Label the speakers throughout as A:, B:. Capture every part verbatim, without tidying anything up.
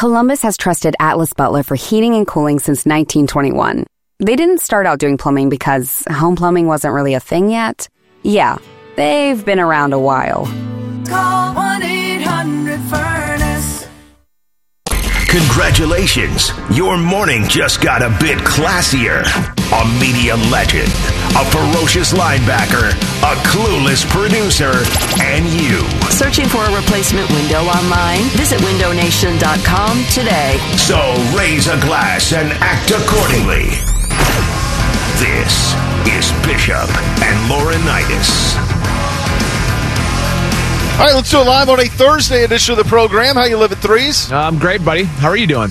A: Columbus has trusted Atlas Butler for heating and cooling since nineteen twenty-one. They didn't start out doing plumbing because home plumbing wasn't really a thing yet. Yeah, they've been around a while.
B: Call one eight hundred furnace.
C: Congratulations, your morning just got a bit classier. A media legend, a ferocious linebacker, a clueless producer, and you.
D: Searching for a replacement window online? Visit window nation dot com today.
C: So raise a glass and act accordingly. This is Bishop and Laurinaitis.
E: All right, let's do it live on a Thursday edition of the program. How you living, Threes?
F: Uh, I'm great, buddy. How are you doing?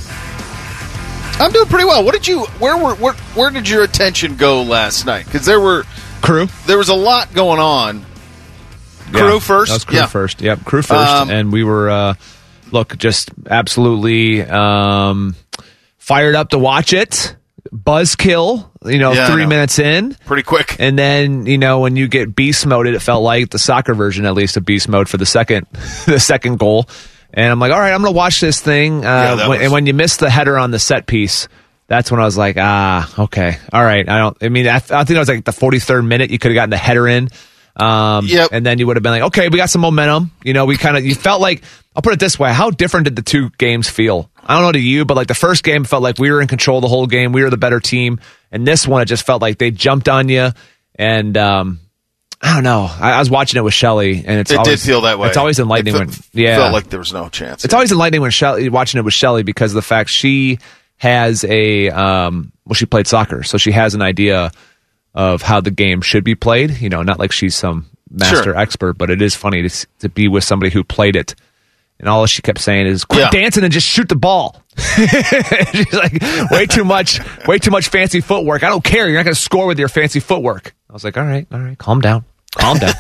E: I'm doing pretty well. What did you? Where were? Where, where did your attention go last night? Because there were
F: crew.
E: There was a lot going on. Crew
F: yeah,
E: first.
F: That was crew
E: yeah.
F: first. Yep, crew first. Um, and we were, uh, look, just absolutely um, fired up to watch it. Buzzkill, you know,
E: yeah,
F: three
E: know.
F: minutes in.
E: Pretty quick.
F: And then, you know, when you get beast moded, it felt like the soccer version, at least, of beast mode for the second, the second goal. And I'm like, all right, I'm going to watch this thing. Uh,
E: yeah,
F: when,
E: was...
F: And when you miss the header on the set piece, that's when I was like, ah, okay, all right. I don't. I mean, I, I think it was like the forty-third minute. You could have gotten the header in, um,
E: yep.
F: and then you would have been like, okay, we got some momentum. You know, we kind of. You felt like. I'll put it this way: how different did the two games feel? I don't know to you, but like the first game felt like we were in control the whole game. We were the better team, and this one it just felt like they jumped on you. And um, I don't know. I, I was watching it with Shelly, and it's
E: it
F: always,
E: did feel that way.
F: It's always enlightening
E: it
F: when
E: felt,
F: yeah,
E: felt like there was no chance.
F: It's
E: yeah.
F: always enlightening when Shelly watching it with Shelly because of the fact she has a um, well, she played soccer, so she has an idea of how the game should be played. You know, not like she's some master
E: sure.
F: expert, but it is funny to to be with somebody who played it. And all she kept saying is, quit
E: yeah.
F: dancing and just shoot the ball. She's like, way too much, way too much fancy footwork. I don't care. You're not going to score with your fancy footwork. I was like, all right, all right, calm down. Calm down.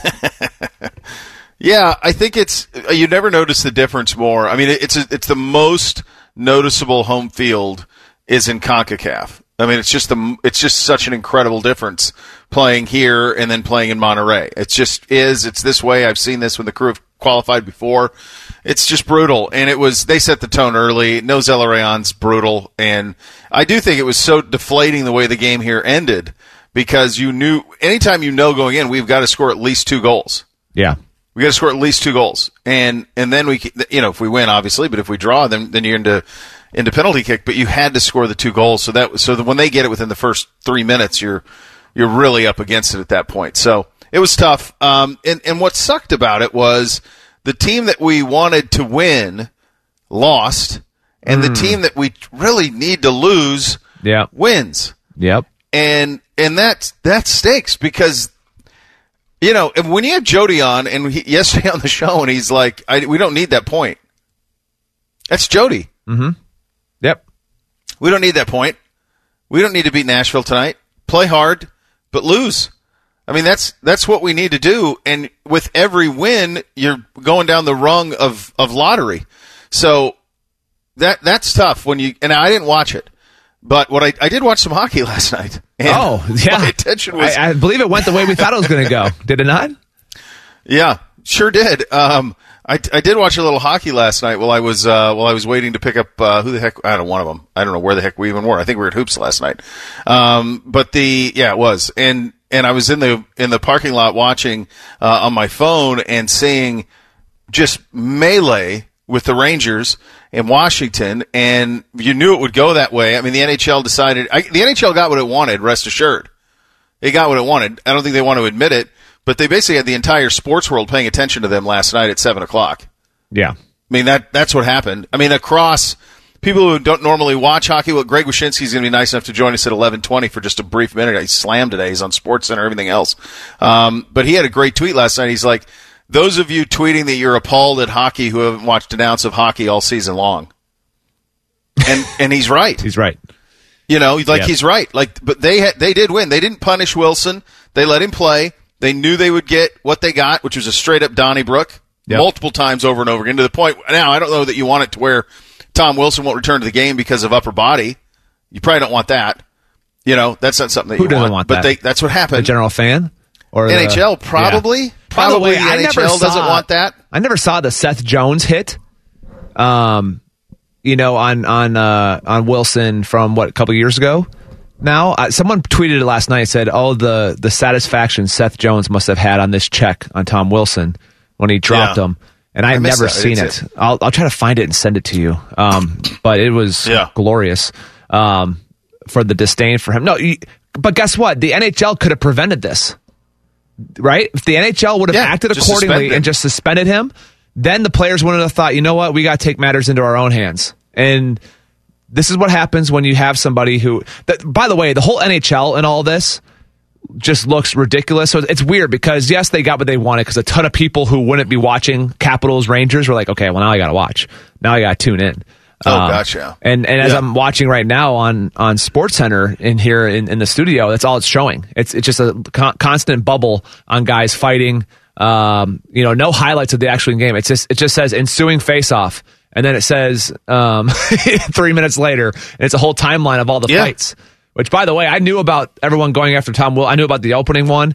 E: Yeah, I think it's, you never notice the difference more. I mean, it's a, it's the most noticeable home field is in CONCACAF. I mean, it's just the, it's just such an incredible difference playing here and then playing in Monterey. It just is. It's this way. I've seen this when the Crew have qualified before. It's just brutal, and it was. They set the tone early. No Zelarayán's brutal, and I do think it was so deflating the way the game here ended because you knew anytime you know going in, we've got to score at least two goals.
F: Yeah,
E: we got to score at least two goals, and and then we, you know, if we win, obviously, but if we draw, then then you're into into penalty kick. But you had to score the two goals, so that so that when they get it within the first three minutes, you're you're really up against it at that point. So it was tough. Um, and and what sucked about it was. The team that we wanted to win lost, and mm. the team that we really need to lose
F: yep.
E: wins.
F: Yep.
E: And and that that stinks because you know when you have Jody on and he, yesterday on the show and he's like, I, we don't need that point. That's Jody.
F: Mm-hmm. Yep.
E: We don't need that point. We don't need to beat Nashville tonight. Play hard, but lose. I mean, that's that's what we need to do, and with every win, you're going down the rung of, of lottery. So that that's tough when you. And I didn't watch it, but what I I did watch some hockey last night. And
F: oh, yeah.
E: My attention was.
F: I, I believe it went the way we thought it was going to go. Did it not?
E: Yeah, sure did. Um, I, I did watch a little hockey last night while I was uh, while I was waiting to pick up uh, who the heck I don't know one of them. I don't know where the heck we even were. I think we were at Hoops last night. Um, but the yeah it was and. And I was in the in the parking lot watching uh, on my phone and seeing just melee with the Rangers in Washington, and you knew it would go that way. I mean, the N H L decided I, the N H L got what it wanted. Rest assured, they got what it wanted. I don't think they want to admit it, but they basically had the entire sports world paying attention to them last night at seven o'clock.
F: Yeah,
E: I mean that that's what happened. I mean, across. People who don't normally watch hockey, well, Greg Wyshynski's going to be nice enough to join us at eleven twenty for just a brief minute. He slammed today. He's on SportsCenter, everything else. Um, but he had a great tweet last night. He's like, those of you tweeting that you're appalled at hockey who haven't watched an ounce of hockey all season long. And and he's right.
F: He's right.
E: You know, like
F: yep.
E: he's right. Like, but they had, they did win. They didn't punish Wilson. They let him play. They knew they would get what they got, which was a straight-up Donnybrook yep. multiple times over and over again to the point. Now, I don't know that you want it to where Tom Wilson won't return to the game because of upper body. You probably don't want that. You know, that's not something that
F: Who
E: you
F: doesn't
E: want.
F: want
E: but
F: that?
E: They, that's what happened.
F: The general fan? Or
E: N H L,
F: the,
E: probably.
F: Yeah.
E: Probably
F: the, way,
E: the N H L doesn't
F: saw,
E: want that.
F: I never saw the Seth Jones hit. Um, you know, on on uh, on Wilson from what a couple years ago. Now, uh, someone tweeted it last night. Said, "Oh, the the satisfaction Seth Jones must have had on this check on Tom Wilson when he dropped
E: Yeah.
F: him." And I've
E: I missed
F: never
E: that. I
F: seen
E: didn't
F: it.
E: see it.
F: I'll I'll try to find it and send it to you. Um, but it was
E: Yeah.
F: glorious um, for the disdain for him. No, you, but guess what? The N H L could have prevented this, right? If the N H L would have
E: Yeah,
F: acted
E: just suspend
F: accordingly
E: him.
F: and just suspended him, then the players wouldn't have thought, you know what, we got to take matters into our own hands. And this is what happens when you have somebody who, that, by the way, the whole N H L and all this just looks ridiculous. So it's weird because, yes, they got what they wanted because a ton of people who wouldn't be watching Capitals Rangers were like, okay, well, now I got to watch. Now I got to tune in.
E: Oh,
F: Um,
E: gotcha.
F: And and as
E: Yeah.
F: I'm watching right now on on SportsCenter in here in, in the studio, that's all it's showing. It's it's just a con- constant bubble on guys fighting. Um, you know, no highlights of the actual game. It's just it just says ensuing face-off, and then it says um, three minutes later, and it's a whole timeline of all the
E: Yeah.
F: fights. Which, by the way, I knew about everyone going after Tom Will. I knew about the opening one.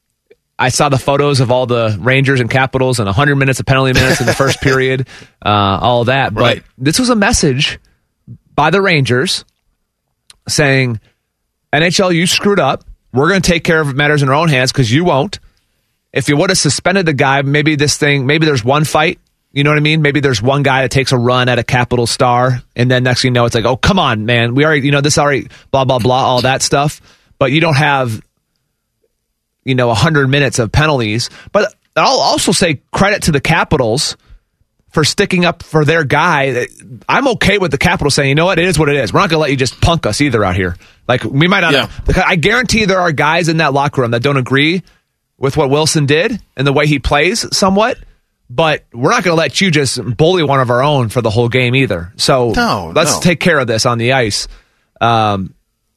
F: I saw the photos of all the Rangers and Capitals and one hundred minutes of penalty minutes in the first period, uh, all that. But
E: Right.
F: this was a message by the Rangers saying, N H L, you screwed up. We're going to take care of matters in our own hands because you won't. If you would have suspended the guy, maybe this thing, maybe there's one fight. You know what I mean? Maybe there's one guy that takes a run at a Capital star, and then next thing you know, it's like, oh, come on, man. We already, you know, this already, blah, blah, blah, all that stuff. But you don't have, you know, one hundred minutes of penalties. But I'll also say credit to the Capitals for sticking up for their guy. I'm okay with the Capitals saying, you know what, it is what it is. We're not going to let you just punk us either out here. Like, we might not.
E: Yeah.
F: I guarantee there are guys in that locker room that don't agree with what Wilson did and the way he plays somewhat. But we're not going to let you just bully one of our own for the whole game either. So
E: No,
F: let's
E: no.
F: take care of this on the ice. Um,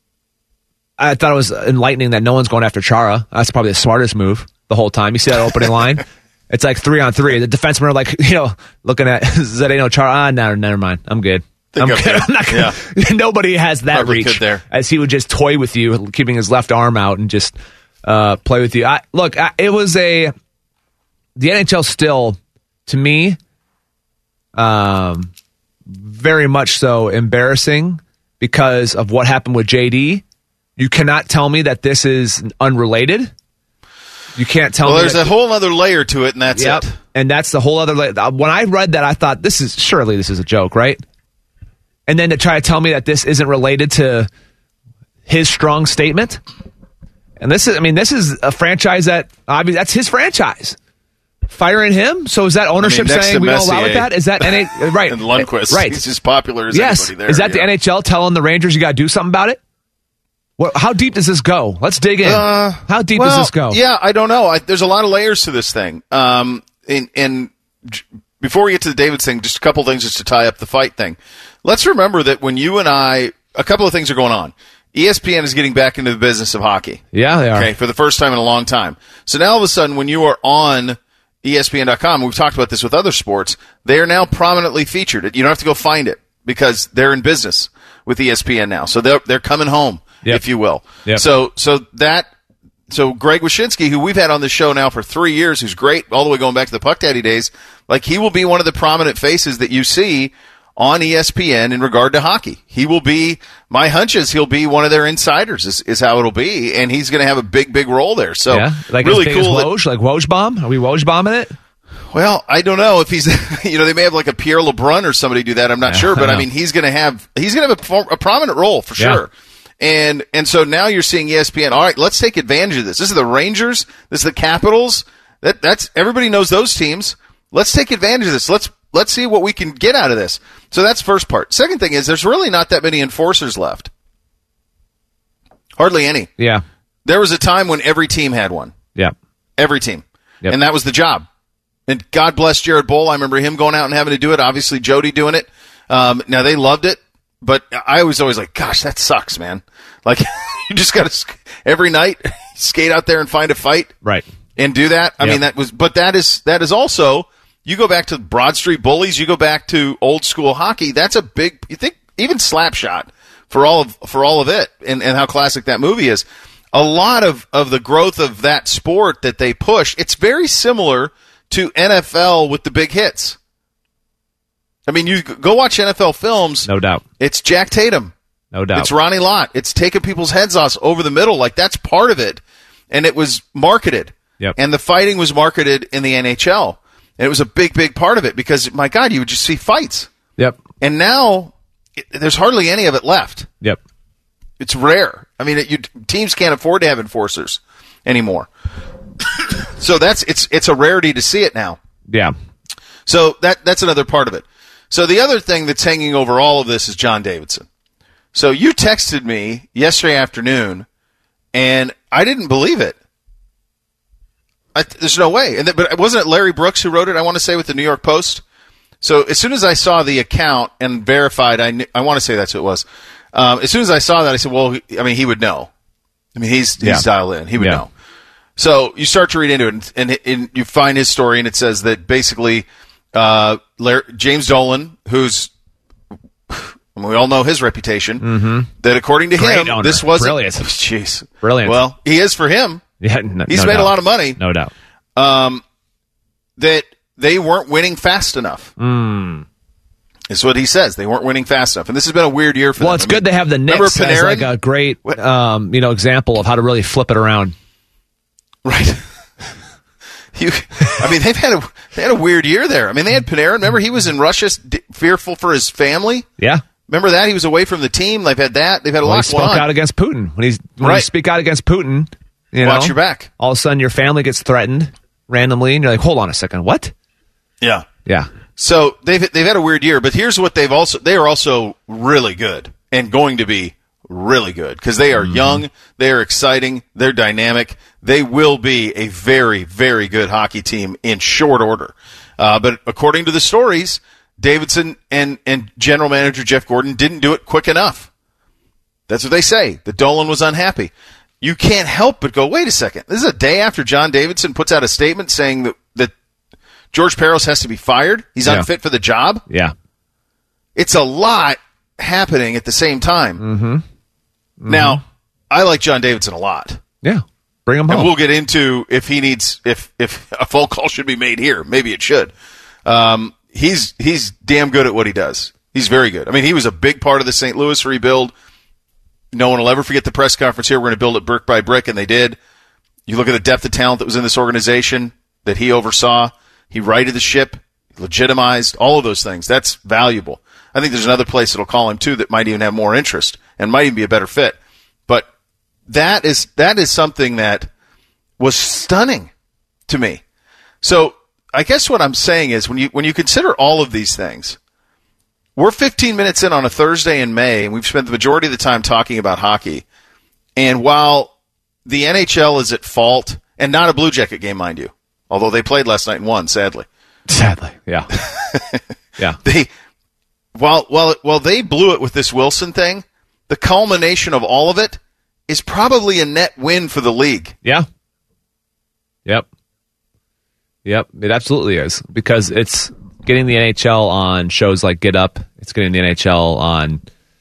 F: I thought it was enlightening that no one's going after Chara. That's probably the smartest move the whole time. You see that opening line? It's like three on three. The defensemen are like, you know, looking at Zdeno Chara. Ah, no, never mind. I'm good.
E: Think
F: I'm
E: I'm
F: good.
E: good.
F: I'm not gonna,
E: Yeah.
F: Nobody has that
E: Probably
F: reach
E: could there.
F: as he would just toy with you, keeping his left arm out and just uh, play with you. I, look, I, it was a the N H L still, to me, um, very much so embarrassing because of what happened with J D. You cannot tell me that this is unrelated. You can't tell
E: Well,
F: me.
E: there's
F: that,
E: a whole other layer to it, and that's
F: Yep.
E: it.
F: And that's the whole other. la- When I read that, I thought this is surely this is a joke, right? And then to try to tell me that this isn't related to his strong statement, and this is, I mean, this is a franchise that obviously that's his franchise. Firing him, so is that ownership
E: next
F: saying
E: to
F: we don't allow
E: Messier
F: it? That is that N H right?
E: And Lundqvist,
F: right?
E: he's as popular as
F: Yes,
E: anybody there.
F: is that the
E: yeah.
F: N H L telling the Rangers you got to do something about it? What, how deep does this go? Let's dig in.
E: Uh,
F: how deep
E: well,
F: does this go?
E: Yeah, I don't know. I, there's a lot of layers to this thing. Um, and, and j- before we get to the Davids thing, just a couple things just to tie up the fight thing. Let's remember that when you and I, a couple of things are going on. E S P N is getting back into the business of hockey.
F: Yeah, they are.
E: Okay, for the first time in a long time. So now all of a sudden, when you are on E S P N dot com, we've talked about this with other sports, they are now prominently featured. You don't have to go find it because they're in business with E S P N now. So they're, they're coming home,
F: Yep.
E: if you will.
F: Yep.
E: So, so that, so Greg Wyshynski, who we've had on this show now for three years, who's great all the way going back to the Puck Daddy days, like he will be one of the prominent faces that you see on E S P N in regard to hockey. He will be, my hunch is he'll be one of their insiders is, is how it'll be, and he's going to have a big, big role there. So
F: Yeah, like
E: really
F: as big
E: cool.
F: as
E: that-
F: Woj, like Wojbomb. Are we Wojbombing it?
E: well, I don't know if he's, you know, they may have like a Pierre LeBrun or somebody do that. I'm not
F: Yeah,
E: sure, but
F: I
E: I,
F: know.
E: mean, he's going to have, he's going to have a, for- a prominent role for
F: Yeah.
E: sure. And, and so now you're seeing E S P N. All right, let's take advantage of this. This is the Rangers. This is the Capitals. That, that's, everybody knows those teams. Let's take advantage of this. Let's, let's see what we can get out of this. So that's first part. Second thing is there's really not that many enforcers left. Hardly any.
F: Yeah,
E: There was a time when every team had one.
F: yeah.
E: Every team.
F: Yep.
E: And that was the job. And God bless Jared Bowl. I remember him going out and having to do it. Obviously, Jody doing it. Um, now, they loved it. But I was always like, gosh, that sucks, man. Like, you just got to, every night, skate out there and find a fight.
F: Right.
E: And do that. I
F: Yep.
E: mean, that was, but that is, that is also, you go back to Broad Street Bullies, you go back to old school hockey. That's a big, you think, even Slapshot for all of, for all of it and, and how classic that movie is. A lot of, of the growth of that sport that they push, it's very similar to N F L with the big hits. I mean, you go watch N F L films.
F: No doubt.
E: It's Jack Tatum.
F: No doubt.
E: It's Ronnie Lott. It's taking people's heads off over the middle. Like, that's part of it. And it was marketed.
F: Yep.
E: And the fighting was marketed in the N H L. And it was a big, big part of it because, my God, you would just see fights.
F: Yep.
E: And now, it, there's hardly any of it left.
F: Yep.
E: It's rare. I mean, it, you, teams can't afford to have enforcers anymore. So that's it's it's a rarity to see it now.
F: Yeah.
E: So that that's another part of it. So the other thing that's hanging over all of this is John Davidson. So you texted me yesterday afternoon, and I didn't believe it. I, there's no way. And th- but wasn't it Larry Brooks who wrote it? I want to say with the New York Post. So as soon as I saw the account and verified, I kn- I want to say that's who it was. Um, as soon as I saw that, I said, well, I mean, he would know. I mean, he's he's
F: Yeah.
E: dialed in. He would
F: Yeah.
E: know. So you start to read into it, and, and, and you find his story, and it says that basically uh, Larry, James Dolan, who's we all know his reputation, mm-hmm. that according to
F: Great
E: him,
F: owner.
E: this wasn't.
F: Brilliant.
E: Jeez.
F: Brilliant.
E: Well, he is for him.
F: Yeah, no,
E: He's
F: no
E: made
F: doubt.
E: a lot of money.
F: No doubt.
E: Um, that they weren't winning fast enough.
F: Mm.
E: Is what he says. They weren't winning fast enough, and this has been a weird year for
F: Well,
E: them.
F: it's
E: I mean,
F: good to have the
E: remember
F: Knicks as
E: Panarin?
F: like a great, um, you know, example of how to really flip it around.
E: Right. you, I mean, they've had a they had a weird year there. I mean, they had Panarin. Remember, he was in Russia, d- fearful for his family.
F: Yeah.
E: Remember that he was away from the team. They've had that. They've had a
F: Well, he
E: lot
F: spoke
E: going on.
F: out against Putin. When he's when
E: Right.
F: you speak out against Putin, you
E: Watch
F: know,
E: your back.
F: all of a sudden your family gets threatened randomly, and you're like, hold on a second, what?
E: Yeah.
F: Yeah.
E: So they've they've had a weird year, but here's what they've also they are also really good and going to be really good because they are
F: Mm-hmm.
E: young, they are exciting, they're dynamic. They will be a very very good hockey team in short order. Uh, but according to the stories, Davidson and and general manager Jeff Gordon didn't do it quick enough. That's what they say. That Dolan was unhappy. You can't help but go, wait a second. This is a day after John Davidson puts out a statement saying that that George Peros has to be fired. He's
F: Yeah.
E: unfit for the job.
F: Yeah.
E: It's a lot happening at the same time.
F: Mm-hmm. Mm-hmm.
E: Now, I like John Davidson a lot.
F: Yeah. Bring him
E: And
F: home.
E: we'll get into if he needs, if if a phone call should be made here. Maybe it should. Um, he's he's damn good at what he does. He's very good. I mean, he was a big part of the Saint Louis rebuild. No one will ever forget the press conference here. We're going to build it brick by brick, and they did. You look at the depth of talent that was in this organization that he oversaw. He righted the ship, legitimized, all of those things. That's valuable. I think there's another place that'll call him, too, that might even have more interest and might even be a better fit. But that is that is something that was stunning to me. So I guess what I'm saying is when you when you consider all of these things, we're fifteen minutes in on a Thursday in May, and we've spent the majority of the time talking about hockey. And while the N H L is at fault, and not a Blue Jacket game, mind you, although they played last night and won, sadly.
F: Sadly. Yeah. Yeah.
E: They while while while they blew it with this Wilson thing, the culmination of all of it is probably a net win for the league.
F: Yeah. Yep. Yep. It absolutely is because it's getting the N H L on shows like Get Up. It's getting the N H L on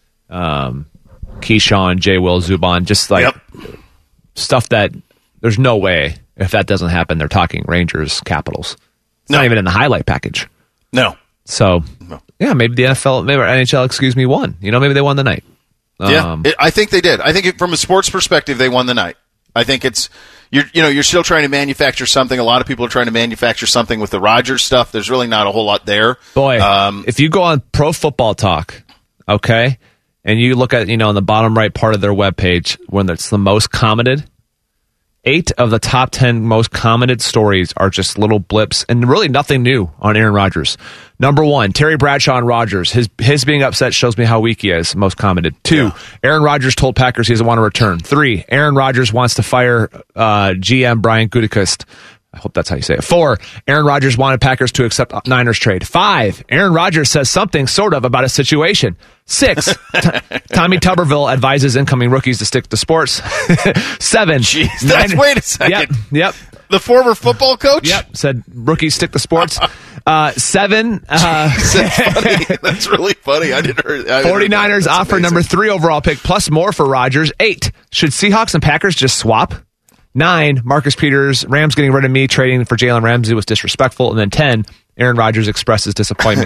F: um, Keyshawn, J. Will, Zubon, just like
E: Yep.
F: stuff that there's no way if that doesn't happen, they're talking Rangers, Capitals. It's
E: No.
F: not even in the highlight package.
E: No.
F: So,
E: No.
F: yeah, maybe the N F L, maybe or N H L, excuse me, won. You know, maybe they won the night.
E: Yeah,
F: Um,
E: it, I think they did. I think it, from a sports perspective, they won the night. I think it's you're you know you're still trying to manufacture something. A lot of people are trying to manufacture something with the Rodgers stuff. There's really not a whole lot there.
F: Boy,
E: um,
F: if you go on Pro Football Talk, okay, and you look at, you know, on the bottom right part of their webpage, when it's the most commented, eight of the top ten most commented stories are just little blips and really nothing new on Aaron Rodgers. Number one, Terry Bradshaw and Rodgers. His his being upset shows me how weak he is, most commented. Two,
E: Yeah.
F: Aaron Rodgers told Packers he doesn't want to return. Three, Aaron Rodgers wants to fire uh, G M Brian Gutekunst. I hope that's how you say it. Four, Aaron Rodgers wanted Packers to accept Niners trade. Five, Aaron Rodgers says something sort of about a situation. Six, T- Tommy Tuberville advises incoming rookies to stick to sports. Seven,
E: Jeez, that's- wait a second.
F: Yep, yep,
E: the former football coach.
F: yep. Said rookies stick to sports. Uh, seven, uh,
E: That's funny. That's really funny. I didn't hear. I didn't hear that.
F: 49ers
E: That's
F: offer
E: amazing.
F: number three overall pick plus more for Rodgers. Eight, should Seahawks and Packers just swap? Nine, Marcus Peters, Rams getting rid of me, trading for Jalen Ramsey was disrespectful. And then ten, Aaron Rodgers expresses disappointment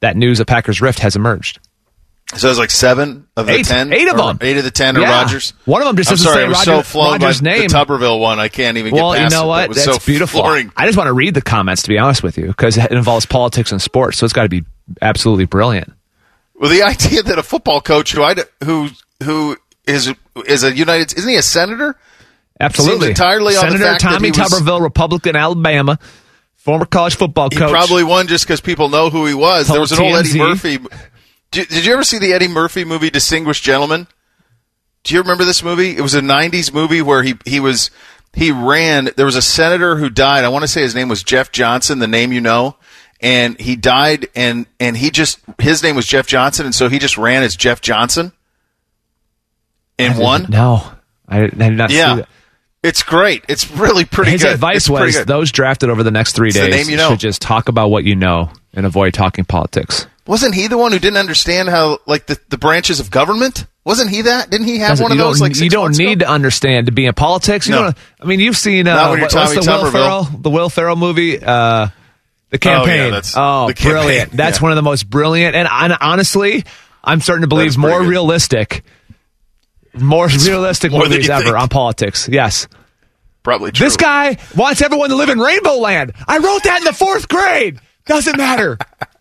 F: that news of Packers rift has emerged.
E: So it's like seven of the
F: eight,
E: ten?
F: Eight of them.
E: Eight of the ten are
F: yeah.
E: Rodgers?
F: One of them just
E: I'm
F: doesn't
E: sorry,
F: say
E: I was
F: Roger,
E: so flown
F: Rodgers'
E: by
F: name.
E: the Tuberville one, I can't even
F: well,
E: get past
F: you know
E: it.
F: what?
E: That was
F: That's
E: so
F: beautiful.
E: flooring.
F: I just want to read the comments, to be honest with you, because it involves politics and sports, so it's got to be absolutely brilliant.
E: Well, the idea that a football coach who I, who who is is a United isn't he a senator?
F: Absolutely,
E: Seems entirely on the
F: Senator
E: fact that
F: Tommy
E: he was-
F: Tuberville, Republican, Alabama, former college football
E: He
F: coach.
E: probably won just because people know who he was. There was an old
F: T M
E: Eddie
F: Z.
E: Murphy. Did, did you ever see the Eddie Murphy movie Distinguished Gentleman? Do you remember this movie? It was a nineties movie where he he was he ran. There was a senator who died. I want to say his name was Jeff Johnson, the name you know. And he died, and, and he just, his name was Jeff Johnson, and so he just ran as Jeff Johnson and won.
F: No, I, I did not
E: Yeah.
F: see that.
E: It's great. It's really pretty
F: His
E: good.
F: advice
E: It's pretty
F: was
E: good.
F: those drafted over the next three
E: It's the
F: days
E: name you know.
F: should just talk about what you know and avoid talking politics.
E: Wasn't he the one who didn't understand how, like, the, the branches of government? Wasn't he that? Didn't he have
F: Doesn't-
E: one of
F: you
E: those,
F: don't,
E: like, six
F: you don't
E: months
F: need
E: ago?
F: to understand to be in politics. You
E: No.
F: don't, I mean, you've seen uh,
E: Not when you're
F: what- what's
E: Tommy
F: the Will
E: Tuberville.
F: Ferrell, the Will Ferrell movie, uh, the campaign.
E: that's-
F: Oh,
E: The Campaign,
F: brilliant! That's
E: yeah.
F: one of the most brilliant, and, and honestly, I'm starting to believe
E: That's pretty
F: more
E: good.
F: realistic, more realistic
E: more than
F: movies
E: you
F: ever
E: think.
F: on politics. Yes.
E: Probably true.
F: This guy wants everyone to live in Rainbow Land. I wrote that in the fourth grade. Doesn't matter.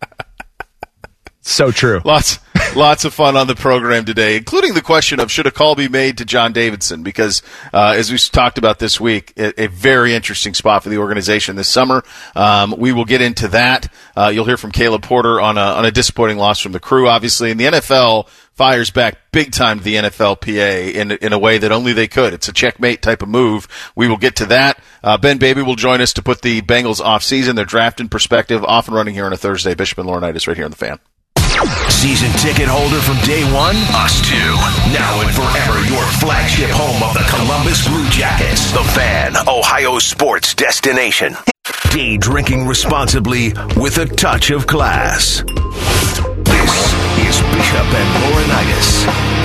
F: So true.
E: Lots, lots of fun on the program today, including the question of should a call be made to John Davidson? Because uh, as we talked about this week, a, a very interesting spot for the organization this summer. Um, we will get into that. Uh, you'll hear from Caleb Porter on a, on a disappointing loss from the Crew, obviously, and the N F L fires back big time to the N F L P A in in a way that only they could. It's a checkmate type of move. We will get to that. Uh, Ben Baby will join us to put the Bengals off season, their draft in perspective, off and running here on a Thursday. Bishop and Laurinaitis right here on the Fan.
C: Season ticket holder from day one? Us too. Now and forever, your flagship home of the Columbus Blue Jackets. The Fan, Ohio sports destination. Day drinking responsibly with a touch of class. This is Bishop and Laurinaitis.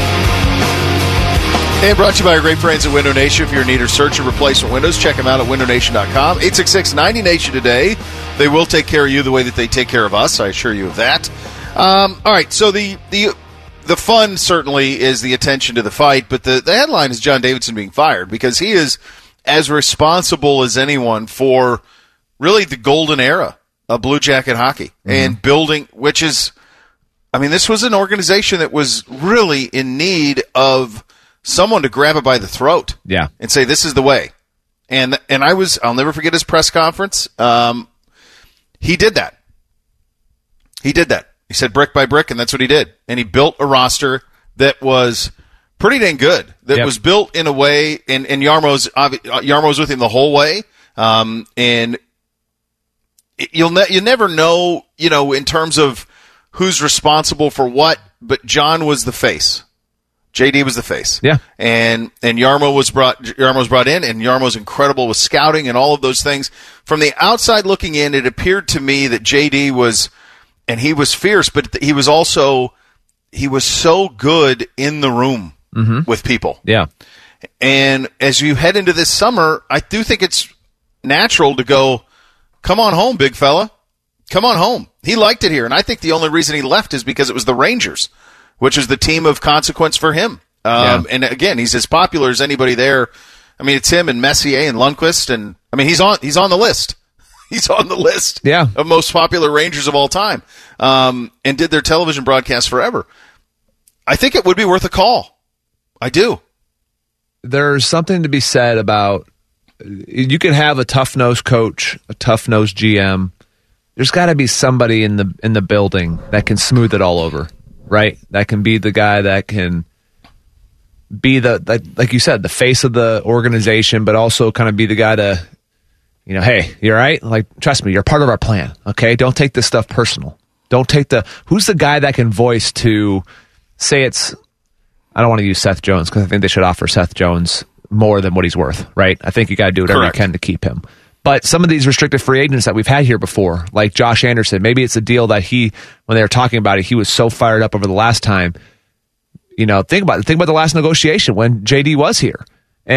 E: And brought to you by our great friends at Window Nation. If you're in need of search and replacement windows, check them out at window nation dot com. eight six six, ninety nation today. They will take care of you the way that they take care of us. I assure you of that. Um, all right, so the, the the fun certainly is the attention to the fight, but the, the headline is John Davidson being fired because he is as responsible as anyone for really the golden era of Blue Jacket hockey mm-hmm. and building, which is, I mean, this was an organization that was really in need of someone to grab it by the throat,
F: Yeah.
E: and say this is the way. And and I was I'll never forget his press conference. Um, he did that. He did that. He said brick by brick, and that's what he did. And he built a roster that was pretty dang good. That
F: Yep.
E: was built in a way, and and Yarmo's Yarmo's with him the whole way. Um, and you'll ne- you never know, you know, in terms of who's responsible for what. But John was the face. J D was the face.
F: Yeah.
E: And and Yarmo was brought Yarmo was brought in, and Yarmo's incredible with scouting and all of those things. From the outside looking in, it appeared to me that J D was, and he was fierce, but he was also he was so good in the room
F: Mm-hmm.
E: with people.
F: Yeah.
E: And as you head into this summer, I do think it's natural to go, come on home, big fella. Come on home. He liked it here, and I think the only reason he left is because it was the Rangers, which is the team of consequence for him. Um,
F: Yeah.
E: And again, he's as popular as anybody there. I mean, it's him and Messier and Lundqvist, and I mean, he's on he's on the list. He's on the list
F: Yeah.
E: of most popular Rangers of all time, um, and did their television broadcast forever. I think it would be worth a call. I do.
F: There's something to be said about you can have a tough-nosed coach, a tough-nosed G M. There's got to be somebody in the in the building that can smooth it all over, right? That can be the guy that can be the, the like you said, the face of the organization, but also kind of be the guy to, you know, hey, you're right. Like, trust me, you're part of our plan. Okay, don't take this stuff personal. Don't take the. Who's the guy that can voice to say it's. I don't want to use Seth Jones because I think they should offer Seth Jones more than what he's worth, right? I think you got to do whatever
E: Correct.
F: you can to keep him. But some of these restricted free agents that we've had here before, like Josh Anderson, maybe it's a deal that he, when they were talking about it, he was so fired up over the last time. You know, think about it. Think about the last negotiation when J D was here. And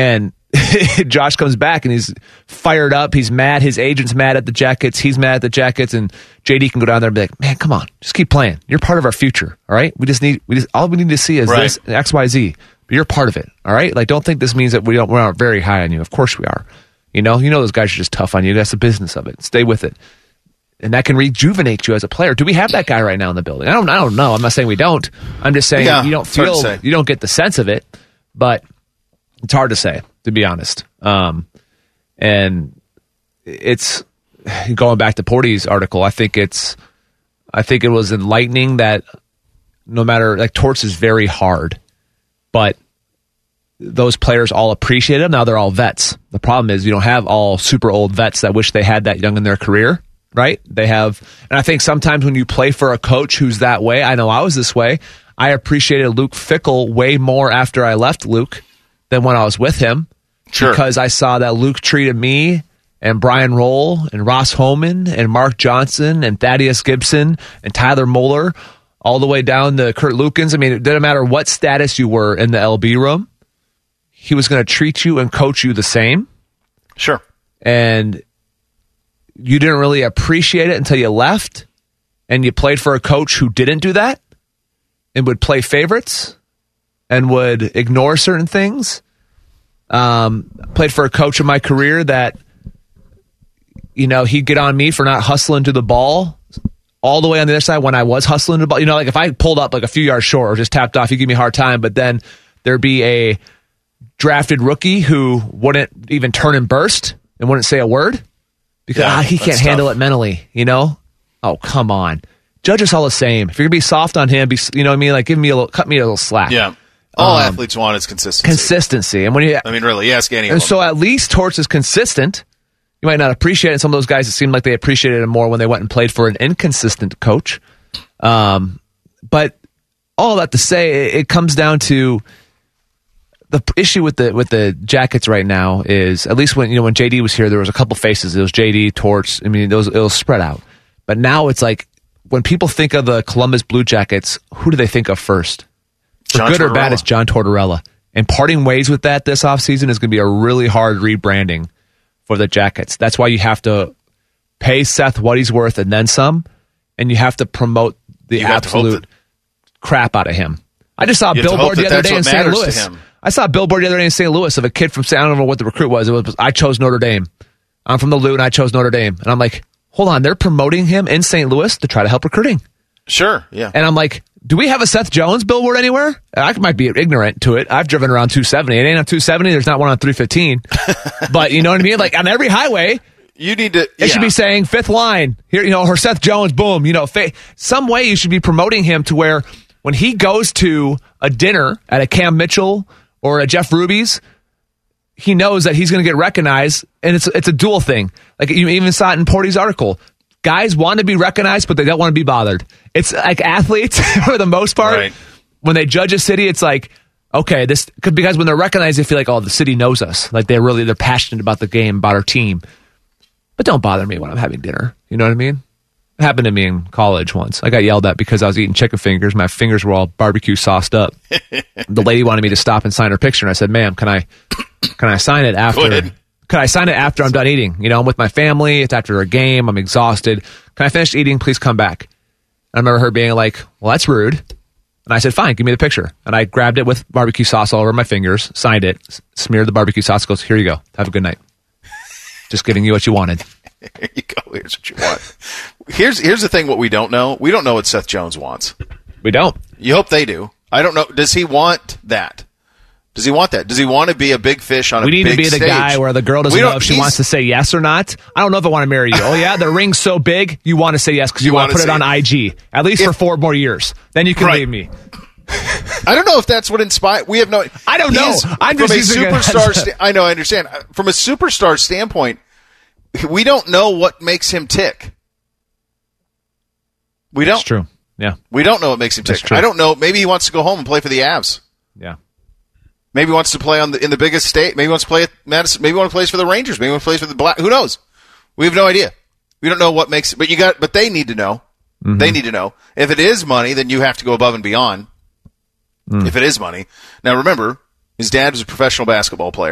F: Josh comes back and he's fired up. He's mad. His agent's mad at the Jackets. He's mad at the Jackets. And J D can go down there and be like, man, come on. Just keep playing. You're part of our future. All right. We just need, we just, all we need to see is
E: Right.
F: this X, Y, Z. But you're part of it. All right. Like, don't think this means that we don't, we're not very high on you. Of course we are. You know, you know, those guys are just tough on you. That's the business of it. Stay with it. And that can rejuvenate you as a player. Do we have that guy right now in the building? I don't, I don't know. I'm not saying we don't. I'm just saying
E: Yeah,
F: you don't
E: it's hard to
F: feel,
E: say.
F: you don't get the sense of it, but it's hard to say, to be honest. Um, and it's going back to Porty's article. I think it's, I think it was enlightening that no matter, like, Torts is very hard, but those players all appreciate him. Now they're all vets. The problem is you don't have all super old vets that wish they had that young in their career, right? They have, and I think sometimes when you play for a coach who's that way, I know I was this way, I appreciated Luke Fickell way more after I left Luke than when I was with him.
E: Sure.
F: Because I saw that Luke treated me and Brian Roll and Ross Holman and Mark Johnson and Thaddeus Gibson and Tyler Moeller all the way down to Kurt Lukens. I mean, it didn't matter what status you were in the L B room. He was going to treat you and coach you the same.
E: Sure.
F: And you didn't really appreciate it until you left and you played for a coach who didn't do that and would play favorites and would ignore certain things. Um, played for a coach in my career that, you know, he'd get on me for not hustling to the ball all the way on the other side when I was hustling to the ball. You know, like if I pulled up like a few yards short or just tapped off, he'd give me a hard time. But then there'd be a drafted rookie who wouldn't even turn and burst and wouldn't say a word because
E: Yeah,
F: ah, he
E: that's
F: can't handle
E: tough.
F: it mentally, you know? Oh, come on. Judge us all the same. If you're going to be soft on him, be, you know what I mean? Like, give me a little, cut me a little slack.
E: Yeah. All
F: Um,
E: athletes want is consistency.
F: Consistency. And when you,
E: I mean, really, you ask any of
F: and
E: them.
F: so at least Torts is consistent. You might not appreciate it. Some of those guys, it seemed like they appreciated him more when they went and played for an inconsistent coach. Um, but all that to say, it, it comes down to the p- issue with the with the Jackets right now is, at least when you know when J D was here, there was a couple faces. It was J D, Torts. I mean, those it was spread out. But now it's like when people think of the Columbus Blue Jackets, who do they think of first? For
E: John
F: good or bad,
E: Tortorella.
F: it's John Tortorella. And parting ways with that this offseason is going to be a really hard rebranding for the Jackets. That's why you have to pay Seth what he's worth and then some, and you have to promote the
E: You have to hope
F: absolute
E: that-
F: crap out of him. I just saw a
E: You have to
F: billboard
E: hope
F: the
E: that
F: other
E: that's
F: day in
E: what
F: Saint
E: matters to
F: Louis.
E: him.
F: I saw a billboard the other day in Saint Louis of a kid from, I don't know what the recruit was. It was, I chose Notre Dame. I'm from the Loot and I chose Notre Dame. And I'm like, hold on, they're promoting him in Saint Louis to try to help recruiting.
E: Sure, yeah.
F: And I'm like, do we have a Seth Jones billboard anywhere? I might be ignorant to it. I've driven around two seventy. It ain't on two seventy. There's not one on three fifteen. But you know what I mean? Like on every highway,
E: You need to.
F: it
E: yeah.
F: should be saying fifth line here, you know, or Seth Jones, boom, you know, fa- some way you should be promoting him to where when he goes to a dinner at a Cam Mitchell or a Jeff Ruby's, he knows that he's going to get recognized, and it's it's a dual thing. Like you even saw it in Porty's article. Guys want to be recognized, but they don't want to be bothered. It's like athletes, for the most part,
E: Right.
F: when they judge a city, it's like, okay, this could, because when they're recognized, they feel like, oh, the city knows us. Like they're really they're passionate about the game, about our team. But don't bother me when I'm having dinner. You know what I mean? It happened to me in college once. I got yelled at because I was eating chicken fingers. My fingers were all barbecue sauced up. The lady wanted me to stop and sign her picture, and I said, "Ma'am, can I, can I sign it after?
E: Go ahead.
F: Could I sign it after I'm done eating? You know, I'm with my family. It's after a game. I'm exhausted. Can I finish eating? Please come back." I remember her being like, "Well, that's rude." And I said, "Fine, give me the picture." And I grabbed it with barbecue sauce all over my fingers, signed it, s- smeared the barbecue sauce, goes, "Here you go. Have a good night." Just giving you what you wanted.
E: Here you go. Here's what you want. Here's here's the thing. What we don't know, we don't know what Seth Jones wants.
F: We don't.
E: You hope they do. I don't know. Does he want that? Does he want that? Does he want to be a big fish on
F: We
E: a
F: need
E: big
F: to be the
E: stage?
F: guy where the girl doesn't
E: We
F: know
E: don't-
F: if she
E: he's-
F: wants to say yes or not. I don't know if I want to marry you. Oh, yeah? The ring's so big, you want to say yes because you,
E: You
F: want to
E: wanna
F: put it
E: say
F: on
E: it.
F: I G. At least for
E: If-
F: four more years. Then you can
E: Right.
F: leave me.
E: I don't know if that's what inspired. We have no.
F: I don't know.
E: He's-
F: I'm
E: from
F: just
E: a
F: using it as
E: superstar.
F: a-
E: sta- I know. I understand. From a superstar standpoint, we don't know what makes him tick. We don't.
F: That's true. Yeah.
E: We don't know what makes him
F: That's
E: tick.
F: true.
E: I don't know. Maybe he wants to go home and play for the Avs.
F: Yeah.
E: Maybe he wants to play on the, in the biggest state. Maybe he wants to play at Madison. Maybe he wants to play for the Rangers. Maybe he wants to play for the Black. Who knows? We have no idea. We don't know what makes. But you got. But they need to know.
F: Mm-hmm.
E: They need to know. If it is money, then you have to go above and beyond.
F: Mm.
E: If it is money. Now remember, his dad was a professional basketball player.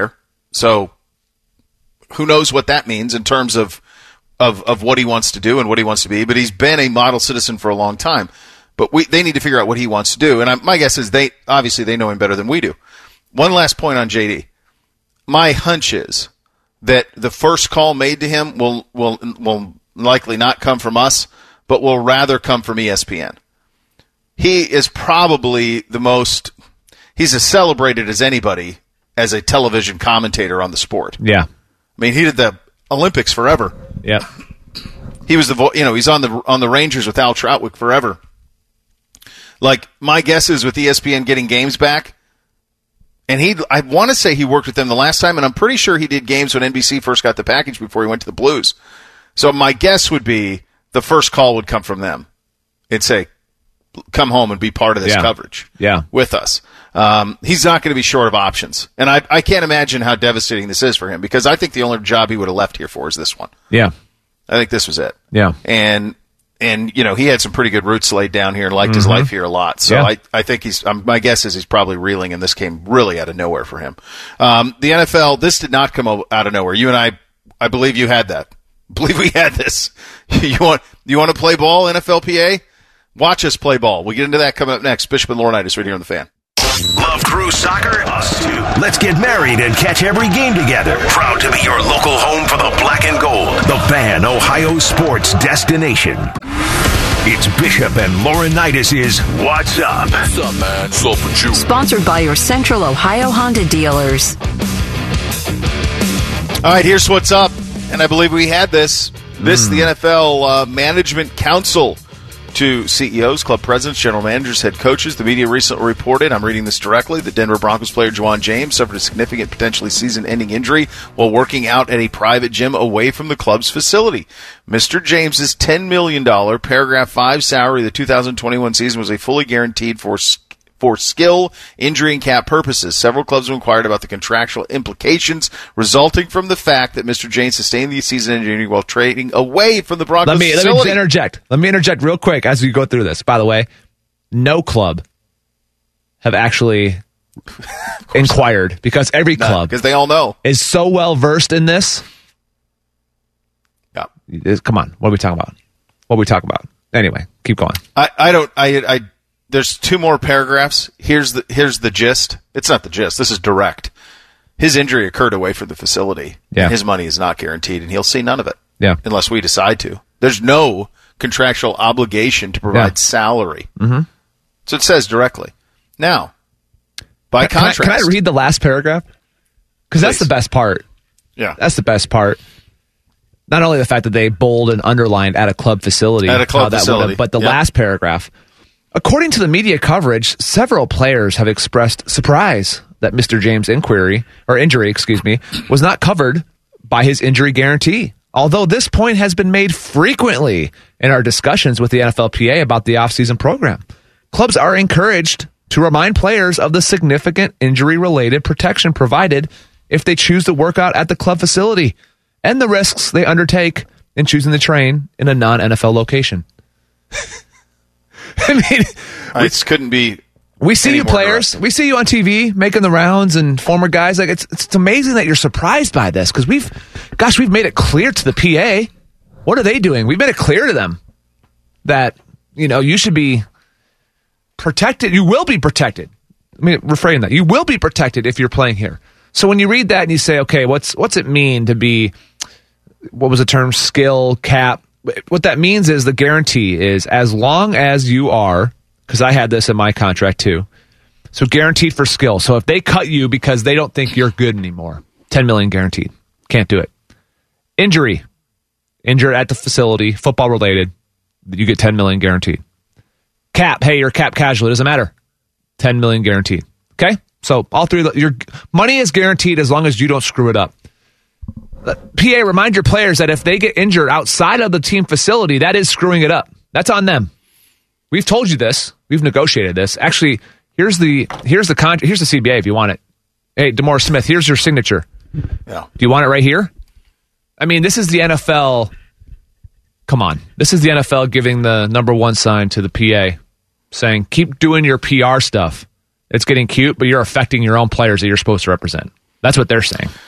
E: So who knows what that means in terms of, of, of what he wants to do and what he wants to be. But he's been a model citizen for a long time. But we, they need to figure out what he wants to do. And I, my guess is they, obviously they know him better than we do. One last point on J D. My hunch is that the first call made to him will, will, will likely not come from us, but will rather come from E S P N. He is probably the most, he's as celebrated as anybody as a television commentator on the sport.
F: Yeah.
E: I mean, he did the Olympics forever.
F: Yeah.
E: He was the, vo- you know, he's on the, on the Rangers with Al Troutwick forever. Like, my guess is with E S P N getting games back, and he, I want to say he worked with them the last time, and I'm pretty sure he did games when N B C first got the package before he went to the Blues. So my guess would be the first call would come from them. It'd say, come home and be part of this
F: yeah.
E: coverage
F: yeah.
E: with us. Um, he's not going to be short of options. And I, I can't imagine how devastating this is for him, because I think the only job he would have left here for is this one.
F: Yeah.
E: I think this was it.
F: Yeah.
E: And, and you know, he had some pretty good roots laid down here and liked mm-hmm. his life here a lot. So
F: yeah.
E: I, I think he's, um, my guess is he's probably reeling, and this came really out of nowhere for him. Um, the N F L, this did not come out of nowhere. You and I, I believe you had that. I believe we had this. you want, you want to play ball, N F L P A? Watch us play ball. We'll get into that coming up next. Bishop and Laurinaitis right here on The Fan.
C: Love Crew Soccer? Us too. Let's get married and catch every game together. Proud to be your local home for the black and gold. The Fan, Ohio sports destination. It's Bishop and Laurinaitis' What's Up?
G: What's up, man? What's up with you?
D: Sponsored by your Central Ohio Honda dealers.
E: All right, here's what's up. And I believe we had this. This, mm. the N F L uh, Management Council to C E Os, club presidents, general managers, head coaches. The media recently reported, I'm reading this directly, that Denver Broncos player Juwan James suffered a significant, potentially season-ending injury while working out at a private gym away from the club's facility. Mister James's ten million dollars paragraph five salary of the two thousand twenty-one season was a fully guaranteed for for skill, injury, and cap purposes. Several clubs have inquired about the contractual implications resulting from the fact that Mister James sustained the season-ending injury while trading away from the Broncos
F: let me,
E: facility.
F: Let me just interject. Let me interject real quick as we go through this. By the way, no club have actually inquired, because every
E: no,
F: club
E: because they all know
F: is so well versed in this.
E: Yeah.
F: Come on. What are we talking about? What are we talking about? Anyway, keep going.
E: I, I don't, I, I, There's two more paragraphs. Here's the here's the gist. It's not the gist. This is direct. His injury occurred away from the facility.
F: Yeah.
E: And his money is not guaranteed, and he'll see none of it.
F: Yeah.
E: Unless we decide to. There's no contractual obligation to provide
F: yeah.
E: salary.
F: Mm-hmm.
E: So it says directly. Now, by
F: can
E: contrast,
F: I, can I read the last paragraph? Because that's the best part.
E: Yeah,
F: that's the best part. Not only the fact that they bold and underlined at a club facility,
E: at a club facility,
F: but the
E: yep.
F: last paragraph. According to the media coverage, several players have expressed surprise that Mister James' inquiry or injury, excuse me, was not covered by his injury guarantee. Although this point has been made frequently in our discussions with the N F L P A about the offseason program. Clubs are encouraged to remind players of the significant injury-related protection provided if they choose to work out at the club facility and the risks they undertake in choosing to train in a non-N F L location. I mean,
E: I just couldn't be.
F: We see you players.
E: direct.
F: We see you on T V making the rounds, and former guys. Like it's it's amazing that you're surprised by this, because we've, gosh, we've made it clear to the P A. What are they doing? We've made it clear to them that, you know, you should be protected. You will be protected. I mean, reframe that. You will be protected if you're playing here. So when you read that and you say, okay, what's what's it mean to be? What was the term? Skill, cap. What that means is the guarantee is as long as you are, because I had this in my contract too, so guaranteed for skill. So if they cut you because they don't think you're good anymore, ten million dollars guaranteed. Can't do it. Injury. Injured at the facility, football related, you get ten million dollars guaranteed. Cap. Hey, you're cap casual. It doesn't matter. ten million dollars guaranteed. Okay? So all three of the, your money is guaranteed as long as you don't screw it up. P A, remind your players that if they get injured outside of the team facility, that is screwing it up. That's on them. We've told you this. We've negotiated this. Actually, here's the here's the con- here's the C B A if you want it. Hey, DeMaurice Smith, here's your signature.
E: Yeah.
F: Do you want it right here? I mean, this is the N F L. Come on. This is the N F L giving the number one sign to the P A, saying, keep doing your P R stuff. It's getting cute, but you're affecting your own players that you're supposed to represent. That's what they're saying.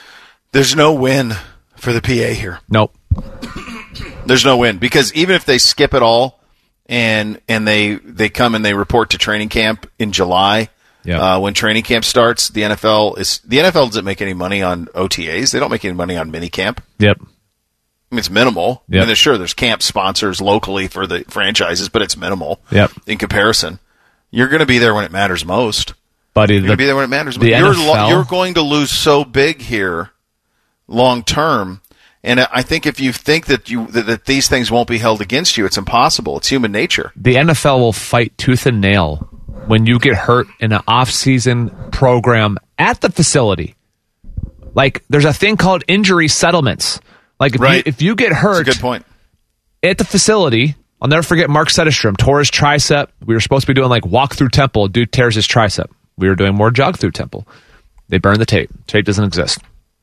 E: There's no win for the P A here.
F: Nope.
E: There's no win because even if they skip it all and and they they come and they report to training camp in July,
F: Yep.
E: uh, when training camp starts, the N F L is the N F L doesn't make any money on O T As. They don't make any money on minicamp.
F: Yep.
E: I mean, it's minimal.
F: Yep.
E: I mean, there's, sure, there's camp sponsors locally for the franchises, but it's minimal
F: Yep.
E: in comparison. You're going to be there when it matters most.
F: Buddy,
E: You're
F: the,
E: going to be there when it matters most.
F: the
E: You're,
F: N F L
E: lo- you're going to lose so big here long term. And I think if you think that you that, that these things won't be held against you, it's impossible. It's human nature.
F: the N F L will fight tooth and nail when you get hurt in an off-season program at the facility. Like, there's a thing called injury settlements. Like, if,
E: Right.
F: you, if you get hurt
E: That's a good point.
F: at the facility, I'll never forget Mark Sedestrom tore his tricep. We were supposed to be doing, like, walk-through temple. Dude tears his tricep. We were doing more jog-through temple. They burned the tape. Tape doesn't exist.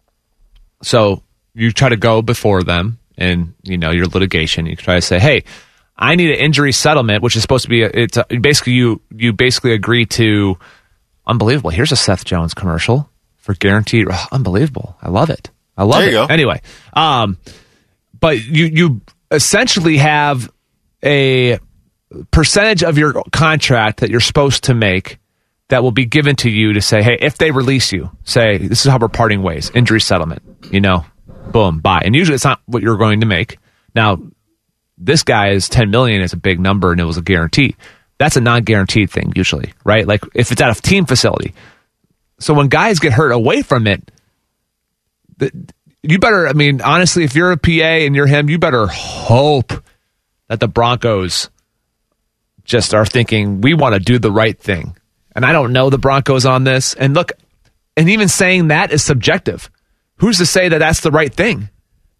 F: So you try to go before them and, you know, your litigation. You try to say, hey, I need an injury settlement, which is supposed to be, a, it's a, basically you you basically agree to, unbelievable. Here's a Seth Jones commercial for guaranteed, oh, unbelievable. I love it. I love
E: There
F: it.
E: you go.
F: Anyway, um, but you you essentially have a percentage of your contract that you're supposed to make that will be given to you to say, hey, if they release you, say, this is how we're parting ways, injury settlement, you know, boom, bye. And usually it's not what you're going to make. Now, this guy is ten million is a big number and it was a guarantee. That's a non-guaranteed thing usually, right? Like if it's at a team facility. So when guys get hurt away from it, the, you better, I mean, honestly, if you're a P A and you're him, you better hope that the Broncos just are thinking, we want to do the right thing. And I don't know the Broncos on this. And look, and even saying that is subjective. Who's to say that that's the right thing?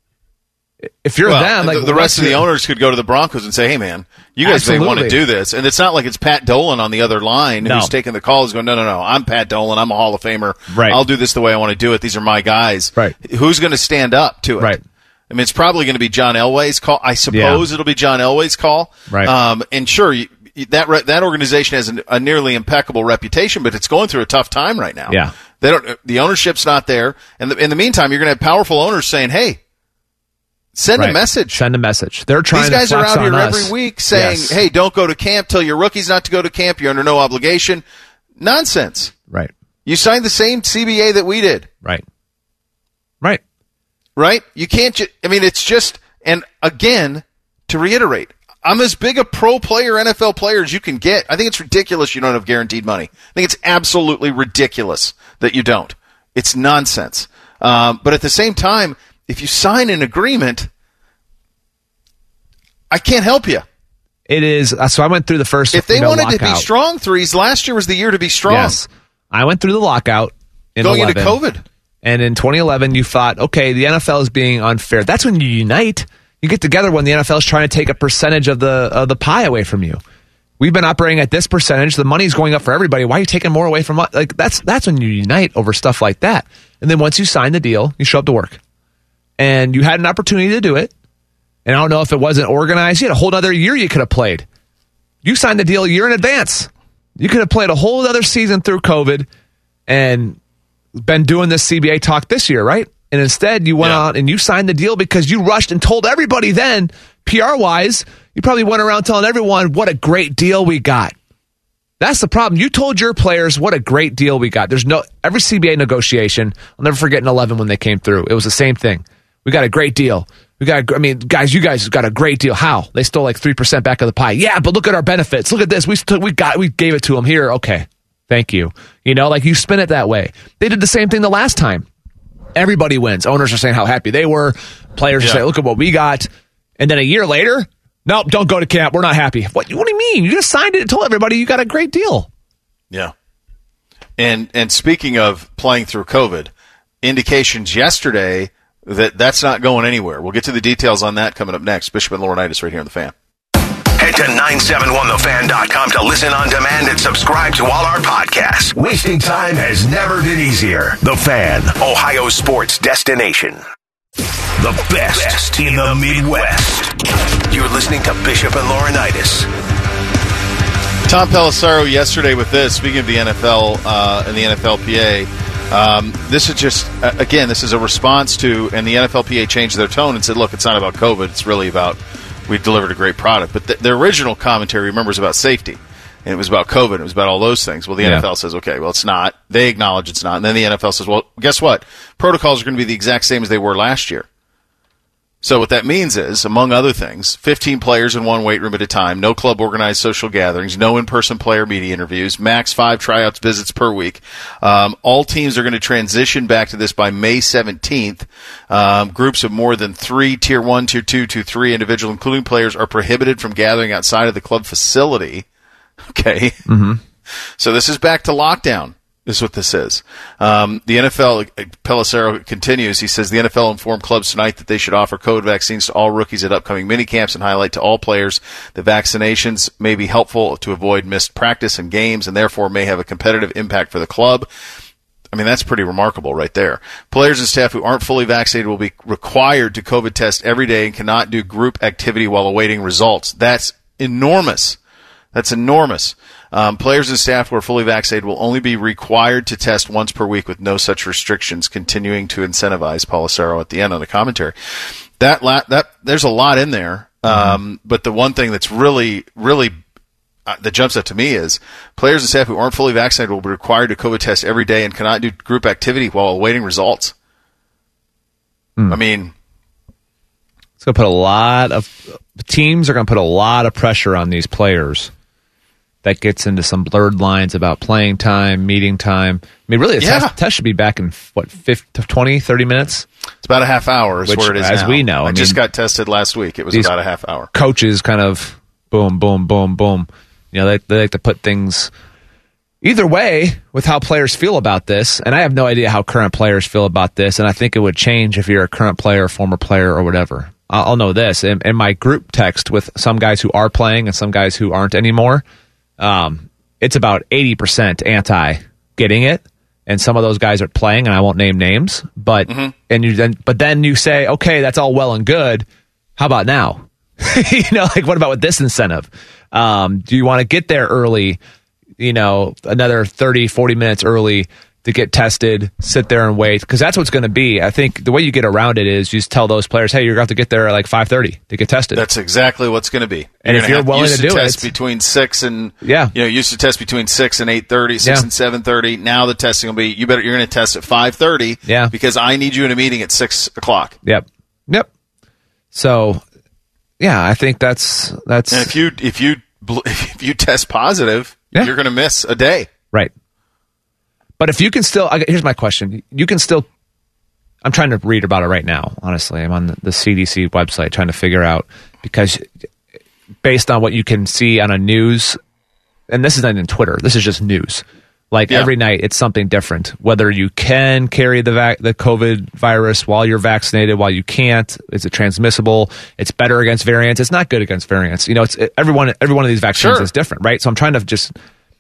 F: If you're
E: Well,
F: them, like
E: the, the rest of the
F: your-
E: owners could go to the Broncos and say, hey, man, you guys may want to
F: Absolutely.
E: do this. And it's not like it's Pat Dolan on the other line
F: No.
E: who's taking the calls going, no, no, no, I'm Pat Dolan. I'm a Hall of Famer.
F: Right.
E: I'll do this the way I want to do it. These are my guys.
F: Right.
E: Who's going to stand up to it?
F: Right.
E: I mean, it's probably going to be John Elway's call. I suppose
F: Yeah.
E: it'll be John Elway's call.
F: Right.
E: Um, and sure, you, that re- that organization has an, a nearly impeccable reputation, but it's going through a tough time right now.
F: Yeah.
E: They don't. The ownership's not there, and the, in the meantime, you're going to have powerful owners saying, "Hey, send
F: Right.
E: a message."
F: Send a message. They're trying
E: These
F: to
E: guys are
F: flex
E: out
F: on
E: here
F: us.
E: every week saying,
F: Yes.
E: "Hey, don't go to camp. Tell your rookies not to go to camp. You're under no obligation." Nonsense.
F: Right.
E: You signed the same C B A that we did,
F: Right. Right.
E: right? You can't. Ju- I mean, it's just. And again, to reiterate, I'm as big a pro player, N F L player as you can get. I think it's ridiculous you don't have guaranteed money. I think it's absolutely ridiculous that you don't. It's nonsense. Um, but at the same time, if you sign an agreement, I can't help you.
F: It is. uh, So I went through the first.
E: If they
F: you know,
E: wanted to be
F: lockout.
E: strong threes, last year was the year to be strong.
F: Yes. I went through the lockout in
E: Going
F: eleven.
E: into COVID.
F: And in twenty eleven, you thought, okay, the N F L is being unfair. That's when you unite. You get together when the N F L is trying to take a percentage of the of the pie away from you. We've been operating at this percentage. The money's going up for everybody. Why are you taking more away from us? Like that's that's when you unite over stuff like that. And then once you sign the deal, you show up to work, and you had an opportunity to do it. And I don't know if it wasn't organized. You had a whole other year you could have played. You signed the deal a year in advance. You could have played a whole other season through COVID and been doing this C B A talk this year, right? And instead, you went
E: Yeah.
F: out and you signed the deal because you rushed and told everybody then, P R-wise, you probably went around telling everyone what a great deal we got. That's the problem. You told your players what a great deal we got. There's no every C B A negotiation. I'll never forget in eleven when they came through. It was the same thing. We got a great deal. We got. A, I mean, guys, you guys got a great deal. How? They stole like three percent back of the pie. Yeah, but look at our benefits. Look at this. We st- we got. We gave it to them here. Okay, thank you. You know, like you spin it that way. They did the same thing the last time. Everybody wins. Owners are saying how happy they were. Players
E: Yeah.
F: are saying, look at what we got. And then a year later, nope, don't go to camp. We're not happy. What, what do you mean? You just signed it and told everybody you got a great deal.
E: Yeah. And and speaking of playing through COVID, indications yesterday that that's not going anywhere. We'll get to the details on that coming up next. Bishop and Laurinaitis right here on The Fan.
C: Head to nine seven one the fan dot com to listen on demand and subscribe to all our podcasts. Wasting time has never been easier. The Fan, Ohio sports destination. The best, best in the Midwest. You're listening to Bishop and Laurinaitis.
E: Tom Pelissero yesterday with this, speaking of the N F L uh, and the N F L P A, Um, this is just, uh, again, this is a response to, and the N F L P A changed their tone and said, look, it's not about COVID. It's really about, we delivered a great product. But the, the original commentary, remember, was about safety. And it was about COVID. It was about all those things. Well, the yeah. N F L says, okay, well, it's not. They acknowledge it's not. And then the N F L says, well, guess what? Protocols are going to be the exact same as they were last year. So what that means is, among other things, fifteen players in one weight room at a time, no club-organized social gatherings, no in-person player media interviews, max five tryouts visits per week. Um, all teams are going to transition back to this by May seventeenth. Um, groups of more than three, tier one, tier two, tier three individual, including players, are prohibited from gathering outside of the club facility. Okay.
F: Mm-hmm.
E: So this is back to lockdown. This is what this is. Um, the N F L, Pelissero continues, he says the N F L informed clubs tonight that they should offer COVID vaccines to all rookies at upcoming minicamps and highlight to all players that vaccinations may be helpful to avoid missed practice and games and therefore may have a competitive impact for the club. I mean, that's pretty remarkable right there. Players and staff who aren't fully vaccinated will be required to COVID test every day and cannot do group activity while awaiting results. That's enormous. That's enormous. Um, players and staff who are fully vaccinated will only be required to test once per week with no such restrictions, continuing to incentivize Pelissero at the end on the commentary. That la- that there's a lot in there, um, mm-hmm. but the one thing that's really, really uh, that jumps out to me is players and staff who aren't fully vaccinated will be required to COVID test every day and cannot do group activity while awaiting results. Mm. I mean,
F: it's going to put a lot of teams are going to put a lot of pressure on these players. That gets into some blurred lines about playing time, meeting time. I mean, really, a yeah. test, test should be back in, what, fifty, twenty, thirty minutes?
E: It's about a half hour is
F: Which,
E: where it is
F: as
E: now.
F: we know. I,
E: I
F: mean,
E: just got tested last week. It was about a half hour.
F: Coaches kind of boom, boom, boom, boom. You know, they, they like to put things either way with how players feel about this. And I have no idea how current players feel about this. And I think it would change if you're a current player, former player, or whatever. I'll, I'll know this. In, in my group text with some guys who are playing and some guys who aren't anymore, um, it's about eighty percent anti getting it, and some of those guys are playing, and I won't name names, but mm-hmm. and you then but then you say, okay, that's all well and good. How about now? you know, like what about with this incentive? Um, do you want to get there early? You know, another thirty, forty minutes early to get tested, sit there and wait, because that's what's going to be. I think the way you get around it is you just tell those players, hey, you're going to have to get there at like five thirty to get tested.
E: That's exactly what's going to be.
F: And
E: you're
F: if you're willing to,
E: to
F: do
E: test
F: it,
E: between six and
F: yeah,
E: you know, used to test between six and eight thirty, six
F: yeah.
E: and seven thirty. Now the testing will be you better you're going to test at five thirty.
F: Yeah,
E: because I need you in a meeting at six o'clock.
F: Yep, yep. So, yeah, I think that's that's.
E: And if you if you if you test positive, yeah. you're going to miss a day.
F: Right. But if you can still, here's my question. You can still, I'm trying to read about it right now, honestly. I'm on the, the C D C website trying to figure out, because based on what you can see on a news, and this isn't in Twitter, this is just news. Like yeah. every night, it's something different. Whether you can carry the vac- the COVID virus while you're vaccinated, while you can't, is it transmissible? It's better against variants. It's not good against variants. You know, it's every one, every one of these vaccines sure. is different, right? So I'm trying to just...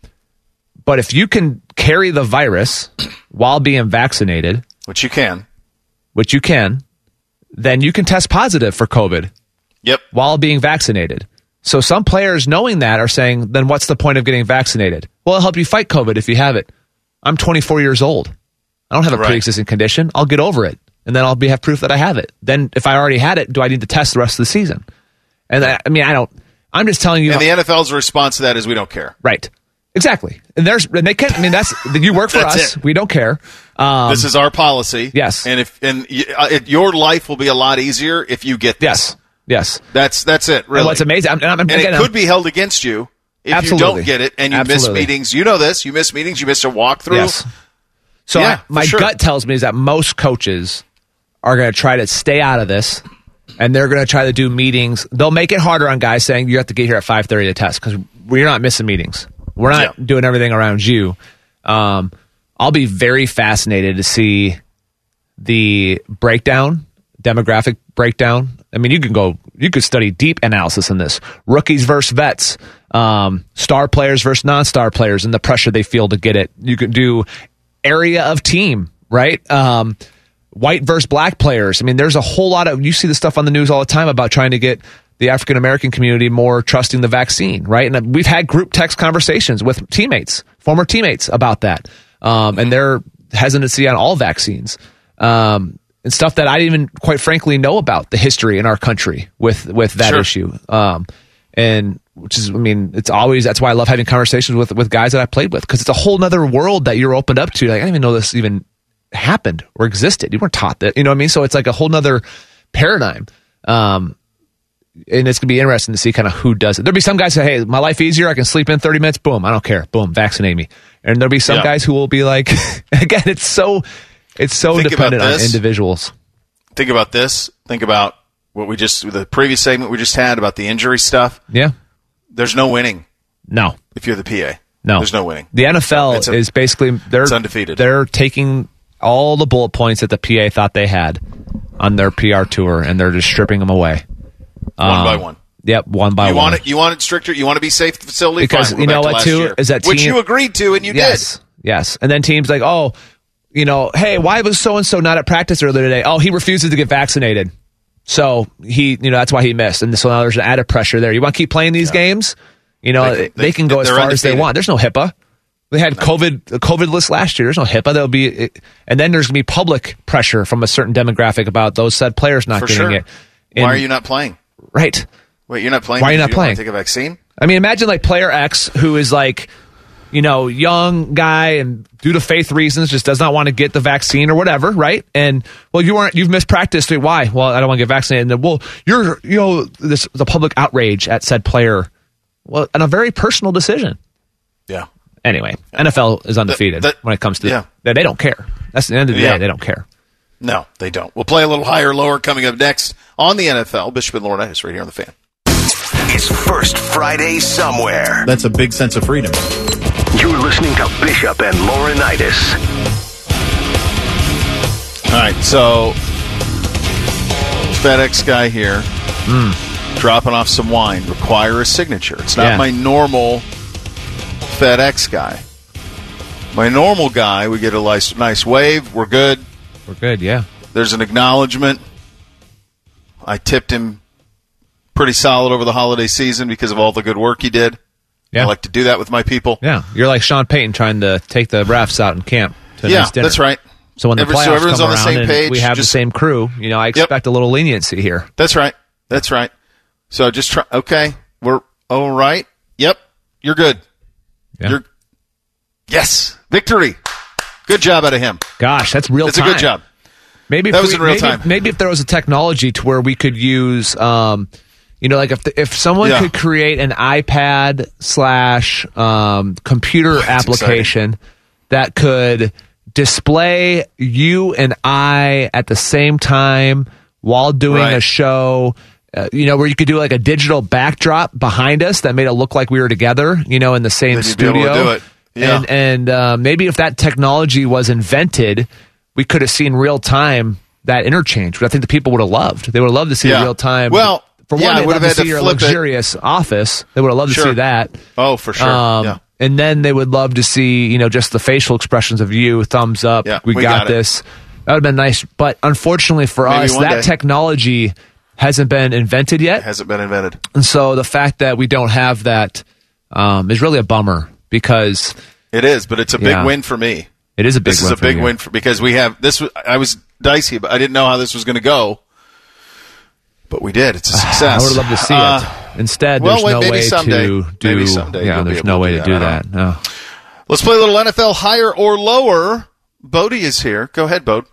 F: But if you can carry the virus while being vaccinated,
E: which you can,
F: which you can, then you can test positive for COVID.
E: Yep.
F: While being vaccinated. So some players knowing that are saying, then what's the point of getting vaccinated? Well, it'll help you fight COVID if you have it. I'm twenty-four years old. I don't have a right. pre-existing condition. I'll get over it. And then I'll be have proof that I have it. Then if I already had it, do I need to test the rest of the season? And I, I mean, I don't, I'm just telling you.
E: And the N F L's response to that is we don't care.
F: Right. Exactly. And there's, and they can, I mean, that's, you work for us. It. We don't care. Um,
E: this is our policy.
F: Yes.
E: And if, and uh, it, your life will be a lot easier if you get this.
F: Yes. Yes.
E: That's, that's it, really.
F: And what's amazing. I'm, I'm,
E: and
F: again,
E: it could I'm, be held against you if
F: absolutely.
E: you don't get it and you
F: absolutely.
E: miss meetings. You know this. You miss meetings. You miss a walkthrough.
F: Yes. So yeah, I, my sure. gut tells me is that most coaches are going to try to stay out of this. And they're going to try to do meetings. They'll make it harder on guys saying you have to get here at five thirty to test because we're not missing meetings. We're not yeah. doing everything around you. Um, I'll be very fascinated to see the breakdown, demographic breakdown. I mean, you can go, you could study deep analysis in this. Rookies versus vets, um, star players versus non-star players and the pressure they feel to get it. You could do area of team, right? Um, white versus black players. I mean, there's a whole lot of, you see the stuff on the news all the time about trying to get the African-American community more trusting the vaccine, right? And we've had group text conversations with teammates, former teammates about that. Um, and they're, hesitancy on all vaccines. Um, and stuff that I didn't even, quite frankly, know about the history in our country with, with that
E: Sure.
F: issue. Um, and which is, I mean, it's always, that's why I love having conversations with, with guys that I played with, because it's a whole nother world that you're opened up to. Like, I didn't even know this even happened or existed. You weren't taught that, you know what I mean? So it's like a whole nother paradigm. Um, and it's going to be interesting to see kind of who does it. There'll be some guys say, hey, my life easier. I can sleep in thirty minutes. Boom. I don't care. Boom. Vaccinate me. And there'll be some
E: Yeah.
F: guys who will be like, again, it's so, it's so
E: Think about
F: dependent on
E: this.
F: individuals.
E: Think about this. Think about what we just, the previous segment we just had about the injury stuff.
F: Yeah.
E: There's no winning
F: No.
E: if you're the P A.
F: No.
E: There's no winning.
F: The N F L
E: It's a-
F: is basically, they're
E: it's undefeated.
F: They're taking all the bullet points that the P A thought they had on their P R tour, and they're just stripping them away.
E: One
F: Um,
E: by one.
F: Yep, one by
E: You
F: one.
E: want it? You want it stricter? You want to be safe at the facility?
F: Because
E: Fine, we'll
F: you
E: go
F: know
E: back to
F: what,
E: last
F: too,
E: year.
F: is that
E: which
F: team-
E: you agreed to and you
F: yes,
E: did.
F: yes. And then teams like, oh, you know, hey, why was so and so not at practice earlier today? Oh, he refuses to get vaccinated, so he, you know, that's why he missed. And so now there's an added pressure there. You want to keep playing these games? You know,
E: They
F: they,
E: can- they-
F: can go as
E: they're
F: far as they
E: undefeated.
F: want. There's no HIPAA. They had COVID, a COVID list last year. There's no HIPAA. There'll be, and then there's going to be public pressure from a certain demographic about those said players not
E: For
F: getting
E: sure.
F: it.
E: Why
F: And-
E: are you not playing?
F: right?
E: Wait, you're not playing?
F: Why are you
E: because
F: not
E: don't wanna
F: playing?
E: Take a vaccine?
F: I mean, imagine like player X, who is like, you know, young guy and due to faith reasons just does not want to get the vaccine or whatever, right? And well, you weren't, you've missed practice. Why? Well, I don't want to get vaccinated. And then, well, you're, you know, this the public outrage at said player. Well, and a very personal decision.
E: Yeah.
F: Anyway, N F L is undefeated
E: that-
F: when it comes to
E: yeah.
F: they, they don't care. That's the end of the
E: Yeah.
F: day. They don't care.
E: No, they don't. We'll play a little higher, lower coming up next on the N F L. Bishop and Laurinaitis right here on the Fan.
C: It's First Friday somewhere.
H: That's a big sense of freedom.
C: You're listening to Bishop and Laurinaitis.
E: All right, so FedEx guy here, dropping off some wine. Require a signature. It's not
F: Yeah.
E: my normal FedEx guy. My normal guy, we get a nice, nice wave. We're good.
F: We're good. Yeah.
E: There's an acknowledgement. I tipped him pretty solid over the holiday season because of all the good work he did.
F: Yeah.
E: I like to do that with my people.
F: Yeah. You're like Sean Payton trying to take the refs out in camp to a
E: Yeah,
F: nice dinner.
E: that's right.
F: So when the
E: Every- so
F: playoffs
E: everyone's
F: come
E: on the
F: around
E: same
F: and
E: page,
F: we have
E: just-
F: the same crew, you know, I expect a little leniency here.
E: That's right. That's right. So just try. Okay, we're all right. Yep, you're good.
F: Yeah.
E: You're yes, victory. Good job out of him.
F: Gosh, that's real
E: It's
F: time.
E: a good job.
F: Maybe if
E: That was
F: we-
E: in real
F: maybe,
E: time.
F: Maybe if there was a technology to where we could use, um, you know, like if the, if someone
E: Yeah.
F: could create an iPad slash um, computer
E: That's
F: application that could display you and I at the same time while doing
E: Right.
F: a show. Uh, you know, where you could do like a digital backdrop behind us that made it look like we were together, you know, in the same
E: Then you'd be
F: studio.
E: able to do it. Yeah.
F: And, and uh, maybe if that technology was invented, we could have seen real time that interchange. But I think the people would have loved. They would have loved to see
E: Yeah.
F: real time.
E: Well,
F: for
E: yeah,
F: one,
E: I
F: they'd
E: would
F: love
E: have
F: to
E: had
F: see
E: to
F: your
E: flip it.
F: luxurious office. They would have loved to
E: Sure.
F: see that.
E: Oh, for sure.
F: Um,
E: yeah.
F: And then they would love to see, you know, just the facial expressions of you, thumbs up,
E: Yeah,
F: we,
E: we
F: got,
E: got it.
F: this. That would have been nice. But unfortunately for
E: Maybe
F: us,
E: one
F: that
E: day.
F: technology hasn't been invented yet.
E: It hasn't been invented.
F: And so the fact that we don't have that um, is really a bummer because
E: It is, but it's a big
F: Yeah.
E: win for me.
F: it is a big
E: This
F: win
E: is a
F: for
E: big
F: you.
E: win for because we have this. was- I was dicey, but I didn't know how this was going to go. But we did. It's a success.
F: I would love to see
E: Uh,
F: it. Instead,
E: well,
F: there's
E: wait,
F: no
E: maybe
F: way
E: someday.
F: to do.
E: Maybe someday
F: yeah,
E: you'll be
F: there's
E: able
F: no
E: to
F: way
E: do
F: to
E: that.
F: do
E: I
F: that.
E: don't
F: No.
E: Let's play a little N F L higher or lower. Bodie is here. Go ahead, Bode.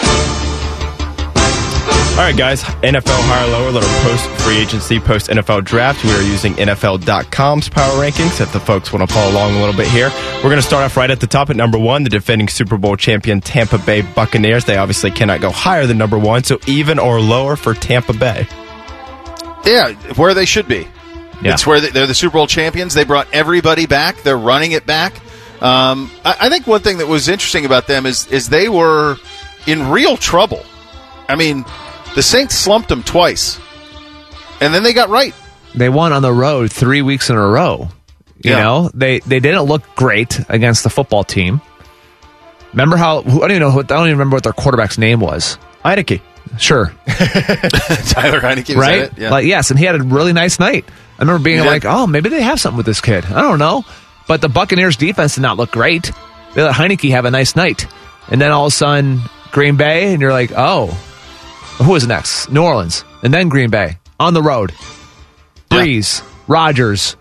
I: All right, guys. N F L higher lower, little post free agency, post N F L draft. We are using N F L dot com's power rankings. If the folks want to follow along a little bit here, we're going to start off right at the top at number one, the defending Super Bowl champion Tampa Bay Buccaneers. They obviously cannot go higher than number one, so even or lower for Tampa Bay.
E: Yeah, where they should be.
F: Yeah.
E: It's where they, they're the Super Bowl champions. They brought everybody back. They're running it back. Um, I, I think one thing that was interesting about them is is they were in real trouble. I mean, the Saints slumped them twice, and then they got right.
F: They won on the road three weeks in a row. You
E: Yeah.
F: know, they they didn't look great against the football team. Remember how? Who, I don't even know. What, I don't even remember what their quarterback's name was.
I: Heineke.
F: Sure,
E: Tyler Heineke, was
F: right?
E: that it? Yeah.
F: Like yes, and he had a really nice night. I remember being
E: He did.
F: like, oh, maybe they have something with this kid. I don't know, but the Buccaneers defense did not look great. They let Heineke have a nice night. And then all of a sudden, Green Bay, and you're like, oh, who is next? New Orleans. And then Green Bay on the road. Breeze, yeah. Rodgers.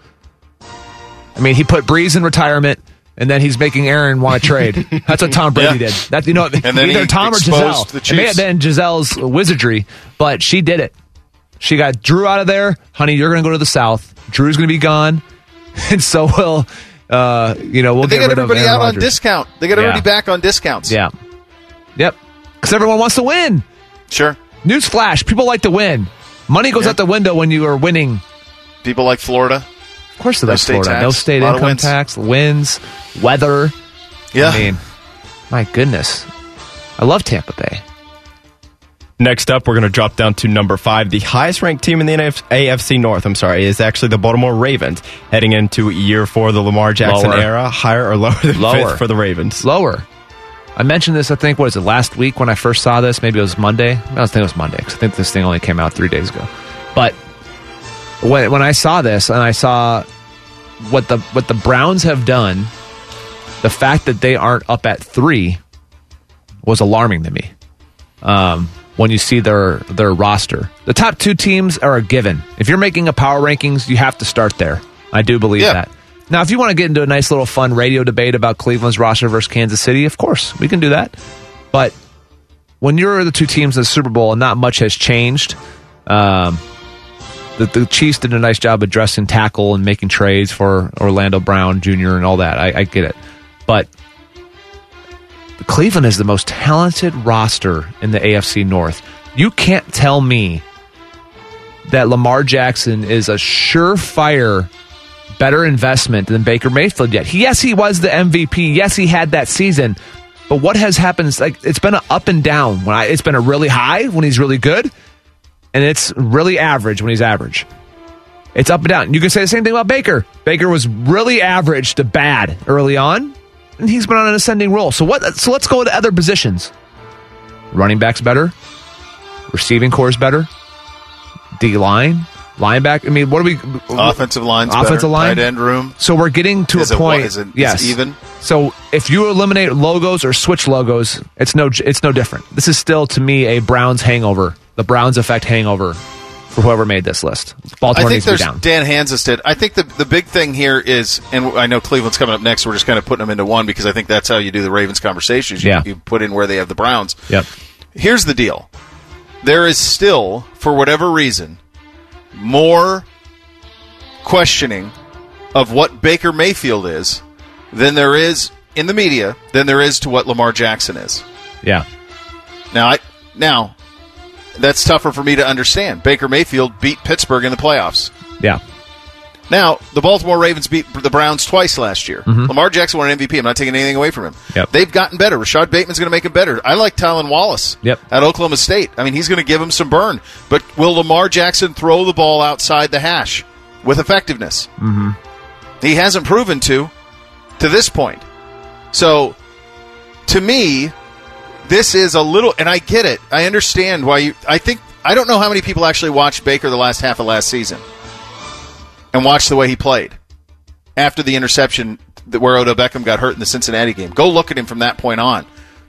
F: I mean, he put Breeze in retirement, and then he's making Aaron want to trade. That's what Tom Brady
E: yeah.
F: did. That you know,
E: and then
F: either Tom or Giselle. It may have been Giselle's wizardry, but she did it. She got Drew out of there. Honey, you're going to go to the South. Drew's going to be gone, and so will uh, you know we'll
E: but they
F: get
E: got
F: rid
E: everybody
F: of Aaron
E: out
F: Rodgers.
E: on discount. They got everybody
F: yeah.
E: back on discounts.
F: Yeah, yep. Because everyone wants to win.
E: Sure.
F: Newsflash: people like to win. Money goes
E: yeah.
F: out the window when you are winning.
E: People like Florida.
F: Of course, they
E: no
F: like Florida.
E: Tax.
F: No state income
E: wins.
F: tax, wins, weather.
E: Yeah.
F: I mean, my goodness. I love Tampa Bay.
I: Next up, we're going to drop down to number five. The highest ranked team in the A F C North, I'm sorry, is actually the Baltimore Ravens. Heading into year four of the Lamar Jackson
F: lower.
I: era. Higher or lower than
F: lower.
I: fifth for the Ravens?
F: Lower. I mentioned this, I think, what is it, last week when I first saw this? Maybe it was Monday. I don't think it was Monday, because I think this thing only came out three days ago. But when, when I saw this, and I saw what the what the Browns have done, the fact that they aren't up at three was alarming to me. Um, when you see their their roster, the top two teams are a given. If you're making a power rankings, you have to start there. I do believe
E: yeah.
F: that. Now, if you want to get into a nice little fun radio debate about Cleveland's roster versus Kansas City, of course we can do that. But when you're the two teams in the Super Bowl and not much has changed, um, the, the Chiefs did a nice job addressing tackle and making trades for Orlando Brown Junior and all that. I, I get it, but Cleveland is the most talented roster in the A F C North. You can't tell me that Lamar Jackson is a surefire better investment than Baker Mayfield yet. Yes, he was the M V P. Yes, he had that season. But what has happened is like it's been an up and down. When I, it's been a really high when he's really good, and it's really average when he's average. It's up and down. You can say the same thing about Baker. Baker was really average to bad early on, and he's been on an ascending roll. So what? So let's go to other positions. Running backs better. Receiving core is better. D-line. Linebacker. I mean, what are we?
E: Offensive line's
F: offensive
E: better.
F: line,
E: tight end room.
F: So we're getting to
E: is
F: a
E: it,
F: point.
E: Is it,
F: yes,
E: is it even.
F: So if you eliminate logos or switch logos, it's no, it's no different. This is still to me a Browns hangover, the Browns effect hangover for whoever made this list. Baltimore
E: I think
F: needs to be
E: there's
F: down.
E: Dan Hansis did. I think the the big thing here is, and I know Cleveland's coming up next. We're just kind of putting them into one because I think that's how you do the Ravens conversations. You,
F: Yeah.
E: you put in where they have the Browns.
F: Yep.
E: Here's the deal. There is still, for whatever reason, more questioning of what Baker Mayfield is than there is in the media than there is to what Lamar Jackson is.
F: Yeah.
E: Now, I now that's tougher for me to understand. Baker Mayfield beat Pittsburgh in the playoffs.
F: Yeah.
E: Now, the Baltimore Ravens beat the Browns twice last year.
F: Mm-hmm.
E: Lamar Jackson won an M V P. I'm not taking anything away from him.
F: Yep.
E: They've gotten better. Rashad Bateman's going to make him better. I like Tylan Wallace
F: Yep.
E: at Oklahoma State. I mean, he's going to give him some burn. But will Lamar Jackson throw the ball outside the hash with effectiveness?
F: Mm-hmm.
E: He hasn't proven to to this point. So, to me, this is a little, and I get it. I understand why you, I think, I don't know how many people actually watched Baker the last half of last season and watched the way he played after the interception that where Odell Beckham got hurt in the Cincinnati game. Go look at him from that point on.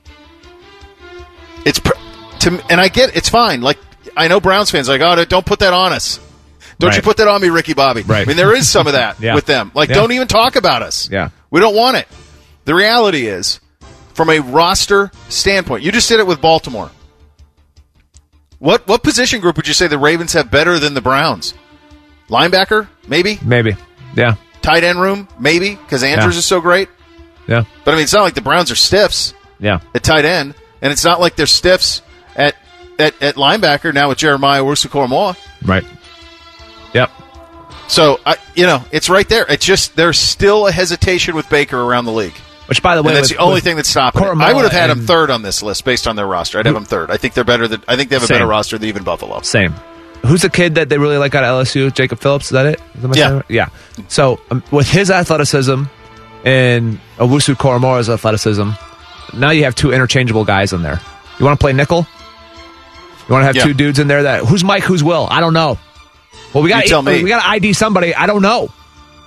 E: It's to, and I get it's fine. Like I know Browns fans are like, oh, don't put that on us. Don't
F: Right.
E: you put that on me, Ricky Bobby?
F: Right.
E: I mean, there is some of that
F: Yeah.
E: with them. Like,
F: Yeah.
E: don't even talk about us.
F: Yeah.
E: We don't want it. The reality is, from a roster standpoint, you just did it with Baltimore. What what position group would you say the Ravens have better than the Browns? Linebacker, maybe.
F: Maybe. Yeah.
E: Tight end room, maybe, because Andrews
F: Yeah.
E: is so great.
F: Yeah.
E: But I mean, it's not like the Browns are stiffs
F: Yeah.
E: at tight end, and it's not like they're stiffs at at, at linebacker now with Jeremiah Owusu-Koramoah.
F: Right. Yep.
E: So I, you know, it's right there. It's just there's still a hesitation with Baker around the league.
F: Which, by the way,
E: And that's
F: with,
E: the only
F: with
E: thing that's stopping it.
F: Koramoah
E: I would have had him
F: and-
E: third on this list based on their roster. I'd have him third. I think they're better than. I think they have a
F: Same.
E: better roster than even Buffalo.
F: Same. Who's the kid that they really like out of L S U? Jacob Phillips? Is that it? Is that my
E: Yeah.
F: saying right? Yeah. So um, with his athleticism and Owusu-Koramoah's athleticism, now you have two interchangeable guys in there. You want to play nickel? You want to have
E: Yeah.
F: two dudes in there that who's Mike, who's Will? I don't know. Well, we got
E: You tell me.
F: we got to I D somebody. I don't know.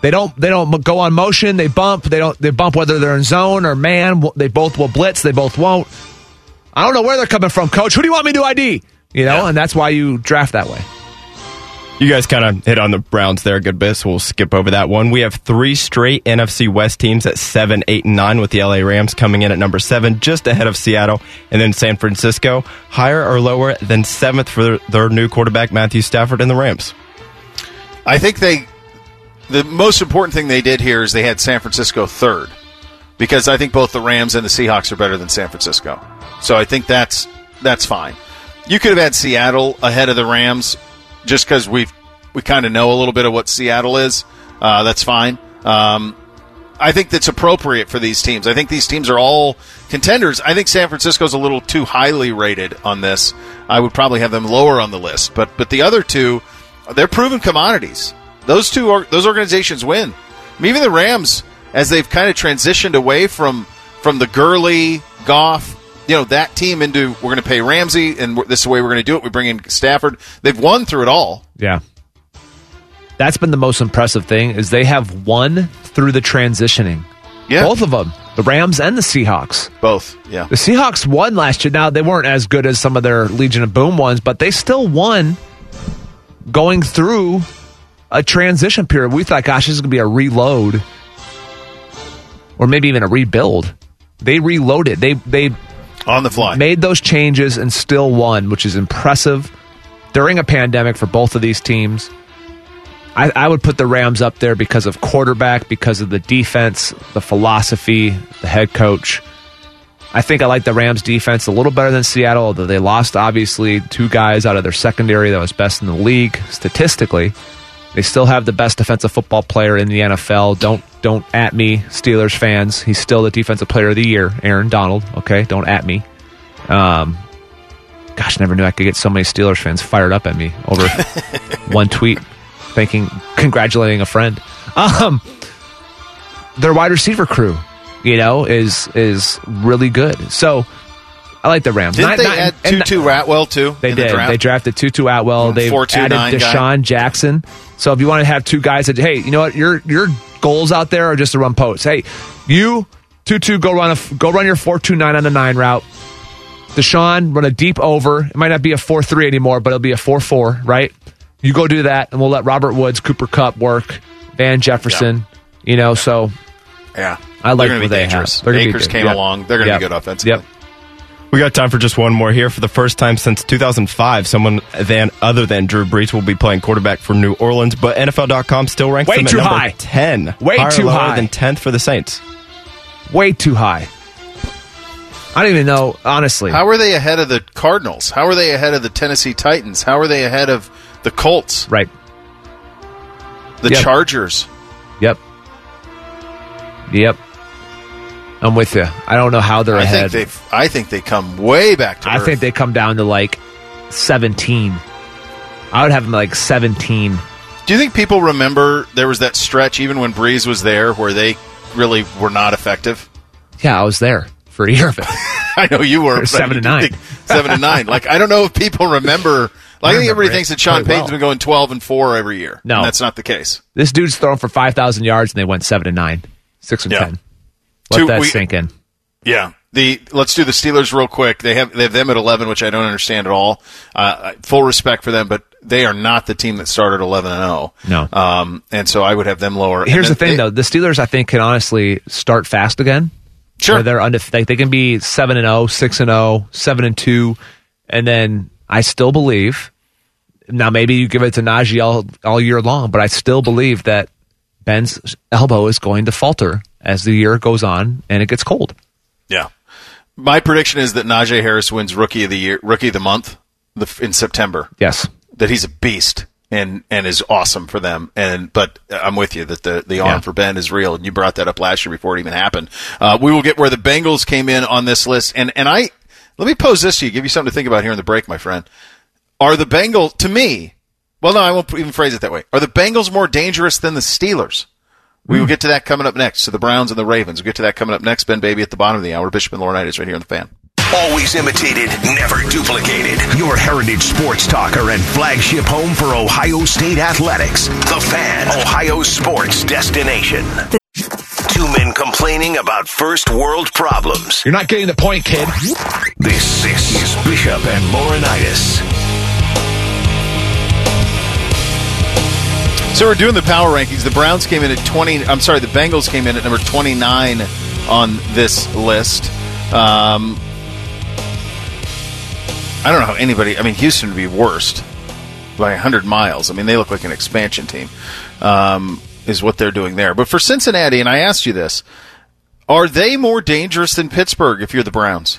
F: They don't they don't go on motion. They bump. They don't they bump whether they're in zone or man. They both will blitz. They both won't. I don't know where they're coming from, Coach. Who do you want me to I D? You know, yeah. And that's why you draft that way.
I: You guys kind of hit on the Browns there a good bit, so we'll skip over that one. We have three straight N F C West teams at seven, eight, and nine, with the L A Rams coming in at number seven, just ahead of Seattle, and then San Francisco, higher or lower than seventh for their new quarterback, Matthew Stafford, and the Rams.
E: I think they... The most important thing they did here is they had San Francisco third, because I think both the Rams and the Seahawks are better than San Francisco. So I think that's that's fine. You could have had Seattle ahead of the Rams just because we we kind of know a little bit of what Seattle is. Uh, that's fine. Um, I think that's appropriate for these teams. I think these teams are all contenders. I think San Francisco's a little too highly rated on this. I would probably have them lower on the list. But but the other two, they're proven commodities. Those two, are, those organizations win. I mean, even the Rams, as they've kind of transitioned away from from the Gurley, Goff, you know, that team into we're going to pay Ramsey, and this is the way we're going to do it. We bring in Stafford. They've won through it all.
F: Yeah, that's been the most impressive thing is they have won through the transitioning.
E: Yeah,
F: both of them, the Rams and the Seahawks.
E: Both. Yeah,
F: the Seahawks won last year. Now they weren't as good as some of their Legion of Boom ones, but they still won going through a transition period. We thought, gosh, this is going to be a reload or maybe even a rebuild. They reloaded. They they
E: on the fly
F: made those changes and still won, which is impressive during a pandemic for both of these teams. I, I would put the Rams up there because of quarterback, because of the defense, the philosophy, the head coach. I think I like the Rams defense a little better than Seattle, although they lost, obviously, two guys out of their secondary that was best in the league statistically. They still have the best defensive football player in the N F L. Don't don't at me, Steelers fans. He's still the defensive player of the year, Aaron Donald. Okay, don't at me. Um, gosh, never knew I could get so many Steelers fans fired up at me over one tweet, thanking, congratulating a friend. Um, their wide receiver crew, you know, is is really good. So I like the Rams.
E: Didn't
F: not,
E: they
F: not,
E: add
F: and,
E: Tutu Atwell, too?
F: They did.
E: The draft?
F: They drafted Tutu Atwell. They added Deshaun
E: guy.
F: Jackson. So if you want to have two guys that, hey, you know what, your your goals out there are just to run posts. Hey, you, Tutu, go run a go run your four two nine on the nine route. Deshaun, run a deep over. It might not be a four three anymore, but it'll be a four four, right? You go do that, and we'll let Robert Woods, Cooper Kupp work, Van Jefferson, yeah. you know, so
E: yeah,
F: I like
E: what
F: they
E: dangerous.
F: have. They're
E: Akers came
F: yep.
E: along. They're going to
F: yep.
E: be good offensively.
F: Yep.
I: We got time for just one more here. For the first time since two thousand five, someone than other than Drew Brees will be playing quarterback for New Orleans, but N F L dot com still ranks
F: Way
I: them at
F: too
I: number
F: high.
I: ten.
F: Way
I: higher
F: too
I: lower
F: high.
I: than tenth for the Saints.
F: Way too high. I don't even know, honestly.
E: How are they ahead of the Cardinals? How are they ahead of the Tennessee Titans? How are they ahead of the Colts?
F: Right.
E: The
F: Yep.
E: Chargers?
F: Yep. Yep. I'm with you. I don't know how they're
E: I
F: ahead.
E: think they. I think they come way back to
F: I
E: earth.
F: think they come down to like seventeen. I would have them like seventeen.
E: Do you think people remember there was that stretch, even when Breeze was there, where they really were not effective?
F: Yeah, I was there for a year of it.
E: I know you were.
F: Or seven and nine.
E: Seven and nine. Like, I don't know if people remember. Like, I, I think everybody
F: it
E: thinks that Sean
F: quite
E: Payton's
F: well.
E: been going twelve and four every year.
F: No.
E: And that's not the case.
F: This dude's thrown for five thousand yards and they went seven and nine, six and
E: Yeah.
F: ten. Let
E: Two-
F: that
E: we-
F: sink in.
E: Yeah. The let's do the Steelers real quick. They have they have them at eleven, which I don't understand at all. Uh, full respect for them, but they are not the team that started eleven and zero.
F: No.
E: Um, and so I would have them lower.
F: Here's the
E: And then
F: thing,
E: they-
F: though. The Steelers, I think, can honestly start fast again.
E: Sure.
F: Where they're undef- like, they can be seven and zero, six and zero, seven and two, and then I still believe. Now, maybe you give it to Najee all, all year long, but I still believe that Ben's elbow is going to falter as the year goes on and it gets cold.
E: Yeah. My prediction is that Najee Harris wins Rookie of the Year, Rookie of the Month the, in September.
F: Yes.
E: That he's a beast and, and is awesome for them. And but I'm with you that the, the arm
F: Yeah.
E: for Ben is real, and you brought that up last year before it even happened. Uh, we will get where the Bengals came in on this list, and and I let me pose this to you, give you something to think about here in the break, my friend. Are the Bengals, to me? Well, no, I won't even phrase it that way. Are the Bengals more dangerous than the Steelers? We will get to that coming up next. So the Browns and the Ravens. We'll get to that coming up next. Ben Baby at the bottom of the hour. Bishop and Laurinaitis right here on the Fan.
C: Always imitated, never duplicated. Your heritage sports talker and flagship home for Ohio State athletics. The Fan, Ohio sports destination. Two men complaining about first world problems.
F: You're not getting the point, kid.
C: This, this is Bishop and Laurinaitis.
E: So we're doing the power rankings. The Browns came in at twenty. I'm sorry, the Bengals came in at number twenty-nine on this list. Um, I don't know how anybody. I mean, Houston would be worst by one hundred miles. I mean, they look like an expansion team, um, is what they're doing there. But for Cincinnati, and I asked you this, are they more dangerous than Pittsburgh if you're the Browns?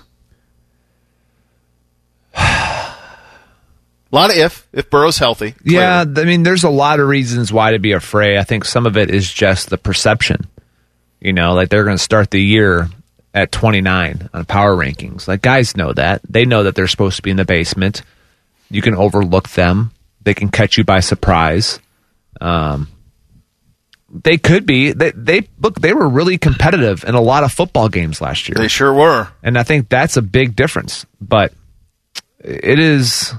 E: A lot of if, if Burrow's healthy. Clearly.
F: Yeah, I mean, there's a lot of reasons why to be afraid. I think some of it is just the perception. You know, like they're going to start the year at twenty-nine on power rankings. Like, guys know that. They know that they're supposed to be in the basement. You can overlook them. They can catch you by surprise. Um, they could be. They, they look, they were really competitive in a lot of football games last year.
E: They sure were.
F: And I think that's a big difference. But it is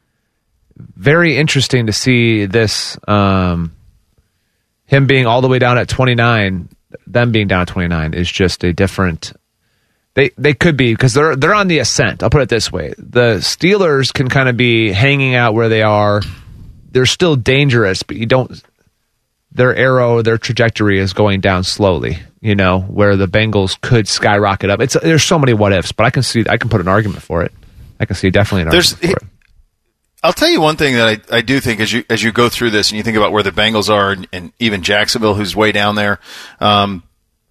F: very interesting to see this, um, him being all the way down at twenty-nine, them being down at twenty-nine is just a different. They they could be, because they're they're on the ascent. I'll put it this way: the Steelers can kind of be hanging out where they are. They're still dangerous, but you don't. Their arrow, their trajectory is going down slowly. You know, where the Bengals could skyrocket up. It's there's so many what ifs, but I can see I can put an argument for it. I can see definitely an
E: There's,
F: argument for it.
E: I'll tell you one thing that I, I do think as you as you go through this and you think about where the Bengals are and, and even Jacksonville, who's way down there. Um,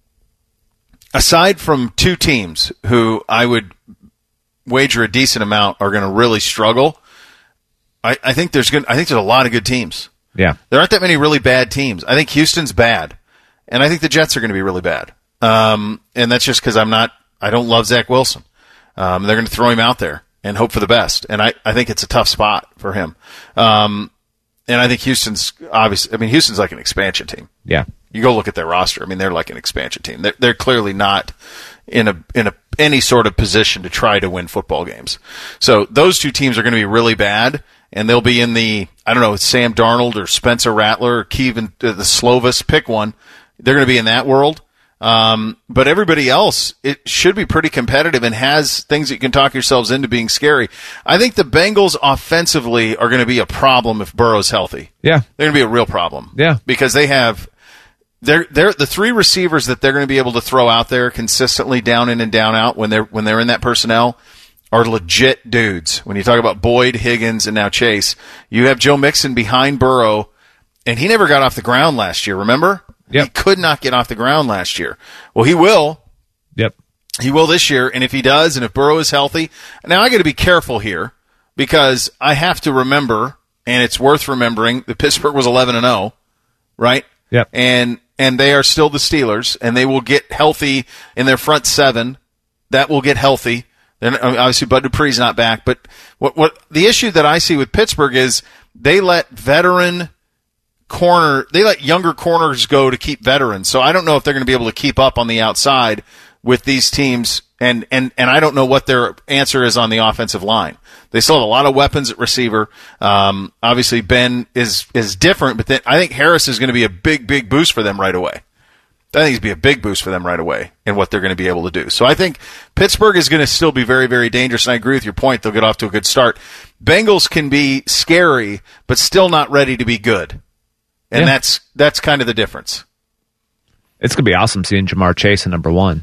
E: aside from two teams who I would wager a decent amount are going to really struggle, I, I think there's going I think there's a lot of good teams.
F: Yeah,
E: there aren't that many really bad teams. I think Houston's bad, and I think the Jets are going to be really bad. Um, and that's just because I'm not I don't love Zach Wilson. Um, they're going to throw him out there and hope for the best. And I, I think it's a tough spot for him. Um, and I think Houston's obviously, I mean, Houston's like an expansion team.
F: Yeah.
E: You go look at their roster. I mean, they're like an expansion team. They're, they're clearly not in a, in a, any sort of position to try to win football games. So those two teams are going to be really bad, and they'll be in the, I don't know, Sam Darnold or Spencer Rattler or Kevin, uh, the Slovis, pick one. They're going to be in that world. Um, but everybody else, it should be pretty competitive and has things that you can talk yourselves into being scary. I think the Bengals offensively are going to be a problem if Burrow's healthy.
F: Yeah.
E: They're going to be a real problem.
F: Yeah.
E: Because they have, they're, they're, the three receivers that they're going to be able to throw out there consistently down in and down out when they're, when they're in that personnel are legit dudes. When you talk about Boyd, Higgins, and now Chase, you have Joe Mixon behind Burrow, and he never got off the ground last year, remember? Yep. He could not get off the ground last year. Well, he will.
F: Yep.
E: He will this year, and if he does, and if Burrow is healthy, now I got to be careful here because I have to remember, and it's worth remembering, that Pittsburgh was eleven and oh, right?
F: Yep.
E: And and they are still the Steelers, and they will get healthy in their front seven. That will get healthy. Then obviously Bud Dupree's not back, but what what the issue that I see with Pittsburgh is they let veteran corner, they let younger corners go to keep veterans. So I don't know if they're going to be able to keep up on the outside with these teams, and, and, and I don't know what their answer is on the offensive line. They still have a lot of weapons at receiver. Um, obviously Ben is, is different, but then I think Harris is going to be a big, big boost for them right away. I think he's be a big boost for them right away in what they're going to be able to do. So I think Pittsburgh is going to still be very, very dangerous, and I agree with your point. They'll get off to a good start. Bengals can be scary, but still not ready to be good. And yeah. that's that's kind of the difference.
F: It's going to be awesome seeing Jamar Chase in number one.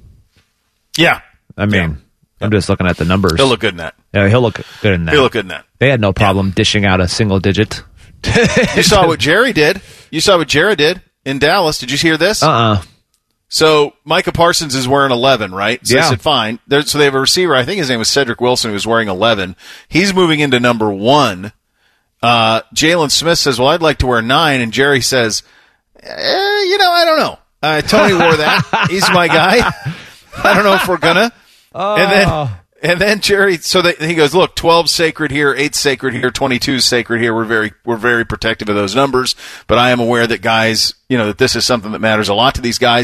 E: Yeah.
F: I mean, yeah. I'm just looking at the numbers.
E: He'll look good in that.
F: Yeah, he'll look good in that.
E: He'll look good in that.
F: They had no problem yeah. dishing out a single digit.
E: You saw what Jerry did. You saw what Jared did in Dallas. Did you hear this?
F: Uh-uh.
E: So Micah Parsons is wearing eleven, right? So
F: yeah.
E: I said, fine. There, so they have a receiver. I think his name was Cedric Wilson, who was wearing eleven. He's moving into number one. Uh, Jalen Smith says, well, I'd like to wear nine. And Jerry says, eh, you know, I don't know. Uh, Tony wore that. He's my guy. I don't know if we're gonna.
F: Oh.
E: And then, and then Jerry, so they, he goes, look, twelve sacred here, eight sacred here, twenty-two sacred here. We're very, we're very protective of those numbers, but I am aware that guys, you know, that this is something that matters a lot to these guys.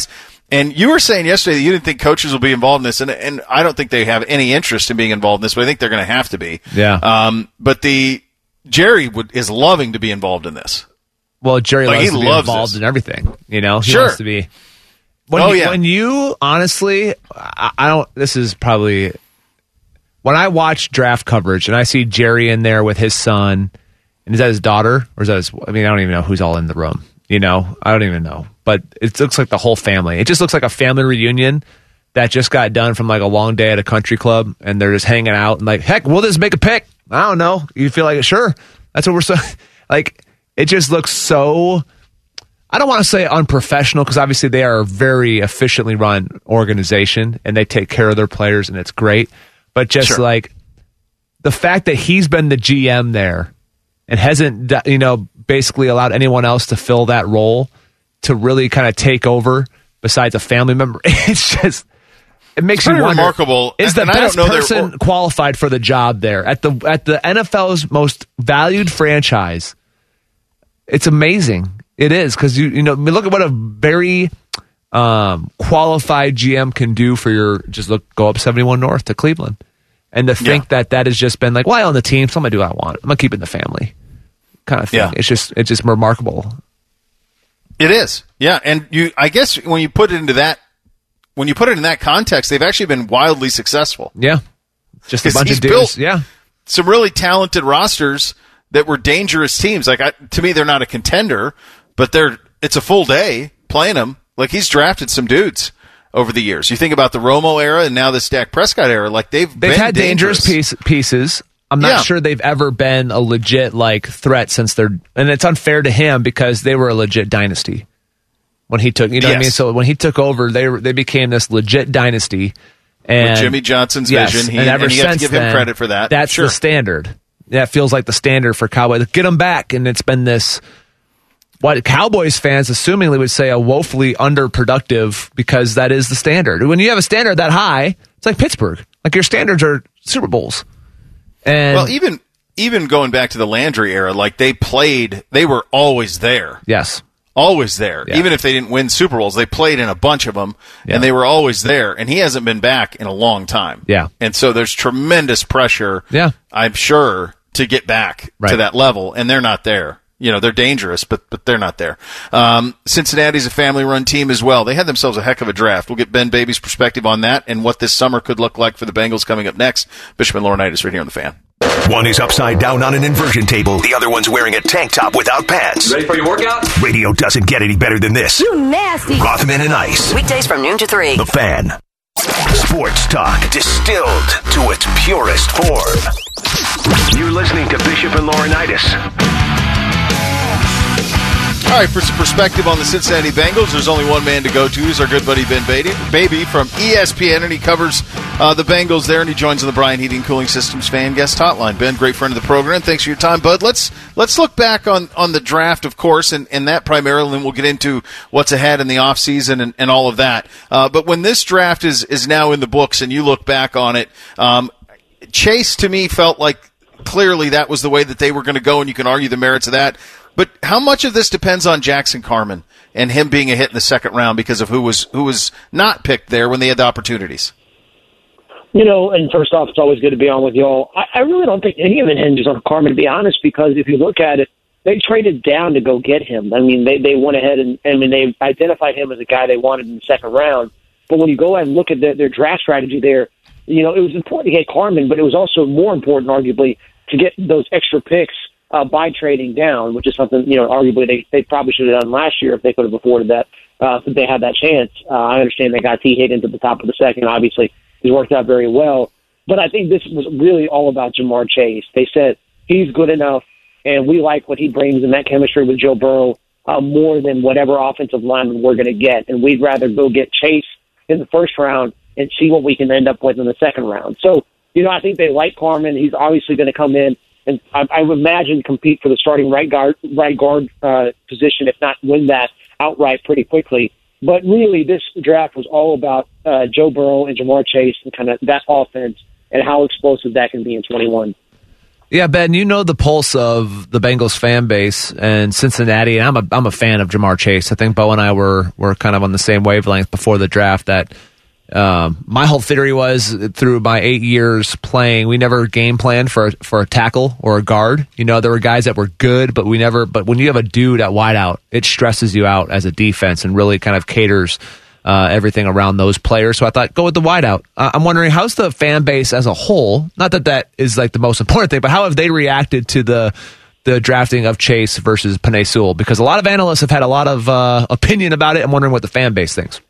E: And you were saying yesterday that you didn't think coaches will be involved in this, and and I don't think they have any interest in being involved in this, but I think they're going to have to be.
F: Yeah.
E: Um, but the Jerry would, is loving to be involved in this.
F: Well, Jerry
E: Like,
F: loves
E: he
F: to be
E: loves
F: involved
E: this.
F: in everything. You know, he
E: Sure.
F: wants to be. When
E: Oh,
F: you,
E: yeah.
F: When you honestly, I, I don't. This is probably when I watch draft coverage and I see Jerry in there with his son, and is that his daughter or is that his? I mean, I don't even know who's all in the room. You know, I don't even know. But it looks like the whole family. It just looks like a family reunion that just got done from like a long day at a country club, and they're just hanging out and like, heck, we'll just make a pick. I don't know. You feel like, sure, that's what we're so like. It just looks so. I don't want to say unprofessional because obviously they are a very efficiently run organization and they take care of their players and it's great. But just
E: Sure.
F: like the fact that he's been the G M there and hasn't, you know, basically allowed anyone else to fill that role to really kind of take over besides a family member. It's just, it makes
E: It's
F: you
E: pretty
F: wonder,
E: remarkable.
F: is the
E: And I don't
F: best
E: know their-
F: person qualified for the job there at the at the N F L's most valued franchise? It's amazing. It is because you you know I mean, look at what a very um, qualified G M can do for your just look go up seventy-one North to Cleveland, and to think
E: Yeah.
F: that that has just been like, well, I own the team, so I'm gonna do what I want. I'm gonna keep it in the family, kind of thing.
E: Yeah.
F: It's just it's just remarkable.
E: It is, yeah. And you, I guess, when you put it into that, when you put it in that context, they've actually been wildly successful.
F: Yeah, just a
E: 'Cause
F: bunch
E: he's
F: of dudes.
E: built-
F: Yeah,
E: Some really talented rosters that were dangerous teams. Like I, to me, they're not a contender, but they're. It's a full day playing them. Like he's drafted some dudes over the years. You think about the Romo era and now the Dak Prescott era. Like they've
F: they've
E: been
F: had dangerous,
E: dangerous.
F: piece, pieces. I'm not
E: Yeah.
F: sure they've ever been a legit like threat since they're, and it's unfair to him because they were a legit dynasty when he took. You know what I
E: Yes.
F: mean? So when he took over, they were, they became this legit dynasty. And
E: With Jimmy Johnson's
F: yes,
E: vision, he,
F: and ever
E: and you have to
F: since
E: give him
F: then,
E: credit for that.
F: That's
E: sure.
F: the standard. That feels like the standard for Cowboys. Get them back, and it's been this. What Cowboys fans assumingly would say a woefully underproductive because that is the standard. When you have a standard that high, it's like Pittsburgh. Like your standards are Super Bowls. And
E: Well, even even going back to the Landry era, like they played, they were always there.
F: yes.
E: Always there.
F: Yeah.
E: Even if they didn't win Super Bowls, they played in a bunch of them,
F: Yeah.
E: and they were always there. And he hasn't been back in a long time.
F: Yeah.
E: And so there's tremendous pressure,
F: Yeah.
E: I'm sure, to get back
F: Right.
E: to that level, and they're not there. You know, they're dangerous, but but they're not there. Um, Cincinnati's a family-run team as well. They had themselves a heck of a draft. We'll get Ben Baby's perspective on that and what this summer could look like for the Bengals coming up next. Bishop and Laurinaitis right here on The Fan.
C: One is upside down on an inversion table. The other one's wearing a tank top without pants.
G: Ready for your workout?
C: Radio doesn't get any better than this.
D: You nasty.
C: Rothman and Ice.
D: Weekdays from noon to three.
C: The Fan. Sports talk distilled to its purest form. You're listening to Bishop and Laurinaitis.
E: All right, for some perspective on the Cincinnati Bengals, there's only one man to go to. He's our good buddy Ben Baby, Baby from E S P N, and he covers uh, the Bengals there, and he joins on the Brian Heating Cooling Systems fan guest hotline. Ben, great friend of the program. Thanks for your time, bud. Let's let's look back on, on the draft, of course, and, and that primarily, and then we'll get into what's ahead in the offseason and, and all of that. Uh, but when this draft is, is now in the books and you look back on it, um, Chase, to me, felt like clearly that was the way that they were going to go, and you can argue the merits of that. But how much of this depends on Jackson Carman and him being a hit in the second round because of who was who was not picked there when they had the opportunities?
H: You know, and first off, it's always good to be on with y'all. I, I really don't think any of it hinges on Carman, to be honest, because if you look at it, they traded down to go get him. I mean, they, they went ahead and, I mean, they identified him as a guy they wanted in the second round. But when you go ahead and look at their, their draft strategy there, you know, it was important to get Carman, but it was also more important, arguably, to get those extra picks uh, by trading down, which is something, you know, arguably they, they probably should have done last year if they could have afforded that, uh, if they had that chance. Uh, I understand they got T. Higgins into the top of the second. Obviously, he's worked out very well. But I think this was really all about Jamar Chase. They said he's good enough, and we like what he brings in that chemistry with Joe Burrow uh, more than whatever offensive lineman we're going to get. And we'd rather go get Chase in the first round and see what we can end up with in the second round. So, you know, I think they like Carman. He's obviously going to come in and I, I would imagine compete for the starting right guard, right guard uh, position, if not win that outright pretty quickly. But really, this draft was all about uh, Joe Burrow and Jamar Chase and kind of that offense and how explosive that can be in twenty-one.
F: Yeah, Ben, you know the pulse of the Bengals fan base and Cincinnati. And I'm a I'm a fan of Jamar Chase. I think Bo and I were were kind of on the same wavelength before the draft. That um, my whole theory was through my eight years playing, we never game planned for for a tackle or a guard. You know, there were guys that were good, but we never. But when you have a dude at wideout, it stresses you out as a defense and really kind of caters Uh, everything around those players. So I thought, go with the wideout. Uh, I'm wondering, how's the fan base as a whole? Not that that is like the most important thing, but how have they reacted to the the drafting of Chase versus Penei Sewell? Because a lot of analysts have had a lot of uh, opinion about it. I'm wondering what the fan base thinks.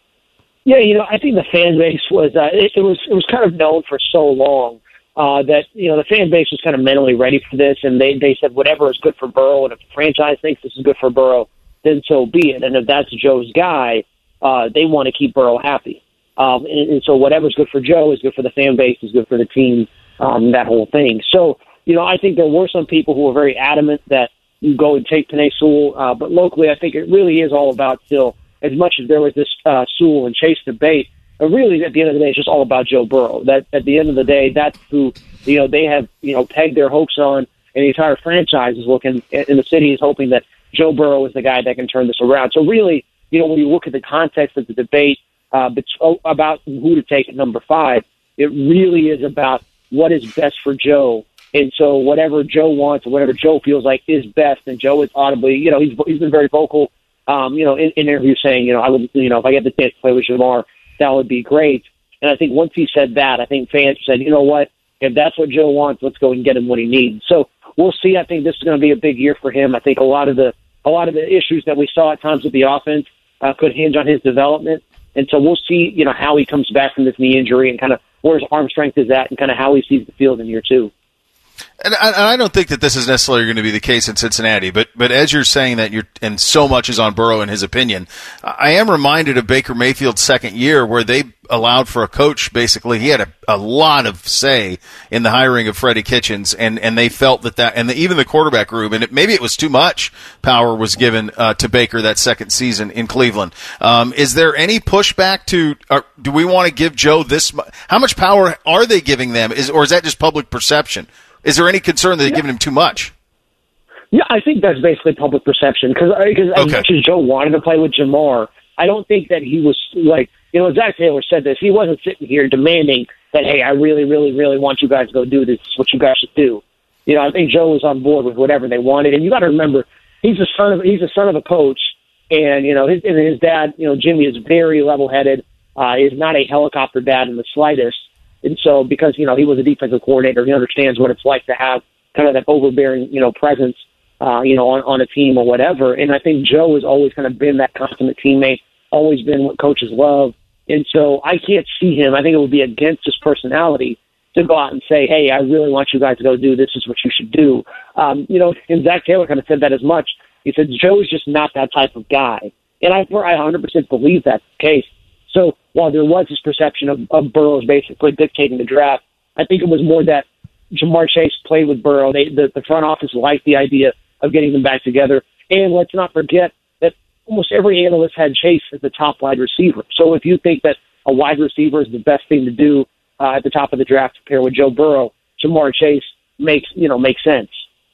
H: Yeah, you know, I think the fan base was uh, it, it was it was kind of known for so long uh, that you know the fan base was kind of mentally ready for this, and they they said whatever is good for Burrow, and if the franchise thinks this is good for Burrow, then so be it. And if that's Joe's guy, Uh, they want to keep Burrow happy. Um, and, and so whatever's good for Joe is good for the fan base, is good for the team, um, that whole thing. So, you know, I think there were some people who were very adamant that you go and take Penei Sewell. Uh, but locally, I think it really is all about still, as much as there was this uh, Sewell and Chase debate, but really at the end of the day, it's just all about Joe Burrow. That at the end of the day, that's who, you know, they have, you know, pegged their hopes on, and the entire franchise is looking, and the city is hoping that Joe Burrow is the guy that can turn this around. So really, you know, when you look at the context of the debate uh, about who to take at number five, it really is about what is best for Joe. And so whatever Joe wants or whatever Joe feels like is best, and Joe is audibly, you know, he's he's been very vocal, um, you know, in, in interviews saying, you know, I would, you know, if I get the chance to play with Jamar, that would be great. And I think once he said that, I think fans said, you know what, if that's what Joe wants, let's go and get him what he needs. So we'll see. I think this is going to be a big year for him. I think a lot of the a lot of the issues that we saw at times with the offense Uh, could hinge on his development. And so we'll see, you know, how he comes back from this knee injury and kind of where his arm strength is at and kind of how he sees the field in year two.
E: And I, and I don't think that this is necessarily going to be the case in Cincinnati, but but as you're saying that, you're and so much is on Burrow in his opinion, I am reminded of Baker Mayfield's second year where they allowed for a coach. Basically, he had a, a lot of say in the hiring of Freddie Kitchens, and, and they felt that that and the, even the quarterback room, and it, maybe it was too much power was given uh, to Baker that second season in Cleveland. Um, is there any pushback to? Or do we want to give Joe this? How much power are they giving them? Is or is that just public perception? Is there any concern that they're yeah. giving him too much?
H: Yeah, I think that's basically public perception because okay. as much as Joe wanted to play with Jamar, I don't think that he was like, you know, Zach Taylor said this. He wasn't sitting here demanding that, hey, I really, really, really want you guys to go do this. This is what you guys should do. You know, I think Joe was on board with whatever they wanted. And you got to remember, he's a son of he's a son of a coach, and you know, his and his dad, you know, Jimmy is very level-headed. Uh, is not a helicopter dad in the slightest. And so, because, you know, he was a defensive coordinator, he understands what it's like to have kind of that overbearing, you know, presence, uh, you know, on, on a team or whatever. And I think Joe has always kind of been that consummate teammate, always been what coaches love. And so I can't see him. I think it would be against his personality to go out and say, hey, I really want you guys to go do this. This is what you should do. Um, you know, and Zach Taylor kind of said that as much. He said, Joe's just not that type of guy. And I, I one hundred percent believe that's the case. So while there was this perception of, of Burrow's basically dictating the draft, I think it was more that Jamar Chase played with Burrow. They, the, the front office liked the idea of getting them back together. And let's not forget that almost every analyst had Chase as the top wide receiver. So if you think that a wide receiver is the best thing to do uh, at the top of the draft to pair with Joe Burrow, Jamar Chase makes, you know, makes sense.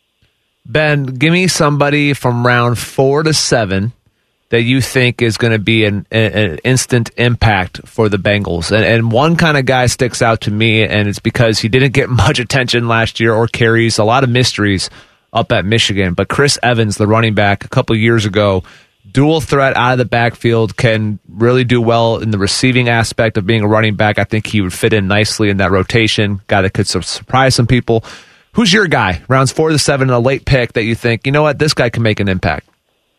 F: Ben, give me somebody from round four to seven that you think is going to be an, an instant impact for the Bengals. And, and one kind of guy sticks out to me, and it's because he didn't get much attention last year or carries, a lot of mysteries up at Michigan. But Chris Evans, the running back, a couple years ago, dual threat out of the backfield, can really do well in the receiving aspect of being a running back. I think he would fit in nicely in that rotation, guy that could surprise some people. Who's your guy, rounds four to seven, a late pick that you think, you know what, this guy can make an impact?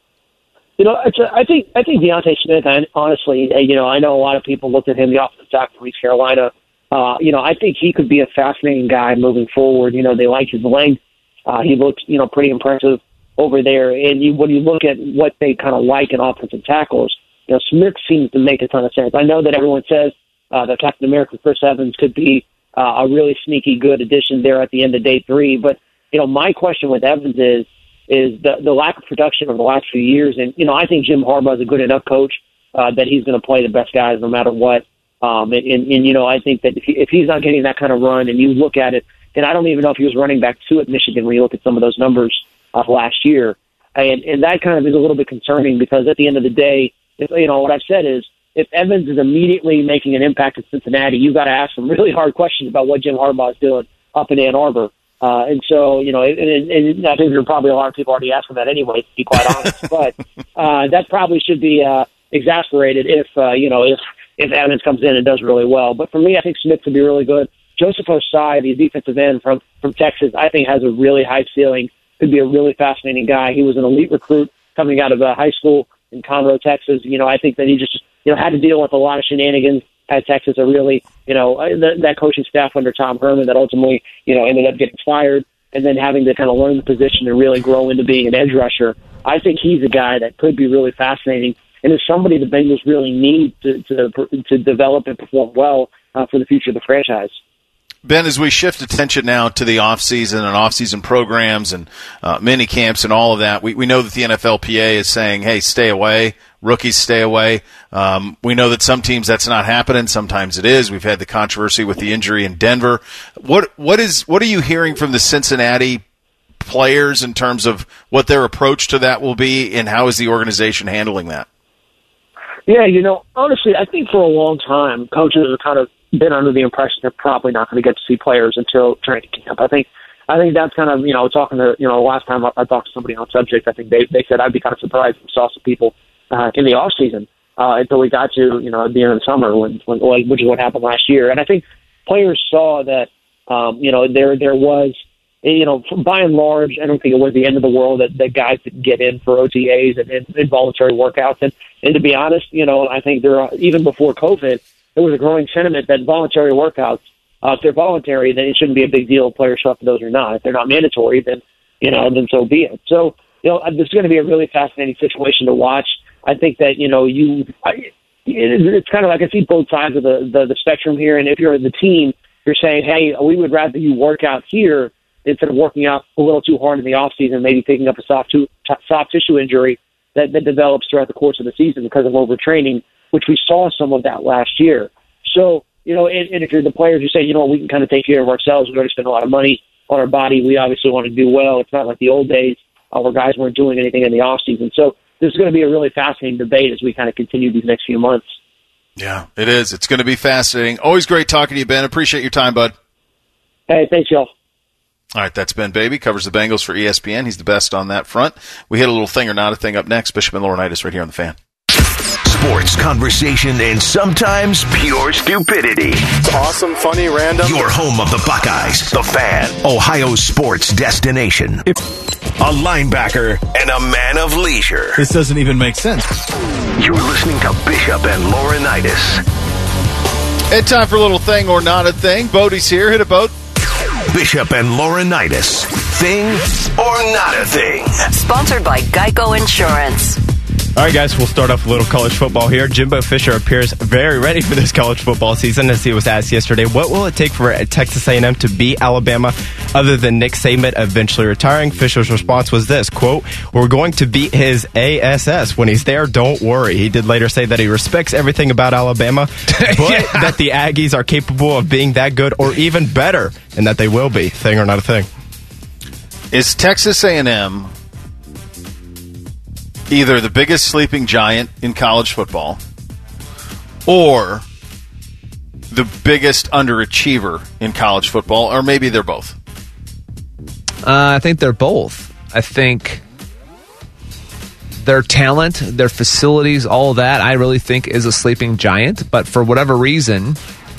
H: You know, it's a, I think I think Deontay Smith. I, honestly, you know, I know a lot of people looked at him, the offensive tackle from East Carolina. Uh, you know, I think he could be a fascinating guy moving forward. You know, they like his length. Uh, he looks, you know, pretty impressive over there. And you, when you look at what they kind of like in offensive tackles, you know, Smith seems to make a ton of sense. I know that everyone says uh, that Captain America Chris Evans could be uh, a really sneaky good addition there at the end of day three. But you know, my question with Evans is. is the, the lack of production over the last few years. And, you know, I think Jim Harbaugh is a good enough coach uh, that he's going to play the best guys no matter what. Um, and, and, and, you know, I think that if, he, if he's not getting that kind of run and you look at it, and I don't even know if he was running back two at Michigan when you look at some of those numbers uh, last year. And, and that kind of is a little bit concerning because at the end of the day, if, you know, what I've said is if Evans is immediately making an impact in Cincinnati, you've got to ask some really hard questions about what Jim Harbaugh is doing up in Ann Arbor. Uh, and so, you know, and, and, and I think there are probably a lot of people already asking that anyway, to be quite honest. But uh, that probably should be uh, exasperated if, uh, you know, if, if Evans comes in and does really well. But for me, I think Smith could be really good. Joseph Osai, the defensive end from, from Texas, I think has a really high ceiling. Could be a really fascinating guy. He was an elite recruit coming out of uh, high school in Conroe, Texas. You know, I think that he just, you know, had to deal with a lot of shenanigans at Texas. A really, you know, the, that coaching staff under Tom Herman that ultimately, you know, ended up getting fired and then having to kind of learn the position and really grow into being an edge rusher. I think he's a guy that could be really fascinating and is somebody the Bengals really need to to, to develop and perform well uh, for the future of the franchise.
E: Ben, as we shift attention now to the offseason and off-season programs and uh, mini camps and all of that, we, we know that the N F L P A is saying, hey, stay away. Rookies stay away. Um, we know that some teams that's not happening. Sometimes it is. We've had the controversy with the injury in Denver. What what is what are you hearing from the Cincinnati players in terms of what their approach to that will be, and how is the organization handling that?
H: Yeah, you know, honestly, I think for a long time, coaches have kind of been under the impression they're probably not going to get to see players until training camp. I think I think that's kind of, you know, talking to, you know, last time I, I talked to somebody on the subject, I think they they said I'd be kind of surprised if we saw some people uh, in the off season uh, until we got to, you know, at the end of the summer, when, when which is what happened last year. And I think players saw that, um, you know, there there was, you know, by and large, I don't think it was the end of the world that, that guys didn't get in for O T As and, and involuntary workouts. And, and to be honest, you know, I think there are, even before COVID, there was a growing sentiment that voluntary workouts, uh, if they're voluntary, then it shouldn't be a big deal if players show up to those or not. If they're not mandatory, then, you know, then so be it. So, you know, this is going to be a really fascinating situation to watch. I think that, you know, you, I, it, it's kind of like I see both sides of the, the, the spectrum here. And if you're the team, you're saying, hey, we would rather you work out here instead of working out a little too hard in the off season, maybe picking up a soft, t- soft tissue injury that, that develops throughout the course of the season because of overtraining, which we saw some of that last year. So, you know, and, and if you're the players who say, you know, we can kind of take care of ourselves, we already spend a lot of money on our body, we obviously want to do well. It's not like the old days uh, where guys weren't doing anything in the off season. So this is going to be a really fascinating debate as we kind of continue these next few months.
E: Yeah, it is. It's going to be fascinating. Always great talking to you, Ben. Appreciate your time, bud.
H: Hey, thanks, y'all.
E: All right, that's Ben Baby, covers the Bengals for E S P N. He's the best on that front. We hit a little thing or not a thing up next. Bishop and Laurinaitis right here on The Fan.
C: Sports, conversation, and sometimes pure stupidity.
G: It's awesome, funny, random.
C: Your home of the Buckeyes, The Fan, Ohio's sports destination. A linebacker and a man of leisure.
J: This doesn't even make sense.
C: You're listening to Bishop and Laurinaitis.
E: And time for a little thing or not a thing. Bodie's here. Hit a boat.
C: Bishop and Laurinaitis. Thing or not a thing.
D: Sponsored by Geico Insurance.
I: All right, guys, we'll start off a little college football here. Jimbo Fisher appears very ready for this college football season, as he was asked yesterday. What will it take for Texas A and M to beat Alabama other than Nick Saban eventually retiring? Fisher's response was this, quote, "We're going to beat his A S S. When he's there, don't worry." He did later say that he respects everything about Alabama, but yeah. that the Aggies are capable of being that good or even better, and that they will be. Thing or not a thing?
E: Is Texas A and M either the biggest sleeping giant in college football or the biggest underachiever in college football, or maybe they're both?
F: Uh, I think they're both. I think their talent, their facilities, all of that, I really think is a sleeping giant. But for whatever reason,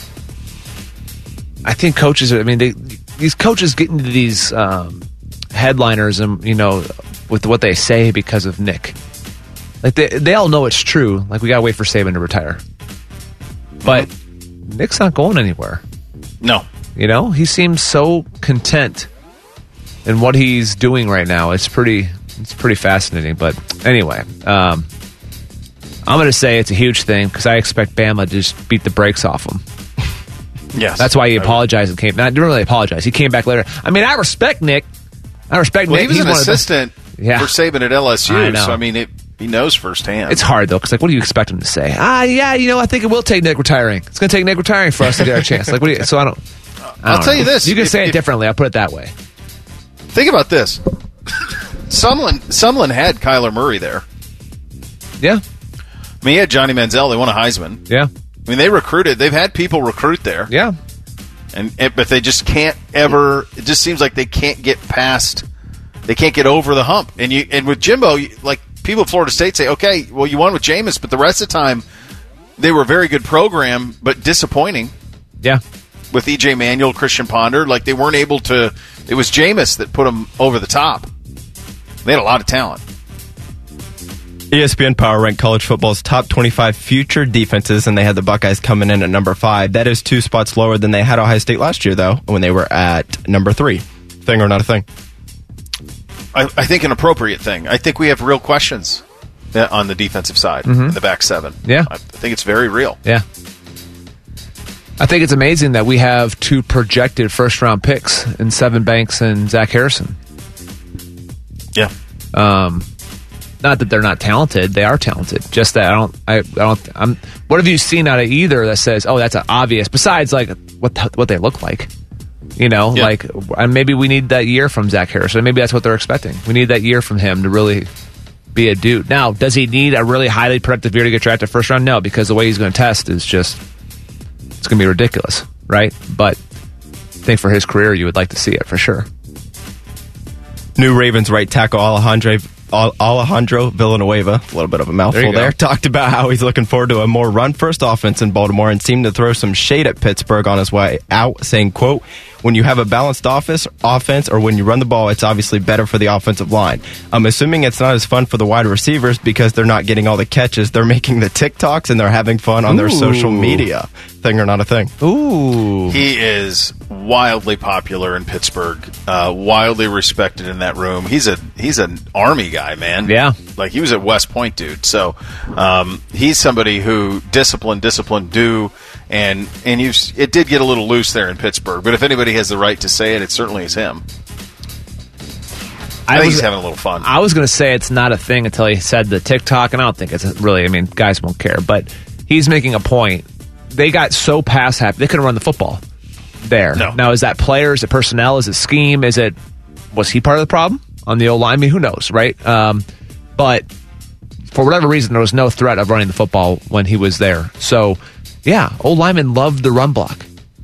F: I think coaches are, I mean, they, these coaches get into these um, headliners and, you know, with what they say because of Nick. Like, they, they all know it's true. Like, we got to wait for Saban to retire. But mm-hmm. Nick's not going anywhere.
E: No.
F: You know, he seems so content in what he's doing right now. It's pretty, it's pretty fascinating. But anyway, um, I'm going to say it's a huge thing because I expect Bama to just beat the brakes off him.
E: Yes.
F: That's why he apologized and came. Not didn't really apologize. He came back later. I mean, I respect Nick. I respect
E: well,
F: Nick.
E: He was
F: He's
E: an
F: one
E: assistant
F: of the, yeah.
E: for Saban at L S U.
F: I know.
E: So, I mean, it, he knows firsthand.
F: It's hard, though, because, like, what do you expect him to say? Ah, yeah, you know, I think it will take Nick retiring. It's going to take Nick retiring for us to get our chance. Like, what do you, so I don't.
E: I'll
F: don't
E: tell
F: know.
E: you this.
F: You can
E: if,
F: say it
E: if,
F: differently. I'll put it that way.
E: Think about this. Sumlin, Sumlin had Kyler Murray there.
F: Yeah.
E: I mean, he had Johnny Manziel. They won a Heisman.
F: Yeah.
E: I mean, they recruited. They've had people recruit there.
F: Yeah.
E: And but they just can't ever. It just seems like they can't get past. They can't get over the hump. And you and with Jimbo, you, like people at Florida State say, okay, well, you won with Jameis, but the rest of the time, they were a very good program, but disappointing.
F: Yeah.
E: With E J Manuel, Christian Ponder, like they weren't able to. It was Jameis that put them over the top. They had a lot of talent.
I: E S P N Power ranked college football's top twenty-five future defenses, and they had the Buckeyes coming in at number five. That is two spots lower than they had Ohio State last year, though, when they were at number three. Thing or not a thing?
E: I, I think an appropriate thing. I think we have real questions on the defensive side,
F: Mm-hmm.
E: in the back seven.
F: Yeah.
E: I think it's very real.
F: Yeah. I think it's amazing that we have two projected first-round picks in Seven Banks and Zach Harrison.
E: Yeah.
F: Um, not that they're not talented; they are talented. Just that I don't, I, I don't. I'm. What have you seen out of either that says, "Oh, that's an obvious"? Besides, like what the, what they look like, you know,
E: Yeah.
F: like and maybe we need that year from Zach Harrison. Maybe that's what they're expecting. We need that year from him to really be a dude. Now, does he need a really highly productive year to get drafted first round? No, because the way he's going to test is just it's going to be ridiculous, right? But I think for his career, you would like to see it for sure.
I: New Ravens right tackle Alejandro Alejandro Villanueva, a little bit of a mouthful
F: There you
I: there,
F: go.
I: talked about how he's looking forward to a more run-first offense in Baltimore and seemed to throw some shade at Pittsburgh on his way out, saying, quote, when you have a balanced office, offense or when you run the ball, it's obviously better for the offensive line. I'm assuming it's not as fun for the wide receivers because they're not getting all the catches. They're making the TikToks and they're having fun on their
F: Ooh.
I: social media. Thing or not a thing?
F: Ooh,
E: He is wildly popular in Pittsburgh, uh, wildly respected in that room. He's a he's an Army guy, man.
F: Yeah.
E: Like he was at West Point, dude. So um, he's somebody who discipline, discipline, do, and and you it did get a little loose there in Pittsburgh. But if anybody has the right to say it, it certainly is him. I, think
F: was-
E: he's having a little fun.
F: I was going to say it's not a thing until he said the TikTok, and I don't think it's really. I mean, guys won't care, but he's making a point. They got so pass happy they couldn't run the football there.
E: No.
F: Now, is that player? Is it personnel? Is it scheme? Is it was he part of the problem on the O line? I mean, who knows, right? Um, but for whatever reason, there was no threat of running the football when he was there. So, yeah, old linemen loved the run block.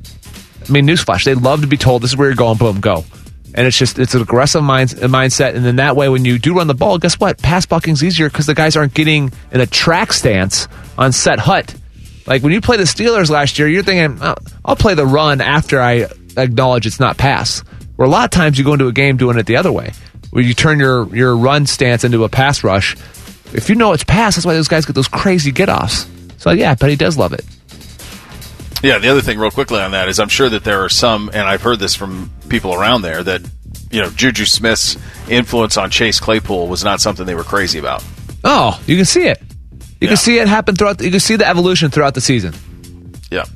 F: I mean, newsflash, they love to be told this is where you're going, boom, go. And it's just, it's an aggressive mind, mindset. And then that way, when you do run the ball, guess what? Pass blocking's easier because the guys aren't getting in a track stance on set hut. Like when you play the Steelers last year, you're thinking, oh, I'll play the run after I acknowledge it's not pass. Where a lot of times you go into a game doing it the other way, where you turn your, your run stance into a pass rush. If you know it's pass, that's why those guys get those crazy get-offs. So, yeah, but he does love it.
E: Yeah, the other thing real quickly on that is I'm sure that there are some, and I've heard this from people around there, that, you know, Juju Smith's influence on Chase Claypool was not something they were crazy about.
F: Oh, you can see it. You
E: Yeah.
F: can see it happen throughout. You can see the evolution throughout the season.
E: Yeah.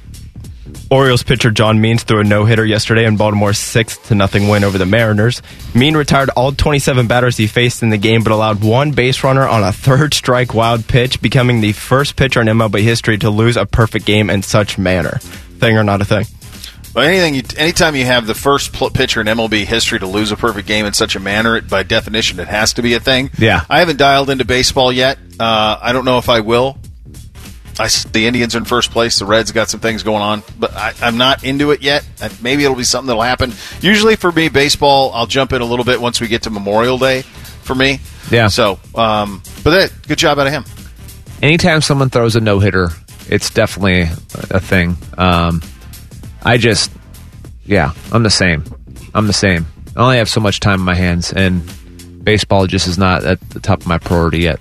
I: Orioles pitcher John Means threw a no-hitter yesterday in Baltimore's six to nothing win over the Mariners. Mean retired all twenty-seven batters he faced in the game, but allowed one base runner on a third-strike wild pitch, becoming the first pitcher in M L B history to lose a perfect game in such manner. Thing or not a thing?
E: Well, anything, you, anytime you have the first pl- pitcher in M L B history to lose a perfect game in such a manner, it, by definition, it has to be a thing.
F: Yeah.
E: I haven't dialed into baseball yet. Uh, I don't know if I will. I, the Indians are in first place. The Reds got some things going on, but I, I'm not into it yet. I, maybe it'll be something that'll happen. Usually for me, baseball, I'll jump in a little bit once we get to Memorial Day for me.
F: Yeah.
E: So, um, but that, good job out of him.
F: Anytime someone throws a no-hitter, it's definitely a thing. Um, I just, yeah, I'm the same. I'm the same. I only have so much time in my hands, and baseball just is not at the top of my priority yet.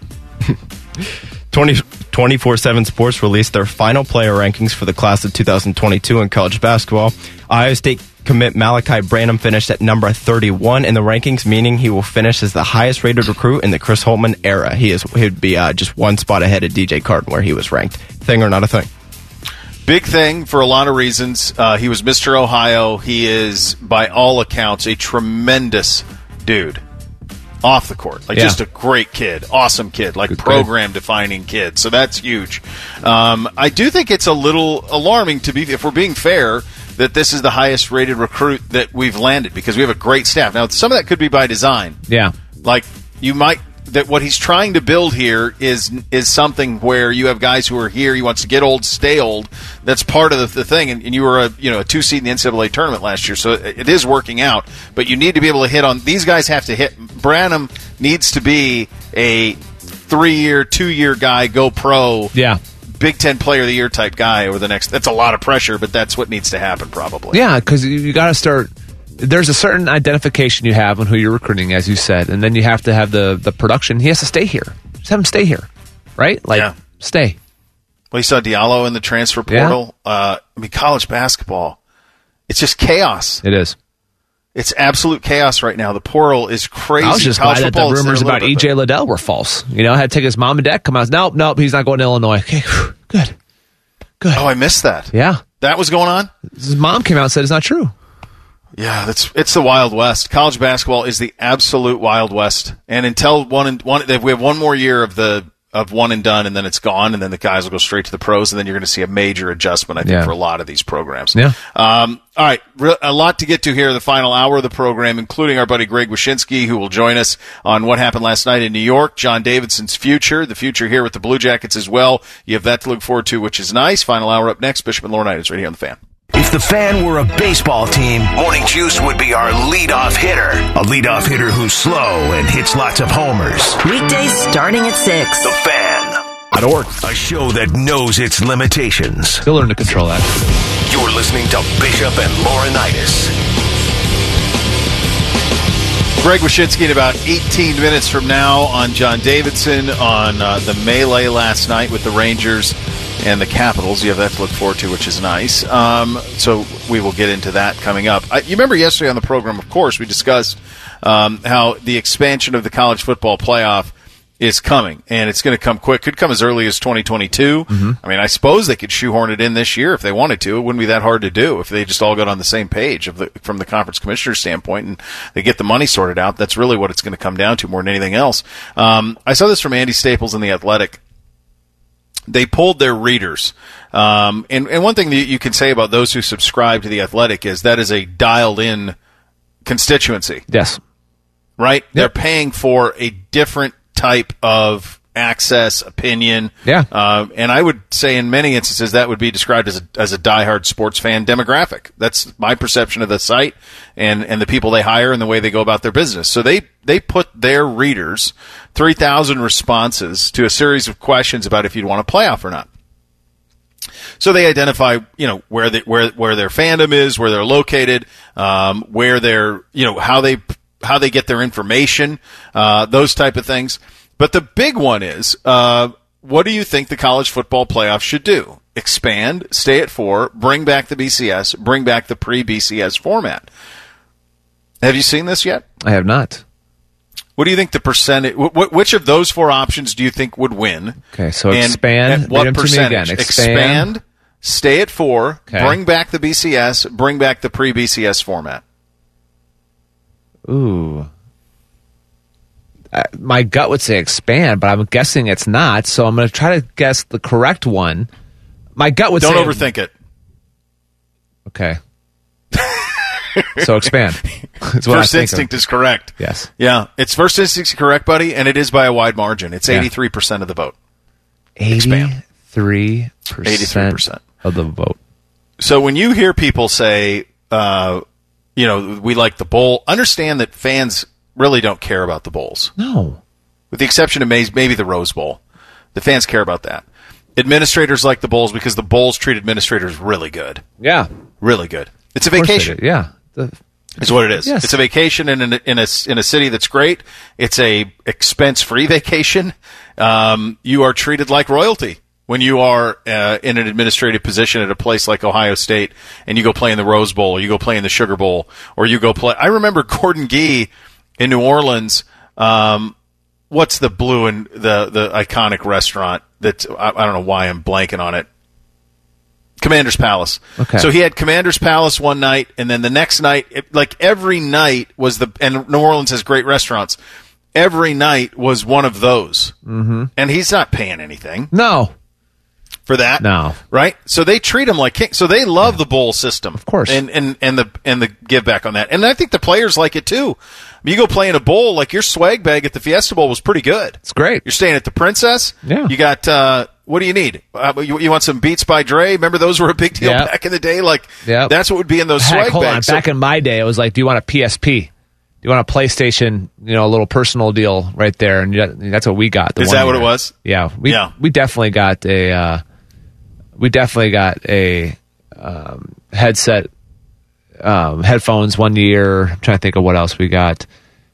I: twenty-four seven Sports released their final player rankings for the class of two thousand twenty-two in college basketball. Ohio State commit Malachi Branham finished at number thirty-one in the rankings, meaning he will finish as the highest-rated recruit in the Chris Holtmann era. He is he'd be uh, just one spot ahead of D J Carton, where he was ranked. Thing or not a thing?
E: Big thing for a lot of reasons. Uh, he was Mister Ohio. He is, by all accounts, a tremendous dude off the court. Like,
F: Yeah.
E: just a great kid. Awesome kid. Like,
F: Good kid.
E: program-defining kid. So that's huge. Um, I do think it's a little alarming, to be, if we're being fair, that this is the highest rated recruit that we've landed because we have a great staff. Now, some of that could be by design.
F: Yeah.
E: Like, you might, that what he's trying to build here is is something where you have guys who are here, he wants to get old, stay old. That's part of the, the thing. And, and you were a, you know, a two seed in the N C double A tournament last year, so it, it is working out. But you need to be able to hit on, these guys have to hit. Branham needs to be a three-year, two-year guy, go pro.
F: Yeah.
E: Big Ten Player of the Year type guy over the next. That's a lot of pressure, but that's what needs to happen probably.
F: Yeah, because you, you got to start. There's a certain identification you have on who you're recruiting, as you said, and then you have to have the the production. He has to stay here. Just have him stay here, right? Like,
E: yeah.
F: stay.
E: Well, you saw Diallo in the transfer portal. Yeah. Uh, I mean, college basketball, it's just chaos.
F: It is.
E: It's absolute chaos right now. The portal is crazy.
F: I was just
E: college
F: glad that the rumors about E J
E: bit.
F: Liddell were false. You know, I had to take his mom and dad come out. Nope, nope, he's not going to Illinois. Okay, whew, good. Good.
E: Oh, I missed that.
F: Yeah.
E: That was going on?
F: His mom came out and said it's not true.
E: Yeah, that's it's the Wild West. College basketball is the absolute Wild West. And until one and one, we have one more year of the of one and done, and then it's gone, and then the guys will go straight to the pros, and then you're going to see a major adjustment, I think,
F: yeah.
E: for a lot of these programs.
F: Yeah.
E: Um, all right, a lot to get to here in the final hour of the program, including our buddy Greg Wyshynski, who will join us on what happened last night in New York, John Davidson's future, the future here with the Blue Jackets as well. You have that to look forward to, which is nice. Final hour up next. Bishop and Laurinaitis right here on The Fan.
C: If the Fan were a baseball team, Morning Juice would be our leadoff hitter. A leadoff hitter who's slow and hits lots of homers.
D: Weekdays starting at six.
C: The Fan.
F: Org.
C: A show that knows its limitations.
F: Still learn to control that.
C: You're listening to Bishop and Laurinaitis.
E: Greg Wyshynski in about eighteen minutes from now on John Davidson on uh, the melee last night with the Rangers and the Capitals. You have that to look forward to, which is nice. Um, so we will get into that coming up. I, you remember yesterday on the program, of course, we discussed um, how the expansion of the college football playoff is coming, and it's going to come quick. Could come as early as twenty twenty-two. Mm-hmm. I mean, I suppose they could shoehorn it in this year if they wanted to. It wouldn't be that hard to do if they just all got on the same page of the, from the conference commissioner's standpoint, and they get the money sorted out. That's really what it's going to come down to more than anything else. Um, I saw this from Andy Staples in The Athletic. They polled their readers. Um, and, and one thing that you can say about those who subscribe to The Athletic is that is a dialed-in constituency.
F: Yes.
E: Right? Yep. They're paying for a different type of access, opinion.
F: Yeah.
E: Uh, and I would say in many instances that would be described as a, as a diehard sports fan demographic. That's my perception of the site and, and the people they hire and the way they go about their business. So they, they put their readers three thousand responses to a series of questions about if you'd want a playoff or not. So they identify, you know, where they, where, where their fandom is, where they're located, um, where they're, you know, how they, how they get their information, uh, those type of things. But the big one is, uh, what do you think the college football playoff should do? Expand, stay at four, bring back the B C S, bring back the pre-B C S format. Have you seen this yet?
F: I have not.
E: What do you think the percentage, wh- which of those four options do you think would win?
F: Okay, so
E: and
F: expand,
E: at what
F: read them to me
E: percentage?
F: again.
E: Expand,
F: Expand,
E: stay at four,
F: okay.
E: Bring back the B C S, bring back the pre-B C S format.
F: Ooh. Uh, my gut would say expand, but I'm guessing it's not, so I'm going to try to guess the correct one. My gut would
E: Don't
F: say...
E: Don't overthink it.
F: Okay. So expand. That's what
E: First
F: I think
E: instinct
F: of.
E: is correct.
F: Yes.
E: Yeah, it's first instinct is correct, buddy, and it is by a wide margin. It's
F: Yeah.
E: eighty-three percent of the vote.
F: eighty-three percent
E: eighty-three percent
F: of the vote.
E: So when you hear people say, uh, you know, we like the bowl, understand that fans really don't care about the bowls.
F: No.
E: With the exception of maybe the Rose Bowl. The fans care about that. Administrators like the bowls because the bowls treat administrators really good.
F: Yeah.
E: Really good. It's a
F: Of course they
E: vacation.
F: do. Yeah. The,
E: Is what it is.
F: Yes.
E: It's a vacation in a, in a in a city that's great. It's a expense-free vacation. Um, you are treated like royalty when you are uh, in an administrative position at a place like Ohio State, and you go play in the Rose Bowl, or you go play in the Sugar Bowl, or you go play. I remember Gordon Gee in New Orleans. Um, what's the blue and the the iconic restaurant that I, I don't know why I'm blanking on it. Commander's Palace.
F: Okay.
E: So he had Commander's Palace one night, and then the next night, it, like every night was the, and New Orleans has great restaurants. Every night was one of those. Mm-hmm. And he's not paying anything.
F: No.
E: for that.
F: No.
E: Right? So they treat them like king. So they love yeah. the bowl system.
F: Of course.
E: And, and, and the and the give back on that. And I think the players like it too. You go play in a bowl, like your swag bag at the Fiesta Bowl was pretty good.
F: It's great.
E: You're staying at the Princess.
F: Yeah.
E: You got, uh, what do you need? Uh, you, you want some Beats by Dre? Remember those were a big deal
F: yep.
E: back in the day? Like,
F: yep.
E: that's what would be in those
F: Heck,
E: swag
F: hold
E: bags.
F: On. Back
E: so,
F: in my day, it was like, do you want a P S P? Do you want a PlayStation, you know, a little personal deal right there? And that's what we got. The
E: is
F: one
E: that
F: year.
E: what it was?
F: Yeah. We,
E: yeah.
F: we definitely got a, uh, we definitely got a um, headset, um, headphones one year. I'm trying to think of what else we got.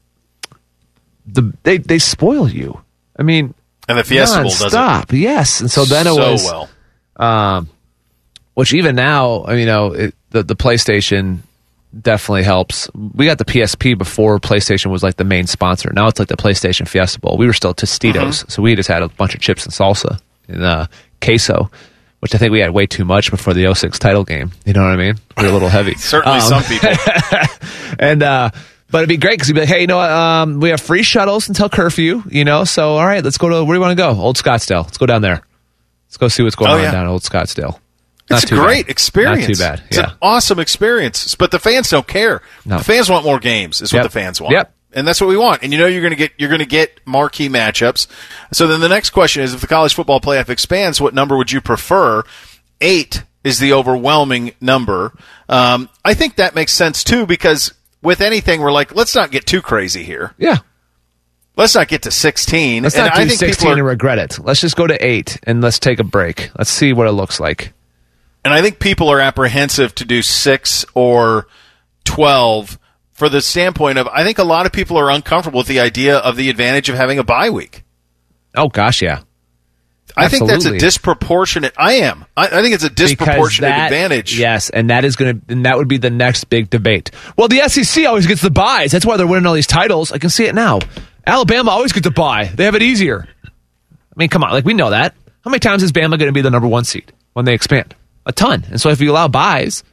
F: The they they spoil you. I mean,
E: and the Fiesta Bowl does
F: stop. Yes, and so then it
E: so
F: was
E: well.
F: Um, which even now, you know, it, the the PlayStation definitely helps. We got the P S P before PlayStation was like the main sponsor. Now it's like the PlayStation Fiesta Bowl. We were still Tostitos, mm-hmm. so we just had a bunch of chips and salsa and uh, queso, which I think we had way too much before the oh six title game. You know what I mean? We were a little heavy.
E: Certainly,
F: um,
E: some people.
F: and. uh But it'd be great because you'd be like, hey, you know what? Um, we have free shuttles until curfew, you know? So, all right, let's go to, where do you want to go? Old Scottsdale. Let's go down there. Let's go see what's going
E: oh,
F: on
E: yeah.
F: down at Old Scottsdale.
E: It's
F: Not
E: a great
F: bad.
E: experience.
F: Not too bad.
E: It's
F: yeah.
E: an awesome experience. But the fans don't care.
F: No.
E: The fans want more games, is
F: yep.
E: what the fans want.
F: Yep.
E: And that's what we want. And you know you're going to get you're going to get marquee matchups. So then the next question is, if the college football playoff expands, what number would you prefer? Eight is the overwhelming number. Um, I think that makes sense too, because with anything, we're like, let's not get too crazy here.
F: Yeah.
E: Let's not get to sixteen.
F: Let's
E: and
F: not do
E: I think
F: sixteen
E: are,
F: and regret it. Let's just go to eight and let's take a break. Let's see what it looks like.
E: And I think people are apprehensive to do six or twelve for the standpoint of, I think a lot of people are uncomfortable with the idea of the advantage of having a bye week.
F: Oh, gosh, yeah.
E: I
F: Absolutely.
E: think that's a disproportionate. I am. I, I think it's a disproportionate
F: that,
E: advantage.
F: Yes, and that is going to, and that would be the next big debate. Well, the S E C always gets the buys. That's why they're winning all these titles. I can see it now. Alabama always gets a buy. They have it easier. I mean, come on, like we know that. How many times is Bama going to be the number one seed when they expand? A ton. And so if you allow buys,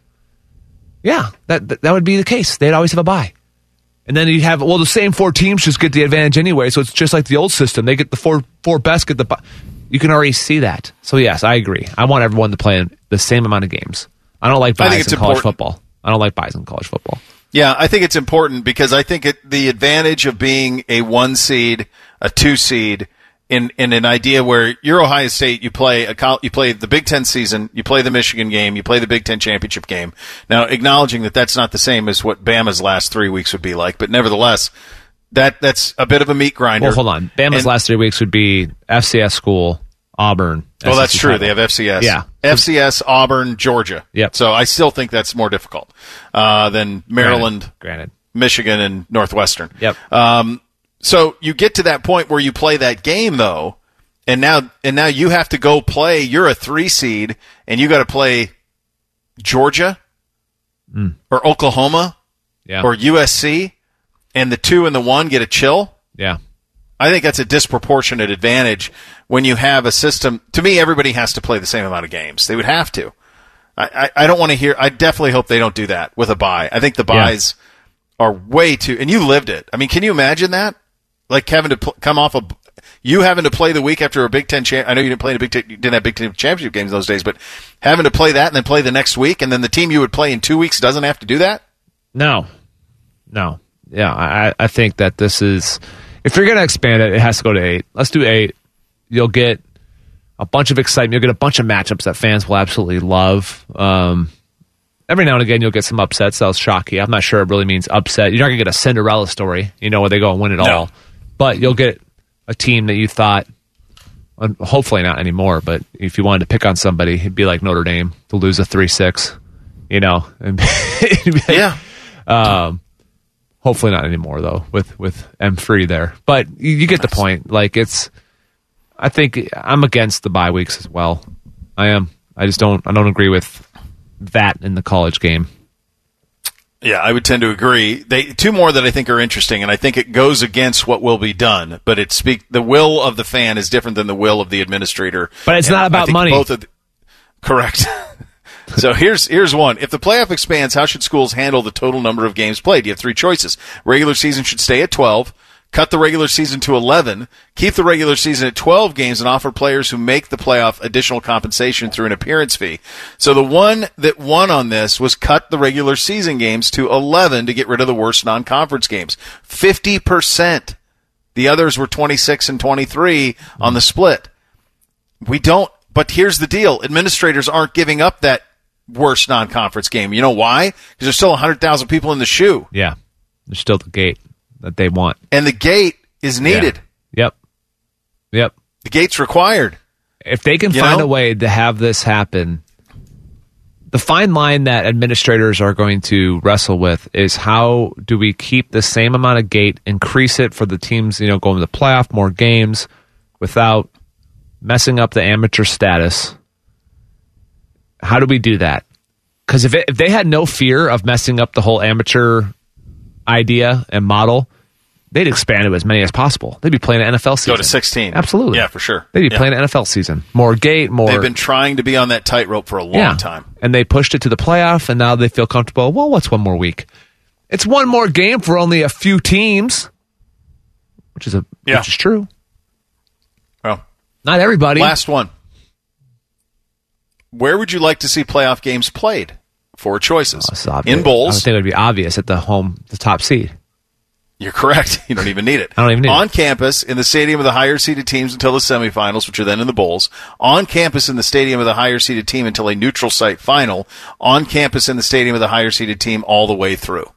F: yeah, that that, that would be the case. They'd always have a buy. And then you have, well, the same four teams just get the advantage anyway. So it's just like the old system. They get the four four best get the buy. You can already see that. So, yes, I agree. I want everyone to play in the same amount of games. I don't like buys in college important. football. I don't like buys in college football.
E: Yeah, I think it's important because I think it, the advantage of being a one seed, a two seed, in, in an idea where you're Ohio State, you play a you play the Big Ten season, you play the Michigan game, you play the Big Ten championship game. Now, acknowledging that that's not the same as what Bama's last three weeks would be like, but nevertheless, that that's a bit of a meat grinder.
F: Well, hold on. Bama's and, last three weeks would be F C S school, Auburn.
E: Well,
F: S E C
E: that's true.
F: title.
E: They have F C S.
F: Yeah.
E: F C S, Auburn, Georgia.
F: Yep.
E: So I still think that's more difficult uh, than Maryland,
F: Granted. Granted.
E: Michigan, and Northwestern.
F: Yep.
E: Um, so you get to that point where you play that game, though, and now and now you have to go play. You're a three seed, and you got to play Georgia
F: mm.
E: or Oklahoma
F: yeah.
E: or U S C, and the two and the one get a chill.
F: Yeah.
E: I think that's a disproportionate advantage when you have a system. To me, everybody has to play the same amount of games. They would have to. I, I, I don't want to hear. I definitely hope they don't do that with a bye. I think the buys yeah. are way too. And you lived it. I mean, can you imagine that? Like having to pl- come off a you having to play the week after a Big Ten. Cha- I know you didn't play in a Big Ten. You didn't have Big Ten championship games those days, but having to play that and then play the next week, and then the team you would play in two weeks doesn't have to do that.
F: No, no, yeah. I, I think that this is. If you're going to expand it, it has to go to eight. Let's do eight. You'll get a bunch of excitement. You'll get a bunch of matchups that fans will absolutely love. Um, every now and again, you'll get some upsets. That'll shock you. I'm not sure it really means upset. You're not going to get a Cinderella story, you know, where they go and win it no. all. But you'll get a team that you thought, hopefully not anymore, but if you wanted to pick on somebody, it'd be like Notre Dame to lose a three six, you know. And
E: yeah.
F: Um, Hopefully not anymore, though, with, with M three there. But you, you get the point. Like, it's, I think I'm against the bye weeks as well. I am. I just don't, I don't agree with that in the college game.
E: Yeah, I would tend to agree. They two more that I think are interesting, and I think it goes against what will be done. But it speak the will of the fan is different than the will of the administrator.
F: But it's
E: and
F: not about money.
E: Both of the, correct. So here's here's one. If the playoff expands, how should schools handle the total number of games played? You have three choices. Regular season should stay at twelve. cut the regular season to eleven, keep the regular season at twelve games, and offer players who make the playoff additional compensation through an appearance fee. So the one that won on this was cut the regular season games to eleven to get rid of the worst non-conference games. fifty percent. The others were twenty-six and twenty-three on the split. We don't, but here's the deal. Administrators aren't giving up that worst non-conference game. You know why? Because there's still one hundred thousand people in the shoe.
F: Yeah. There's still the gate that they want.
E: And the gate is needed.
F: Yeah. Yep. Yep.
E: The gate's required.
F: If they can
E: You
F: find
E: know?
F: a way to have this happen, the fine line that administrators are going to wrestle with is how do we keep the same amount of gate, increase it for the teams, you know, going to the playoff, more games, without messing up the amateur status. How do we do that? Because if, if they had no fear of messing up the whole amateur idea and model, they'd expand it as many as possible. They'd be playing an N F L season.
E: Go to sixteen.
F: Absolutely.
E: Yeah, for sure.
F: They'd be
E: Yeah.
F: playing an N F L season. More gate, more...
E: They've been trying to be on that tightrope for a long
F: yeah.
E: time.
F: And they pushed it to the playoff, and now they feel comfortable. Well, what's one more week? It's one more game for only a few teams, which is a
E: Yeah.
F: which is true.
E: Well,
F: Not everybody.
E: last one. Where would you like to see playoff games played? Four choices.
F: Oh, it's obvious.
E: In
F: I
E: bowls.
F: would think it would be obvious at the home, the top seed.
E: You're correct. You don't even need it.
F: I don't even need
E: On
F: it.
E: campus, in the stadium of the higher seeded teams until the semifinals, which are then in the bowls. On campus in the stadium of the higher seeded team until a neutral site final. On campus in the stadium of the higher seeded team all the way through.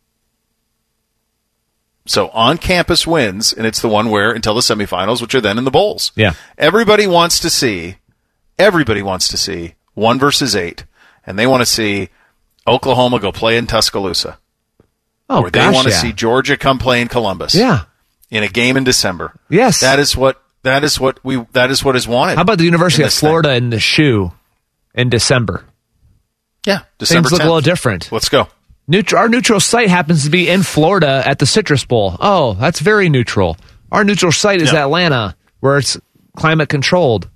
E: So on campus wins, and it's the one where until the semifinals, which are then in the bowls.
F: Yeah.
E: Everybody wants to see, everybody wants to see one versus eight, and they want to see Oklahoma go play in Tuscaloosa.
F: Oh,
E: or they
F: gosh,
E: want to
F: yeah.
E: see Georgia come play in Columbus.
F: Yeah.
E: In a game in December.
F: Yes.
E: That is what that is what we that is what is wanted.
F: How about the University
E: in
F: of
E: this thing.
F: Florida in the shoe in December?
E: Yeah, December
F: Things look
E: tenth.
F: a little different.
E: Let's go.
F: Neutral, our neutral site happens to be in Florida at the Citrus Bowl. Oh, that's very neutral. Our neutral site is
E: Yeah.
F: Atlanta, where it's climate controlled.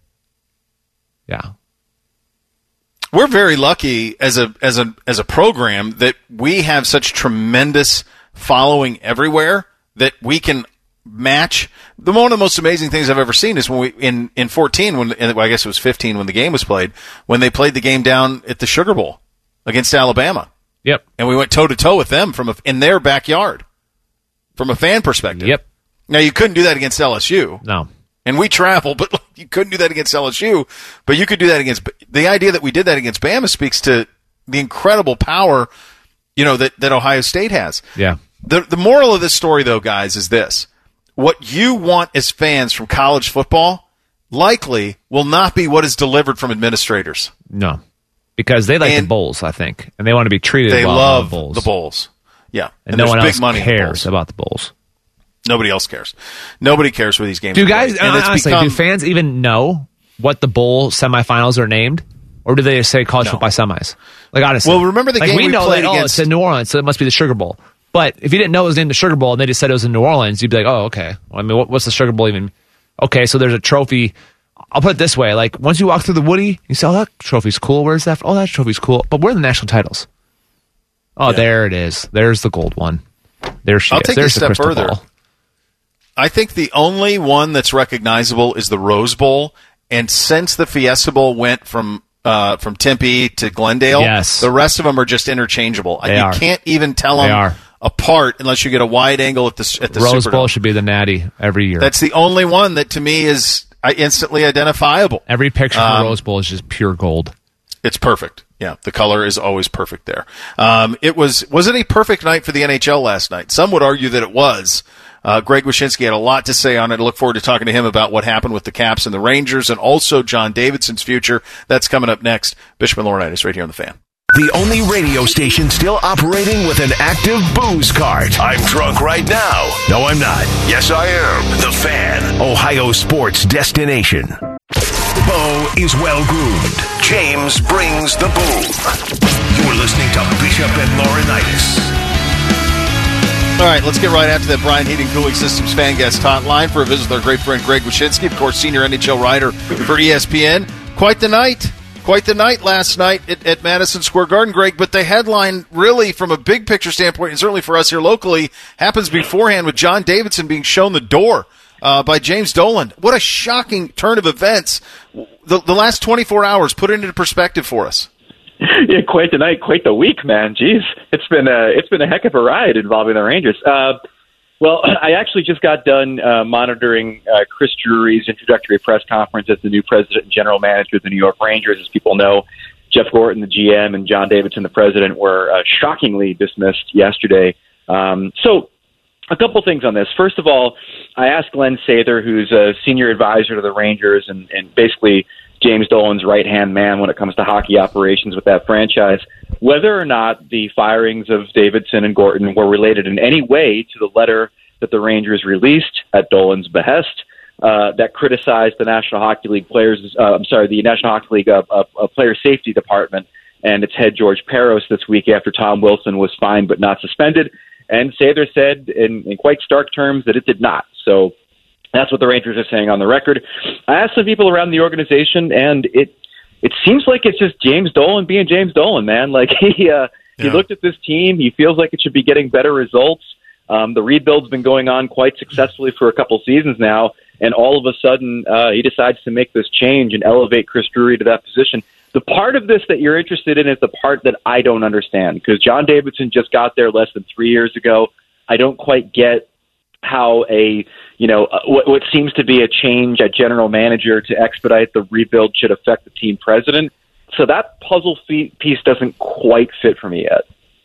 F: Yeah.
E: We're very lucky as a as a as a program that we have such tremendous following everywhere that we can match. The one of the most amazing things I've ever seen is when we in in fourteen when well, I guess it was fifteen when the game was played, when they played the game down at the Sugar Bowl against Alabama.
F: Yep.
E: And we went toe to toe with them from a, in their backyard from a fan perspective.
F: Yep.
E: Now you couldn't do that against L S U.
F: No.
E: And we travel, but you couldn't do that against L S U. But you could do that against the idea that we did that against Bama speaks to the incredible power, you know, that, that Ohio State has.
F: Yeah.
E: The the moral of this story, though, guys, is this: what you want as fans from college football likely will not be what is delivered from administrators.
F: No. Because they like
E: And
F: the bowls, I think, and they want to be treated
E: They
F: well
E: love
F: in the bowls.
E: the bowls. Yeah,
F: And, no
E: there's
F: one
E: big
F: else
E: money in the
F: cares
E: bowls.
F: about the bowls.
E: Nobody else cares. Nobody cares where these games.
F: Do
E: are
F: guys,
E: played. And it's
F: honestly,
E: become-
F: do fans even know what the bowl semifinals are named? Or do they just say college
E: No.
F: football semis? Like, honestly.
E: Well, remember the
F: like,
E: game
F: we
E: we
F: know
E: played
F: that, oh,
E: against-
F: it's in New Orleans, so it must be the Sugar Bowl. But if you didn't know it was named the Sugar Bowl and they just said it was in New Orleans, you'd be like, oh, okay. Well, I mean, what, what's the Sugar Bowl even? Okay, so there's a trophy. I'll put it this way. Like, once you walk through the Woody, you say, oh, that trophy's cool. Where's that? Oh, that trophy's cool. But where are the national titles? Oh,
E: Yeah.
F: there it is. There's the gold one. There she
E: I'll
F: is.
E: take
F: There's
E: it a
F: the
E: step
F: crystal
E: further.
F: ball.
E: I think the only one that's recognizable is the Rose Bowl. And since the Fiesta Bowl went from uh, from Tempe to Glendale,
F: Yes.
E: the rest of them are just interchangeable.
F: They
E: you
F: are.
E: can't even tell
F: They
E: them
F: are.
E: apart unless you get a wide angle at the at the
F: Rose
E: Superdome.
F: Bowl should be the Natty every year.
E: That's the only one that to me is uh, instantly identifiable.
F: Every picture
E: Um,
F: from Rose Bowl is just pure gold.
E: It's perfect. Yeah, the color is always perfect there. Um, it was was it a perfect night for the N H L last night? Some would argue that it was. Uh, Greg Wyshynski had a lot to say on it. I look forward to talking to him about what happened with the Caps and the Rangers, and also John Davidson's future. That's coming up next. Bishop and Laurinaitis right here on The Fan.
C: The only radio station still operating with an active booze cart. I'm drunk right now. No, I'm not. Yes, I am. The Fan, Ohio sports destination. Bo is well-groomed. James brings the boom. You're listening to Bishop and Laurinaitis.
E: All right, let's get right after that Brian Heating Cooling Systems fan guest hotline for a visit with our great friend Greg Wyshynski, of course, senior N H L writer for E S P N. Quite the night Quite the night last night at, at Madison Square Garden, Greg, but the headline really from a big picture standpoint, and certainly for us here locally, happens beforehand with John Davidson being shown the door uh, by James Dolan. What a shocking turn of events. The, the last twenty-four hours, put it into perspective for us.
J: Yeah, quite the night, quite the week, man. Jeez, it's been a, it's been a heck of a ride involving the Rangers. Uh, well, I actually just got done uh, monitoring uh, Chris Drury's introductory press conference as the new president and general manager of the New York Rangers. As people know, Jeff Gorton, the G M, and John Davidson, the president, were uh, shockingly dismissed yesterday. Um, so a couple things on this. First of all, I asked Glenn Sather, who's a senior advisor to the Rangers and, and basically James Dolan's right-hand man when it comes to hockey operations with that franchise, whether or not the firings of Davidson and Gorton were related in any way to the letter that the Rangers released at Dolan's behest uh, that criticized the National Hockey League players. Uh, I'm sorry, the National Hockey League uh, uh, uh, Player Safety Department and its head George Peros this week after Tom Wilson was fined but not suspended. And Sather said in, in quite stark terms that it did not. So that's what the Rangers are saying on the record. I asked some people around the organization, and it it seems like it's just James Dolan being James Dolan, man. Like he uh, he
E: Yeah.
J: looked at this team, he feels like it should be getting better results. Um, the rebuild's been going on quite successfully for a couple seasons now, and all of a sudden uh, he decides to make this change and elevate Chris Drury to that position. The part of this that you're interested in is the part that I don't understand, because John Davidson just got there less than three years ago. I don't quite get how a, you know, what, what seems to be a change at general manager to expedite the rebuild should affect the team president. So that puzzle piece doesn't quite fit for me yet.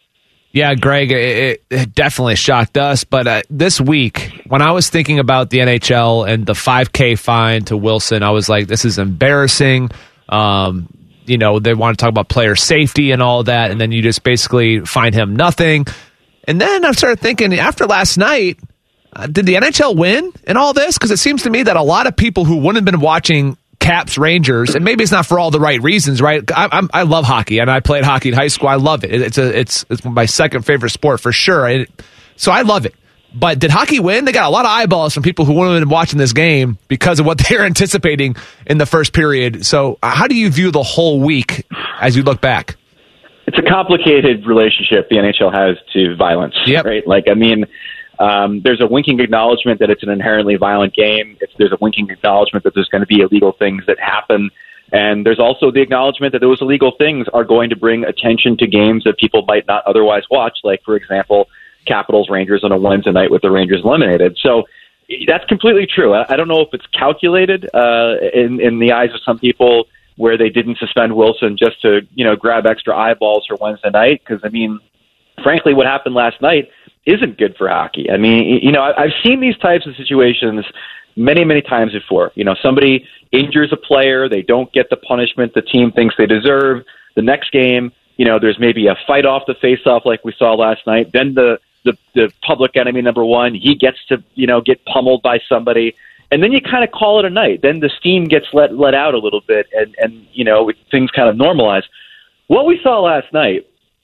F: Yeah, Greg, it, it definitely shocked us. But uh, this week, when I was thinking about the N H L and the five K fine to Wilson, I was like, this is embarrassing. Um, you know, they want to talk about player safety and all that, and then you just basically fine him nothing. And then I started thinking, after last night, uh, did the N H L win in all this? Because it seems to me that a lot of people who wouldn't have been watching Caps Rangers, and maybe it's not for all the right reasons, right? I, I'm, I love hockey, and I played hockey in high school. I love it. It's a, it's, it's my second favorite sport for sure. It, so I love it. But did hockey win? They got a lot of eyeballs from people who wouldn't have been watching this game because of what they're anticipating in the first period. So uh, how do you view the whole week as you look back?
J: It's a complicated relationship the N H L has to violence,
F: Yep.
J: right? Like, I mean, um, there's a winking acknowledgement that it's an inherently violent game. It's, there's a winking acknowledgement that there's going to be illegal things that happen. And there's also the acknowledgement that those illegal things are going to bring attention to games that people might not otherwise watch, like, for example, Capitals Rangers on a Wednesday night with the Rangers eliminated. So that's completely true. I, I don't know if it's calculated uh, in, in the eyes of some people where they didn't suspend Wilson just to, you know, grab extra eyeballs for Wednesday night. Because, I mean, frankly, what happened last night isn't good for hockey. I mean, you know, I've seen these types of situations many, many times before. You know, somebody injures a player, they don't get the punishment the team thinks they deserve. The next game, you know, there's maybe a fight off the face-off like we saw last night. Then the, the, the public enemy number one, he gets to, you know, get pummeled by somebody. And then you kind of call it a night. Then the steam gets let let out a little bit, and, and you know, things kind of normalize. What we saw last night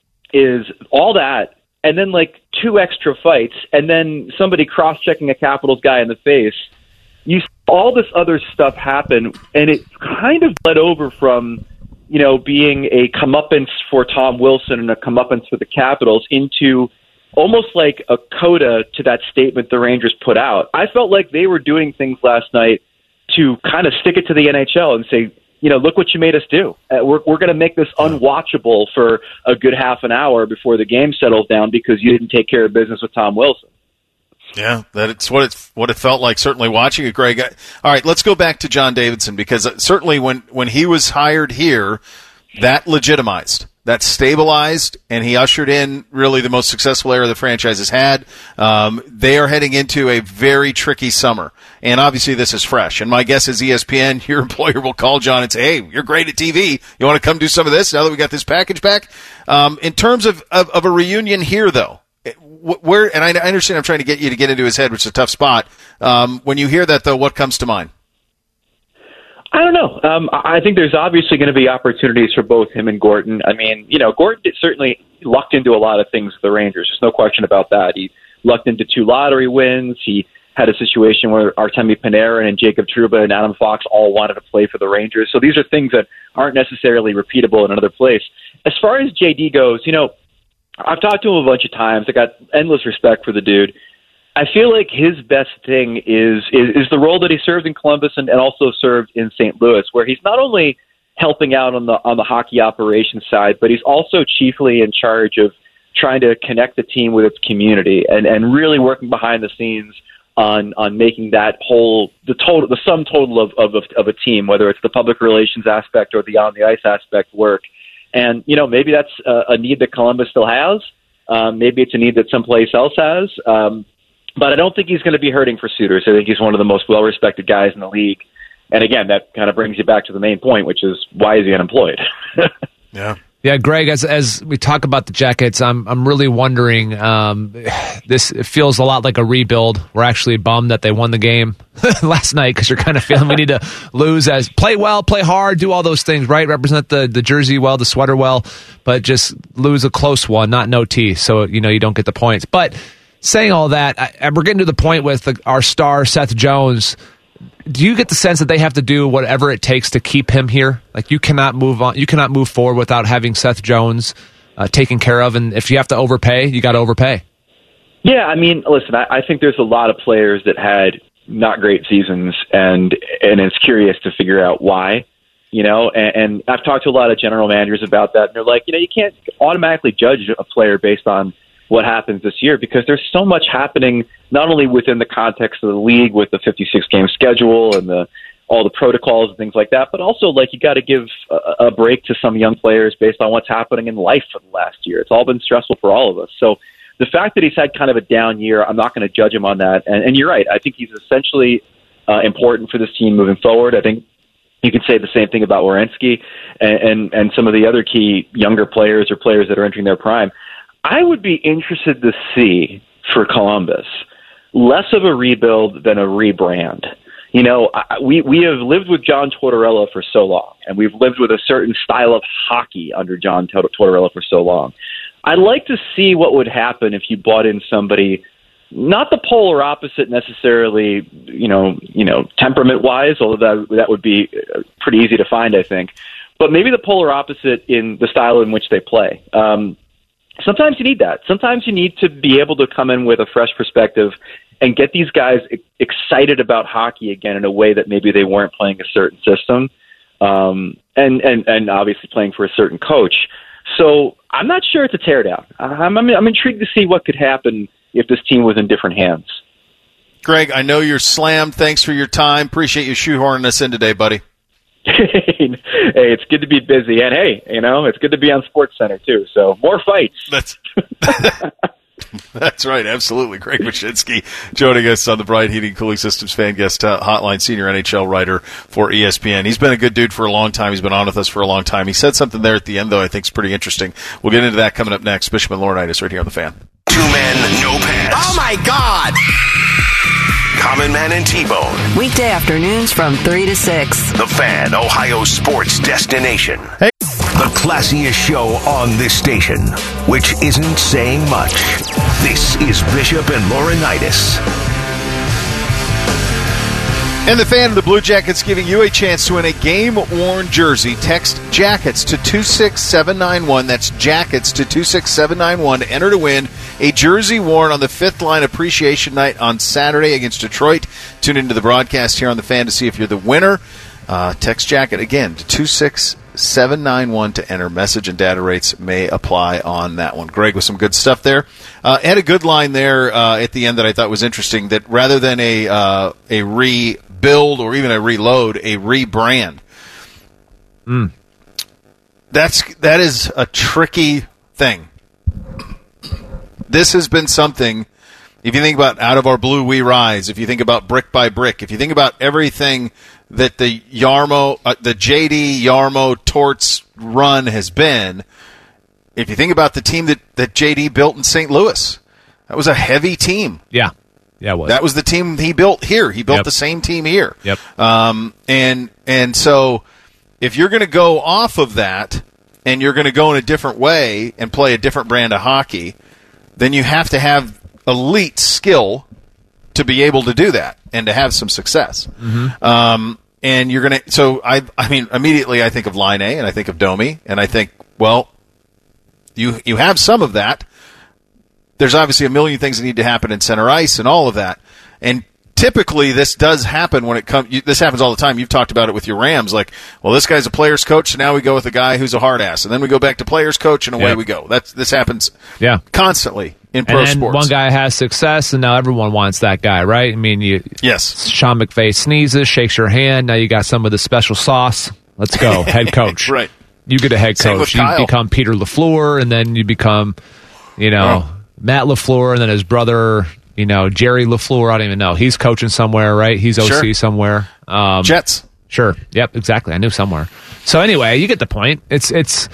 J: is all that, and then like two extra fights, and then somebody cross-checking a Capitals guy in the face. You see all this other stuff happen, and it kind of bled over from, you know, being a comeuppance for Tom Wilson and a comeuppance for the Capitals into almost like a coda to that statement the Rangers put out. I felt like they were doing things last night to kind of stick it to the N H L and say, you know, look what you made us do. Uh, we're we're going to make this unwatchable for a good half an hour before the game settles down because you didn't take care of business with Tom Wilson.
E: Yeah, that it's what it what it felt like. Certainly watching it, Greg. All right, let's go back to John Davidson, because certainly when when he was hired here, that legitimized, that stabilized, and he ushered in really the most successful era the franchise has had. Um, they are heading into a very tricky summer, and obviously this is fresh. And my guess is E S P N, your employer, will call John and say, "Hey, you're great at T V. You want to come do some of this now that we got this package back?" Um, in terms of, of of a reunion here, though. Where, and I understand I'm trying to get you to get into his head, which is a tough spot. Um, when you hear that, though, what comes to mind?
J: I don't know. Um, I think there's obviously going to be opportunities for both him and Gorton. I mean, you know, Gorton certainly lucked into a lot of things with the Rangers. There's no question about that. He lucked into two lottery wins. He had a situation where Artemi Panarin and Jacob Trouba and Adam Fox all wanted to play for the Rangers. So these are things that aren't necessarily repeatable in another place. As far as J D goes, you know, I've talked to him a bunch of times. I got endless respect for the dude. I feel like his best thing is is, is the role that he served in Columbus and, and also served in Saint Louis, where he's not only helping out on the on the hockey operations side, but he's also chiefly in charge of trying to connect the team with its community and, and really working behind the scenes on on making that whole the total the sum total of, of of a team, whether it's the public relations aspect or the on the ice aspect, work. And you know, maybe that's a, a need that Columbus still has. Um, maybe it's a need that someplace else has. Um, but I don't think he's going to be hurting for Suitors. I think he's one of the most well-respected guys in the league. And again, that kind of brings you back to the main point, which is why is he unemployed?
E: Yeah.
F: Yeah, Greg, as as we talk about the Jackets, I'm I'm really wondering. Um, this it feels a lot like a rebuild. We're actually bummed that they won the game last night because you're kind of feeling we need to lose as play well, play hard, do all those things, right? Represent the, the jersey well, the sweater well, but just lose a close one, not no T. So you know you don't get the points. But saying all that, I, we're getting to the point with the, our star Seth Jones. Do you get the sense that they have to do whatever it takes to keep him here? Like you cannot move on, you cannot move forward without having Seth Jones uh, taken care of, and if you have to overpay, you got to overpay.
J: Yeah, I mean, listen, I, I think there's a lot of players that had not great seasons, and and it's curious to figure out why. You know, and, and I've talked to a lot of general managers about that, and they're like, you know, you can't automatically judge a player based on what happens this year because there's so much happening not only within the context of the league with the fifty-six game schedule and the all the protocols and things like that, but also like you got to give a, a break to some young players based on what's happening in life for the last year. It's all been stressful for all of us. So the fact that he's had kind of a down year, I'm not going to judge him on that. And, and you're right. I think he's essentially uh, important for this team moving forward. I think you could say the same thing about Werenski and, and, and some of the other key younger players or players that are entering their prime. I would be interested to see for Columbus less of a rebuild than a rebrand. You know, I, we we have lived with John Tortorella for so long, and we've lived with a certain style of hockey under John Tortorella for so long. I'd like to see what would happen if you brought in somebody, not the polar opposite necessarily, you know, you know, temperament-wise, although that that would be pretty easy to find, I think, but maybe the polar opposite in the style in which they play. Um, Sometimes you need that. Sometimes you need to be able to come in with a fresh perspective and get these guys excited about hockey again in a way that maybe they weren't playing a certain system, um, and, and, and obviously playing for a certain coach. So I'm not sure it's a teardown. I'm, I'm, I'm intrigued to see what could happen if this team was in different hands.
E: Greg, I know you're slammed. Thanks for your time. Appreciate you shoehorning us in today, buddy.
J: Hey, it's good to be busy, and hey, you know, it's good to be on SportsCenter too. So more fights.
E: That's that's right, absolutely. Greg Wyshynski joining us on the Bryant Heating and Cooling Systems fan guest uh, hotline, senior N H L writer for E S P N. He's been a good dude for a long time. He's been on with us for a long time. He said something there at the end, though, I think is pretty interesting. We'll get into that coming up next. Bishop and Laurinaitis right here on the Fan.
C: Two men, no pants.
K: Oh my God!
C: Common Man and T-Bone.
D: Weekday afternoons from three to six.
C: The Fan, Ohio sports destination.
E: Hey.
C: The classiest show on this station, which isn't saying much. This is Bishop and Laurinaitis.
E: And the Fan of the Blue Jackets giving you a chance to win a game-worn jersey. Text Jackets to two six seven nine one. That's Jackets to two six seven nine one to enter to win a jersey worn on the Fifth Line Appreciation Night on Saturday against Detroit. Tune into the broadcast here on the Fan to see if you're the winner. Uh, text Jacket again to two six seven nine one to enter. Message and data rates may apply on that one. Greg with some good stuff there. Uh, had a good line there uh, at the end that I thought was interesting, that rather than a uh, a rebuild or even a reload, a rebrand.
F: Mm.
E: That's that is a tricky thing. This has been something, if you think about Out of Our Blue We Rise, if you think about Brick by Brick, if you think about everything that the Yarmo, uh, the J D Yarmo Torts run has been, if you think about the team that, that J D built in Saint Louis, that was a heavy team.
F: Yeah. Yeah, it was.
E: That was the team he built here. He built
F: Yep.
E: the same team here.
F: Yep.
E: Um, and, and so if you're going to go off of that and you're going to go in a different way and play a different brand of hockey, then you have to have elite skill to be able to do that and to have some success.
F: Mm-hmm.
E: Um, and you're going to, so I, I mean, immediately I think of Line A and I think of Domi and I think, well, you, you have some of that. There's obviously a million things that need to happen in center ice and all of that. And typically this does happen when it comes, this happens all the time. You've talked about it with your Rams. Like, well, this guy's a player's coach, so now we go with a guy who's a hard ass. And then we go back to player's coach and away
F: yep.
E: we go. That's, this happens
F: yeah.
E: constantly in pro
F: and then
E: sports.
F: One guy has success and now everyone wants that guy, right? I mean, you,
E: yes.
F: Sean McVay sneezes, shakes your hand. Now you got some of the special sauce. Let's go. Head coach.
E: Right.
F: You get a head
E: Same
F: coach.
E: with Kyle.
F: You become Peter LaFleur and then you become, you know,
E: oh.
F: Matt LaFleur and then his brother, you know, Jerry LaFleur. I don't even know. He's coaching somewhere, right? He's O C
E: sure.
F: somewhere. Um,
E: Jets.
F: Sure. Yep. Exactly. I knew somewhere. So anyway, you get the point. It's it's.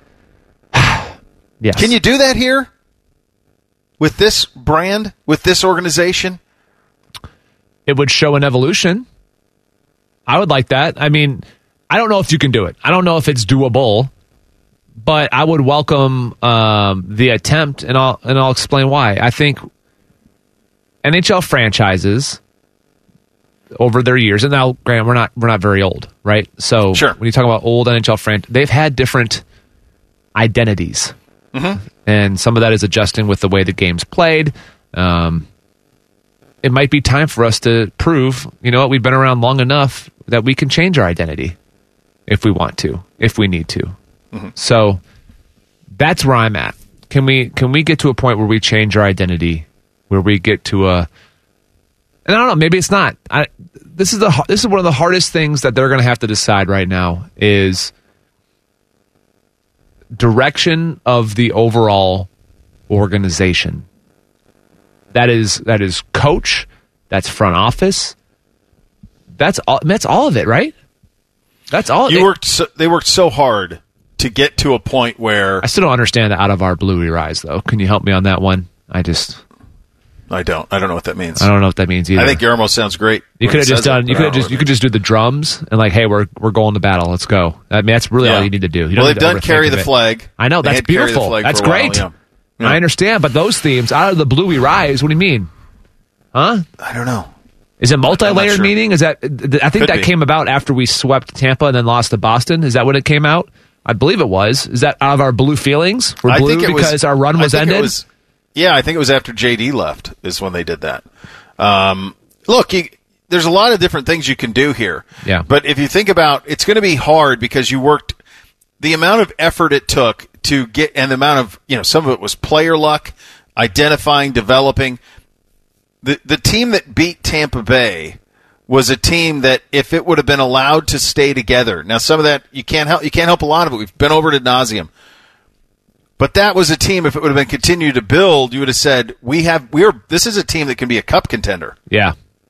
F: yes.
E: Can you do that here with this brand, with this organization?
F: It would show an evolution. I would like that. I mean, I don't know if you can do it. I don't know if it's doable. But I would welcome um, the attempt, and I'll and I'll explain why. I think N H L franchises over their years, and now, granted, we're not we're not very old, right? So
E: sure.
F: when you talk about old N H L franchises, they've had different identities,
E: mm-hmm.
F: and some of that is adjusting with the way the game's played. Um, it might be time for us to prove, you know what, we've been around long enough that we can change our identity if we want to, if we need to. Mm-hmm. So that's where I'm at. Can we can we get to a point where we change our identity, where we get to a, and I don't know, maybe it's not. I, this is the this is one of the hardest things that they're going to have to decide right now is direction of the overall organization. That is that is coach, that's front office. That's all. That's all of it, right? That's all.
E: You
F: it,
E: worked. So, they worked so hard to get to a point where
F: I still don't understand the out of our blue we rise, though. Can you help me on that one? I just
E: I don't. I don't know what that means.
F: I don't know what that means either.
E: I think Guillermo sounds great.
F: You could have just done. It, you could have just. You could just do the drums and like, hey, we're we're going to battle. Let's go. I mean, that's really
E: yeah.
F: all you need to do. You
E: well,
F: don't
E: they've done carry the flag.
F: I know
E: they
F: that's beautiful. That's great.
E: While, yeah. Yeah.
F: I understand, but those themes out of the blue we rise. What do you mean? Huh?
E: I don't know.
F: Is it multi-layered
E: sure.
F: meaning? Is that I think
E: Could
F: that
E: be.
F: came about after we swept Tampa and then lost to Boston? Is that when it came out? I believe it was. Is that out of our blue feelings? We're
E: I
F: blue
E: think it
F: because
E: was,
F: our run was
E: I think
F: ended?
E: It was, yeah, I think it was after J D left is when they did that. Um, look, you, there's a lot of different things you can do here.
F: Yeah.
E: But if you think about, it's going to be hard because you worked the amount of effort it took to get, and the amount of, you know, some of it was player luck, identifying, developing. The the team that beat Tampa Bay was a team that if it would have been allowed to stay together. Now some of that you can't help you can't help a lot of it. We've been over it ad nauseum. But that was a team, if it would have been continued to build, you would have said, we have we're this is a team that can be a cup contender.
F: Yeah.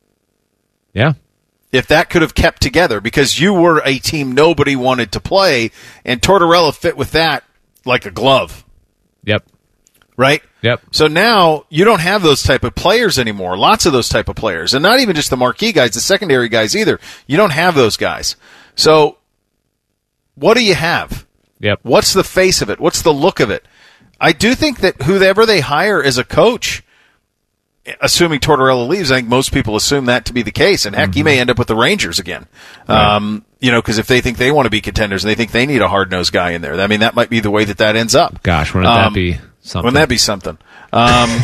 F: Yeah.
E: If that could have kept together, because you were a team nobody wanted to play, and Tortorella fit with that like a glove.
F: Yep.
E: Right?
F: Yep.
E: So now you don't have those type of players anymore. Lots of those type of players. And not even just the marquee guys, the secondary guys either. You don't have those guys. So what do you have?
F: Yep.
E: What's the face of it? What's the look of it? I do think that whoever they hire as a coach, assuming Tortorella leaves, I think most people assume that to be the case. And heck,
F: Mm-hmm.
E: he may end up with the Rangers again.
F: Right.
E: Um, you know, because if they think they want to be contenders and they think they need a hard-nosed guy in there, I mean, that might be the way that that ends up.
F: Gosh, wouldn't
E: Um,
F: that be something?
E: Wouldn't that be something? Um,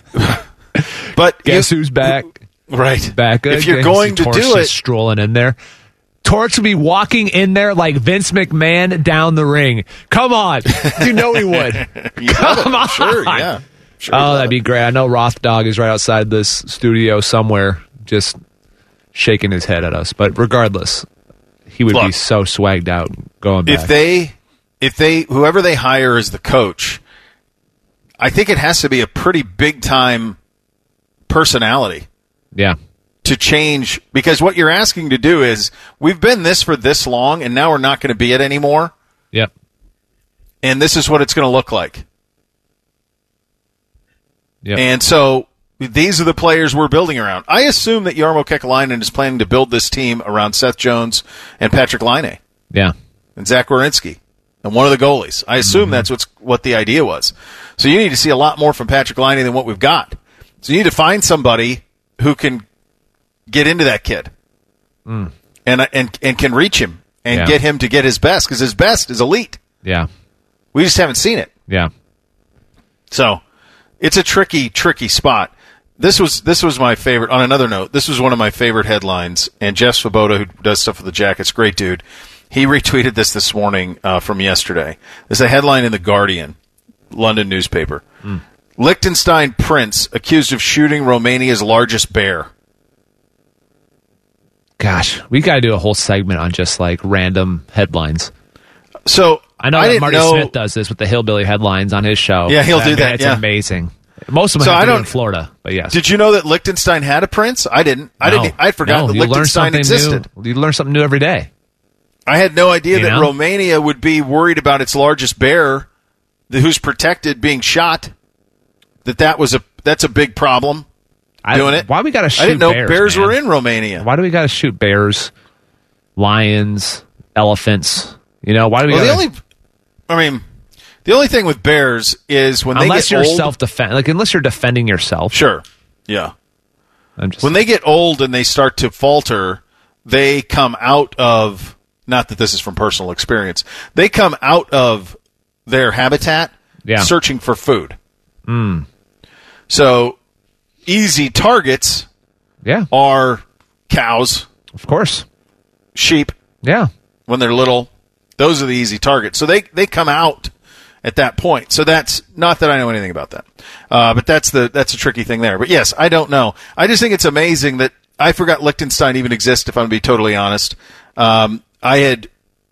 E: but
F: Guess
E: you,
F: who's back?
E: Right.
F: Back
E: If you're
F: again.
E: going to
F: Torch
E: do
F: just
E: it,
F: strolling in there. Torch would be walking in there like Vince McMahon down the ring. Come on. You know he would.
E: you
F: Come
E: love
F: on.
E: it. Sure, yeah. Sure
F: Oh, that'd be great. I know Roth Dog is right outside this studio somewhere just shaking his head at us. But regardless, he would be
E: Look,
F: so swagged out going back.
E: If they, if they, whoever they hire as the coach, I think it has to be a pretty big time personality.
F: Yeah.
E: To change, because what you're asking to do is, we've been this for this long, and now we're not going to be it anymore.
F: Yep.
E: And this is what it's going to look like.
F: Yep.
E: And so these are the players we're building around. I assume that Jarmo Kekalainen is planning to build this team around Seth Jones and Patrick Laine
F: Yeah.
E: and Zach Werenski and one of the goalies. I assume
F: Mm-hmm.
E: that's what's what the idea was. So you need to see a lot more from Patrick Laine than what we've got. So you need to find somebody who can get into that kid
F: Mm.
E: and and and can reach him and
F: Yeah.
E: get him to get his best, because his best is elite.
F: Yeah.
E: We just haven't seen it.
F: Yeah.
E: So it's a tricky, tricky spot. This was this was my favorite. On another note, this was one of my favorite headlines. And Jeff Svoboda, who does stuff with the Jackets, great dude, he retweeted this this morning uh, from yesterday. There's a headline in The Guardian, London newspaper.
F: Mm.
E: Liechtenstein prince accused of shooting Romania's largest bear.
F: Gosh, we got to do a whole segment on just like random headlines.
E: So
F: I know
E: I
F: that
E: didn't
F: Marty
E: know,
F: Smith does this with the hillbilly headlines on his show.
E: Yeah, he'll
F: I
E: do
F: mean,
E: that,
F: It's
E: yeah.
F: amazing. Most of them
E: So
F: have
E: I
F: to do
E: don't-
F: in Florida, but yes.
E: Did you know that Liechtenstein had a prince? I didn't. I
F: No.
E: didn't. I forgot
F: No,
E: that
F: you learn
E: Liechtenstein
F: something
E: existed.
F: New. You learn something new every day.
E: I had no idea
F: You
E: that
F: know?
E: Romania would be worried about its largest bear, the, who's protected, being shot. That that was a that's a big problem.
F: I,
E: doing it.
F: Why we got to shoot
E: I didn't know
F: bears,
E: bears
F: man?
E: were in Romania.
F: Why do we got to shoot bears, lions, elephants? You know, why do we
E: Well, the
F: gotta,
E: only, I mean, the only thing with bears is when
F: unless
E: they
F: you're
E: get old.
F: self-defend, like unless you're defending yourself.
E: Sure. Yeah.
F: I'm just
E: When they get old and they start to falter, they come out of, not that this is from personal experience, they come out of their habitat
F: Yeah.
E: searching for food.
F: Mm.
E: So easy targets
F: Yeah,
E: are cows,
F: of course.
E: sheep,
F: Yeah.
E: when they're little. Those are the easy targets. So they, they come out at that point. So that's not that I know anything about that. Uh, but that's the that's a tricky thing there. But yes, I don't know. I just think it's amazing that I forgot Liechtenstein even exists, if I'm going to be totally honest. Um, I had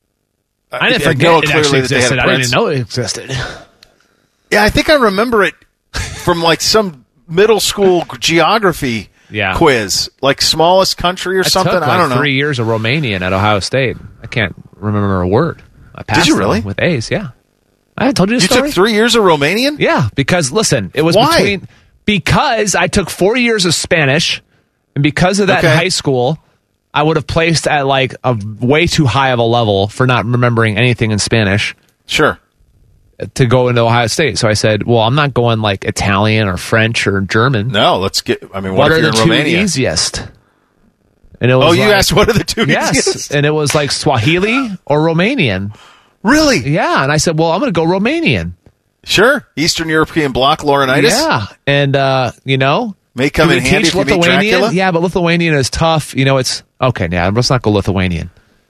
F: I didn't
E: had
F: forget
E: no
F: it
E: clearly
F: actually
E: that they had
F: existed.
E: a
F: I didn't
E: prince.
F: even know it existed.
E: Yeah, I think I remember it from like some middle school geography
F: Yeah.
E: quiz, like smallest country or
F: I
E: something.
F: took like
E: I don't know.
F: three years of Romanian at Ohio State. I can't remember a word. I passed
E: you
F: them
E: really?
F: with A's? Yeah. I told you the
E: You
F: story.
E: took three years of Romanian?
F: Yeah, because listen, it was
E: Why?
F: between because I took four years of Spanish, and because of that
E: Okay.
F: in high school, I would have placed at like a way too high of a level for not remembering anything in Spanish
E: Sure.
F: to go into Ohio State. So I said, well, I'm not going like Italian or French or German.
E: No, let's get. I mean,
F: What
E: what, if
F: are
E: you're
F: the
E: in
F: two
E: Romania?
F: easiest? And it was
E: Oh, you
F: like-
E: asked what are the two
F: Yes,
E: easiest?
F: and it was like Swahili or Romanian.
E: Really?
F: Yeah, and I said, well, I'm going to go Romanian.
E: Sure. Eastern European bloc Laurinaitis?
F: Yeah, and uh, you know,
E: May come
F: do
E: in
F: we
E: handy
F: teach
E: if you meet
F: Lithuanian?
E: Dracula?
F: Yeah, but Lithuanian is tough. You know, it's okay. Yeah, let's not go Lithuanian.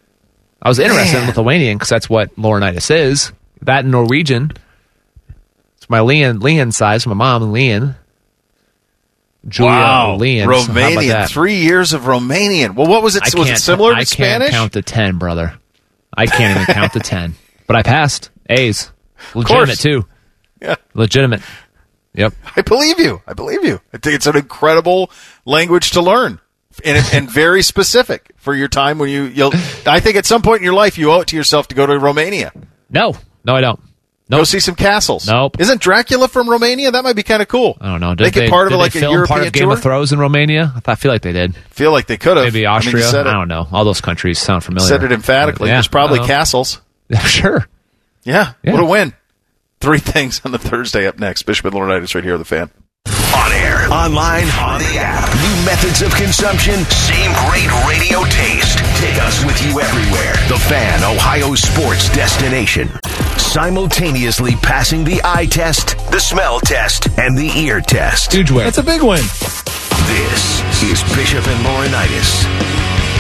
F: I was interested in
E: Man.
F: Lithuanian because that's what Laurinaitis is. That and Norwegian. It's my Leon Leon size. My mom Leon. Julia
E: Wow.
F: Leon. So how about
E: Romanian.
F: that?
E: Three years of Romanian. Well, what was it?
F: I
E: Was it
F: can't-
E: similar to
F: I
E: Spanish?
F: can't count to ten, brother. I can't even count to ten. But I passed. A's. Legitimate,
E: course.
F: too.
E: Yeah.
F: Legitimate. Yep.
E: I believe you. I believe you. I think it's an incredible language to learn. And, and very specific for your time when you, you'll, I think at some point in your life you owe it to yourself to go to Romania.
F: No. No, I don't.
E: Go
F: Nope.
E: see some castles.
F: Nope.
E: Isn't Dracula from Romania? That might be kind of cool.
F: I don't know.
E: Make
F: Did
E: it part of
F: did
E: it like
F: they
E: a
F: film
E: European
F: part of Game
E: tour?
F: of Thrones in Romania? I, thought, I feel like they did.
E: Feel like they could have.
F: Maybe
E: I mean, you
F: Austria.
E: said
F: I,
E: it.
F: don't know. All those countries sound familiar.
E: Said it emphatically.
F: Yeah,
E: There's probably
F: I don't
E: castles.
F: know. Sure.
E: Yeah,
F: Yeah.
E: what a win. Three things on the Thursday up next. Bishop and Laurinaitis right here on The Fan.
C: On air, online, on the app. New methods of consumption, same great radio taste. Take us with you everywhere. The Fan, Ohio sports destination. Simultaneously passing the eye test, the smell test, and the ear test.
F: Huge win.
K: That's a big win.
C: This is Bishop and Laurinaitis.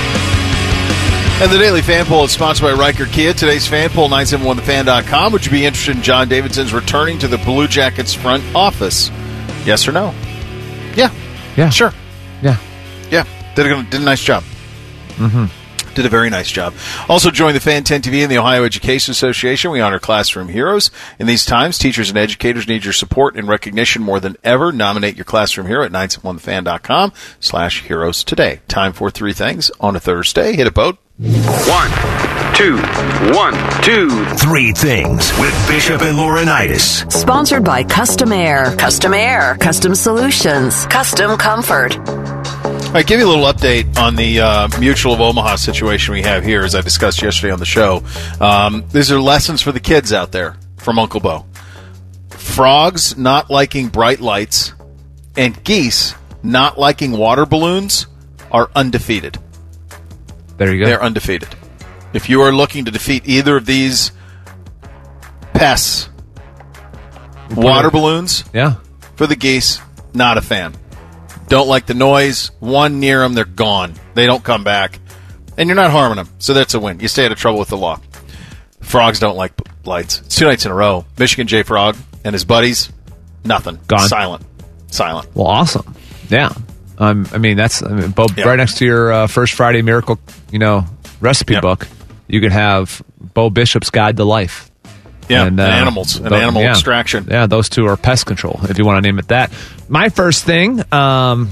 E: And the Daily Fan Poll is sponsored by Riker Kia. Today's Fan Poll, nine seven one the fan dot com. Would you be interested in John Davidson's returning to the Blue Jackets front office? Yes or no? Yeah.
F: Yeah.
E: Sure.
F: Yeah.
E: Yeah. Did a, did a nice job.
F: Mm-hmm.
E: Did a very nice job. Also join the Fan ten T V and the Ohio Education Association. We honor classroom heroes. In these times, teachers and educators need your support and recognition more than ever. Nominate your classroom hero at nine seven one the fan dot com slash heroes today. Time for three things on a Thursday. Hit a boat.
L: One, two, one, two.
C: Three things with Bishop and Laurinaitis.
D: Sponsored by Custom Air. Custom Air. Custom Solutions. Custom Comfort.
E: All right, give you a little update on the uh, Mutual of Omaha situation we have here, as I discussed yesterday on the show. Um, these are lessons for the kids out there from Uncle Bo. Frogs not liking bright lights and geese not liking water balloons are undefeated.
F: There you go.
E: They're undefeated. If you are looking to defeat either of these pests, water balloons,
F: yeah,
E: for the geese, not a fan. Don't like the noise. One near them, they're gone. They don't come back. And you're not harming them, so that's a win. You stay out of trouble with the law. Frogs don't like lights. It's two nights in a row. Michigan J. Frog and his buddies, nothing.
F: Gone.
E: Silent. Silent.
F: Well, awesome. Yeah. Um, I mean, that's I mean, Bo,
E: Yeah.
F: right next to your uh, First Friday Miracle, you know, recipe
E: Yep.
F: book. You could have Bo Bishop's Guide to Life.
E: Yeah, and, animals, and
F: tho-
E: animal
F: yeah.
E: extraction.
F: Yeah, those two are pest control, if you want to name it that. My first thing, um,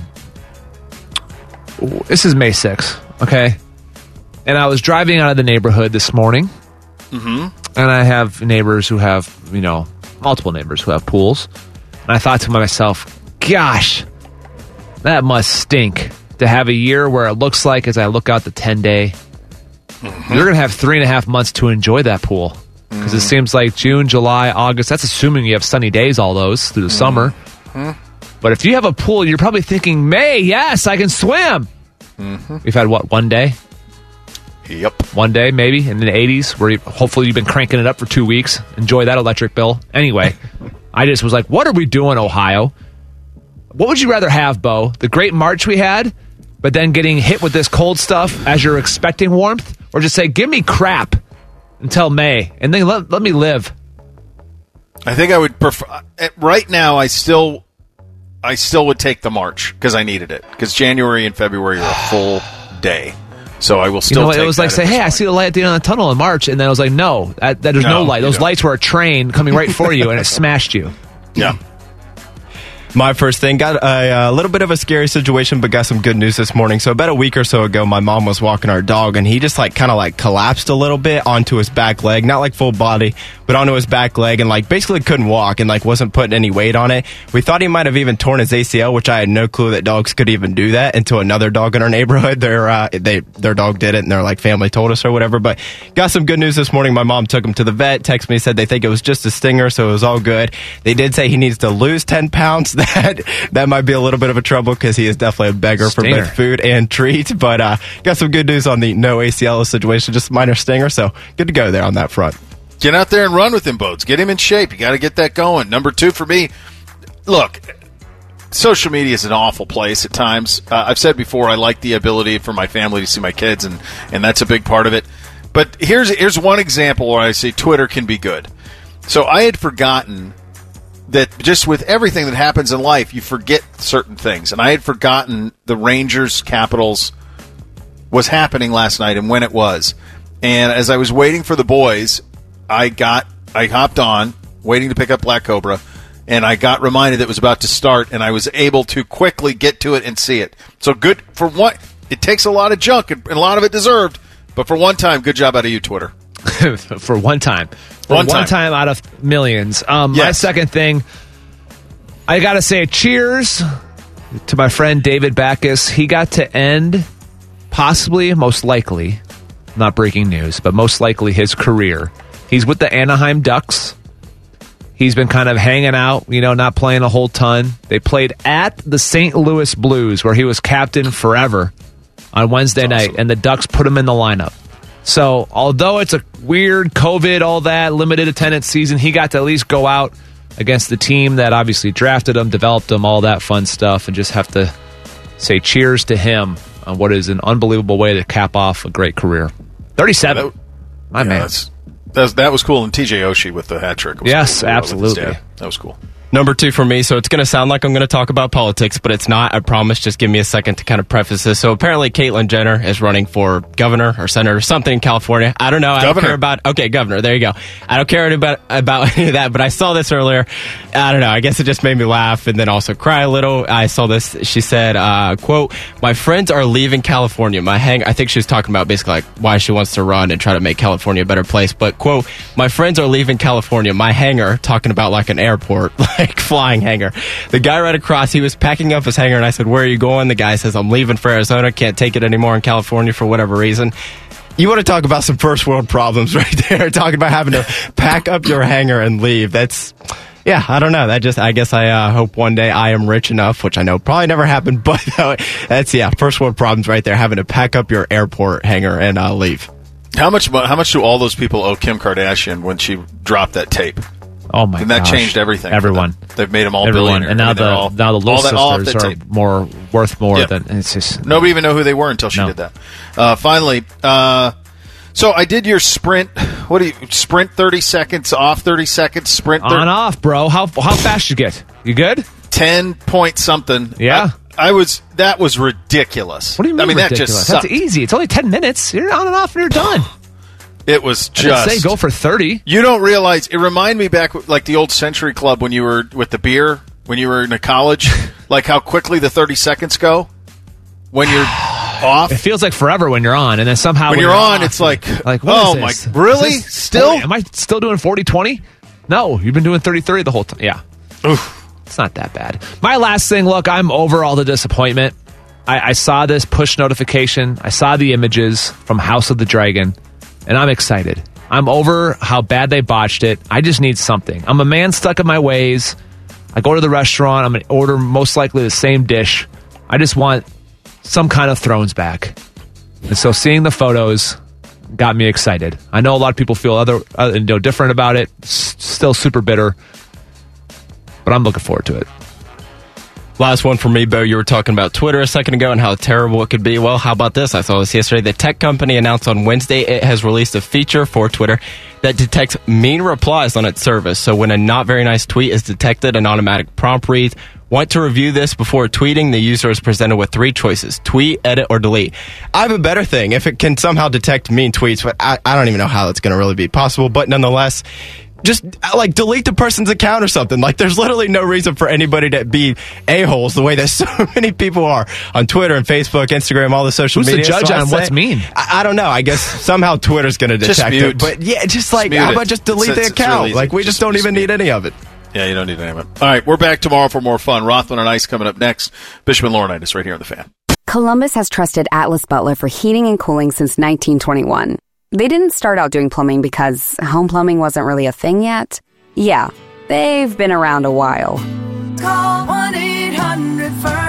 F: this is May sixth, okay? And I was driving out of the neighborhood this morning,
E: Mm-hmm.
F: and I have neighbors who have, you know, multiple neighbors who have pools. And I thought to myself, gosh, that must stink to have a year where it looks like, as I look out the ten-day,
E: Mm-hmm.
F: you're going to have three and a half months to enjoy that pool. Because it
E: Mm-hmm.
F: seems like June, July, August, that's assuming you have sunny days all those through the summer.
E: Mm-hmm.
F: But if you have a pool, you're probably thinking, May, yes, I can swim.
E: Mm-hmm.
F: We've had, what, one day?
E: Yep.
F: One day, maybe, in the eighties, where you, hopefully you've been cranking it up for two weeks. Enjoy that electric bill. Anyway, I just was like, what are we doing, Ohio? What would you rather have, Bo? The great March we had, but then getting hit with this cold stuff as you're expecting warmth? Or just say, give me crap until May, and then let, let me live.
E: I think I would prefer. Right now, I still, I still would take the March because I needed it. Because January and February are a full day, so I will still.
F: You know,
E: take
F: it was like
E: that
F: say,
E: at this
F: hey, I
E: point.
F: see the light at the end of the tunnel in March, and then I was like, no, that, that there's no,
E: No,
F: light.
E: you
F: Those
E: don't.
F: lights were a train coming right for you, and it smashed you.
E: Yeah.
I: My first thing, got a, a little bit of a scary situation, but got some good news this morning. So about a week or so ago, my mom was walking our dog, and he just like kind of like collapsed a little bit onto his back leg, not like full body, but onto his back leg, and like basically couldn't walk and like wasn't putting any weight on it. We thought he might have even torn his A C L, which I had no clue that dogs could even do that until another dog in our neighborhood, their uh, they their dog did it, and their like family told us or whatever. But got some good news this morning. My mom took him to the vet, texted me, said they think it was just a stinger, so it was all good. They did say he needs to lose ten pounds. That that might be a little bit of a trouble because he is definitely a beggar
F: Stinger.
I: for both food and treat. But uh, got some good news on the no A C L situation, just a minor stinger, so good to go there on that front.
E: Get out there and run with him, Boats. Get him in shape. You got to get that going. Number two for me, look, social media is an awful place at times. Uh, I've said before, I like the ability for my family to see my kids, and, and that's a big part of it. But here's here's one example where I say Twitter can be good. So I had forgotten that just with everything that happens in life, you forget certain things. And I had forgotten the Rangers Capitals was happening last night and when it was. And as I was waiting for the boys, I got I hopped on, waiting to pick up Black Cobra, and I got reminded that it was about to start, and I was able to quickly get to it and see it. So good for what it takes a lot of junk and a lot of it deserved, but for one time, good job out of you, Twitter.
F: For one time. For
E: One
F: one,
E: time.
F: time. out of millions. Um, My
E: Yes.
F: second thing, I got to say cheers to my friend David Backus. He got to end, possibly, most likely, not breaking news, but most likely his career. He's with the Anaheim Ducks. He's been kind of hanging out, you know, not playing a whole ton. They played at the Saint Louis Blues, where he was captain forever on Wednesday night,
E: awesome.
F: and the Ducks put him in the lineup. So, although it's a weird COVID, all that, limited attendance season, he got to at least go out against the team that obviously drafted him, developed him, all that fun stuff, and just have to say cheers to him on what is an unbelievable way to cap off a great career. thirty-seven.
E: That-
F: My
E: yeah,
F: man.
E: that's- That's, that was cool. And T J Oshie with the hat trick. Was
F: Yes,
E: cool.
F: absolutely.
E: Yeah, that was cool.
I: Number two for me, so it's going to sound like I'm going to talk about politics, but it's not, I promise. Just give me a second to kind of preface this. So apparently Caitlyn Jenner is running for governor or senator or something in California. I don't know. I don't
E: Governor.
I: care about, okay, governor, there you go. I don't care about, about any of that, but I saw this earlier. I don't know. I guess it just made me laugh and then also cry a little. I saw this. She said, uh, quote, my friends are leaving California. My hang, I think she was talking about basically like why she wants to run and try to make California a better place. But quote, my friends are leaving California. My hangar, talking about like an airport, like flying hangar. The guy right across, he was packing up his hangar, and I said, where are you going? The guy says, I'm leaving for Arizona. Can't take it anymore in California for whatever reason. You want to talk about some first world problems right there, talking about having to pack up your hangar and leave. That's Yeah, I don't know. That just, I guess I uh, hope one day I am rich enough, which I know probably never happened, but uh, that's, yeah, first world problems right there, having to pack up your airport hanger and uh, leave.
E: How much How much do all those people owe Kim Kardashian when she dropped that tape?
F: Oh, my god.
E: And that
F: gosh.
E: changed everything.
F: Everyone.
E: They've made them all
F: Everyone.
E: billionaires.
F: And now
E: I mean,
F: the,
E: all,
F: now the Little
E: all that, all
F: Sisters
E: that
F: are
E: tape.
F: more worth more
E: Yeah.
F: than, it's just.
E: Nobody even know who they were until she
F: No.
E: did that. Uh, finally, uh, so I did your sprint. What do you sprint? Thirty seconds off. Thirty seconds sprint.
F: On off, bro. How how fast you get? You good?
E: Ten point something.
F: Yeah.
E: I, I was. That was ridiculous.
F: What do you mean?
E: I mean
F: ridiculous?
E: that just sucked.
F: That's easy. It's only ten minutes. You're on and off, and you're done.
E: It was
F: I didn't
E: just.
F: say go for thirty.
E: You don't realize. It reminded me back like the old Century Club when you were with the beer when you were in a college. Like how quickly the thirty seconds go when you're off.
F: It feels like forever when you're on, and then somehow
E: when,
F: when
E: you're, on,
F: off,
E: it's like,
F: like what
E: oh
F: is
E: my,
F: this?
E: really?
F: Is this
E: Still?
F: forty? Am I still doing forty twenty? No, you've been doing thirty thirty the whole time. Yeah.
E: Oof.
F: It's not that bad. My last thing, look, I'm over all the disappointment. I, I saw this push notification. I saw the images from House of the Dragon, and I'm excited. I'm over how bad they botched it. I just need something. I'm a man stuck in my ways. I go to the restaurant. I'm going to order most likely the same dish. I just want some kind of Thrones back. And so seeing the photos got me excited. I know a lot of people feel other, uh, you know, different about it. S- still super bitter. But I'm looking forward to it.
I: Last one for me, Bo. You were talking about Twitter a second ago and how terrible it could be. Well, how about this? I saw this yesterday. The tech company announced on Wednesday it has released a feature for Twitter that detects mean replies on its service. So when a not very nice tweet is detected, an automatic prompt reads, "Want to review this before tweeting?" The user is presented with three choices: tweet, edit, or delete. I have a better thing. If it can somehow detect mean tweets, but I, I don't even know how that's going to really be possible. But nonetheless, just like delete the person's account or something. Like there's literally no reason for anybody to be a-holes the way that so many people are on Twitter and Facebook, Instagram, all the social
F: Who's
I: media.
F: the judge
I: So I
F: on
I: say-
F: what's mean?
I: I, I don't know. I guess somehow Twitter's going to
E: Just
I: detect
E: mute.
I: it. But yeah, just like,
E: mute
I: how
E: it.
I: about just delete
E: It's-
I: the
E: it's
I: account?
E: real easy.
I: Like we just,
E: Just-
I: don't
E: just
I: even
E: mute
I: need any of it.
E: Yeah, you don't need any of it. All right, we're back tomorrow for more fun. Rothman and Ice coming up next. Bishop and Laurinaitis right here on The Fan.
A: Columbus has trusted Atlas Butler for heating and cooling since nineteen twenty-one. They didn't start out doing plumbing because home plumbing wasn't really a thing yet. Yeah, they've been around a while.
B: Call one eight hundred furnace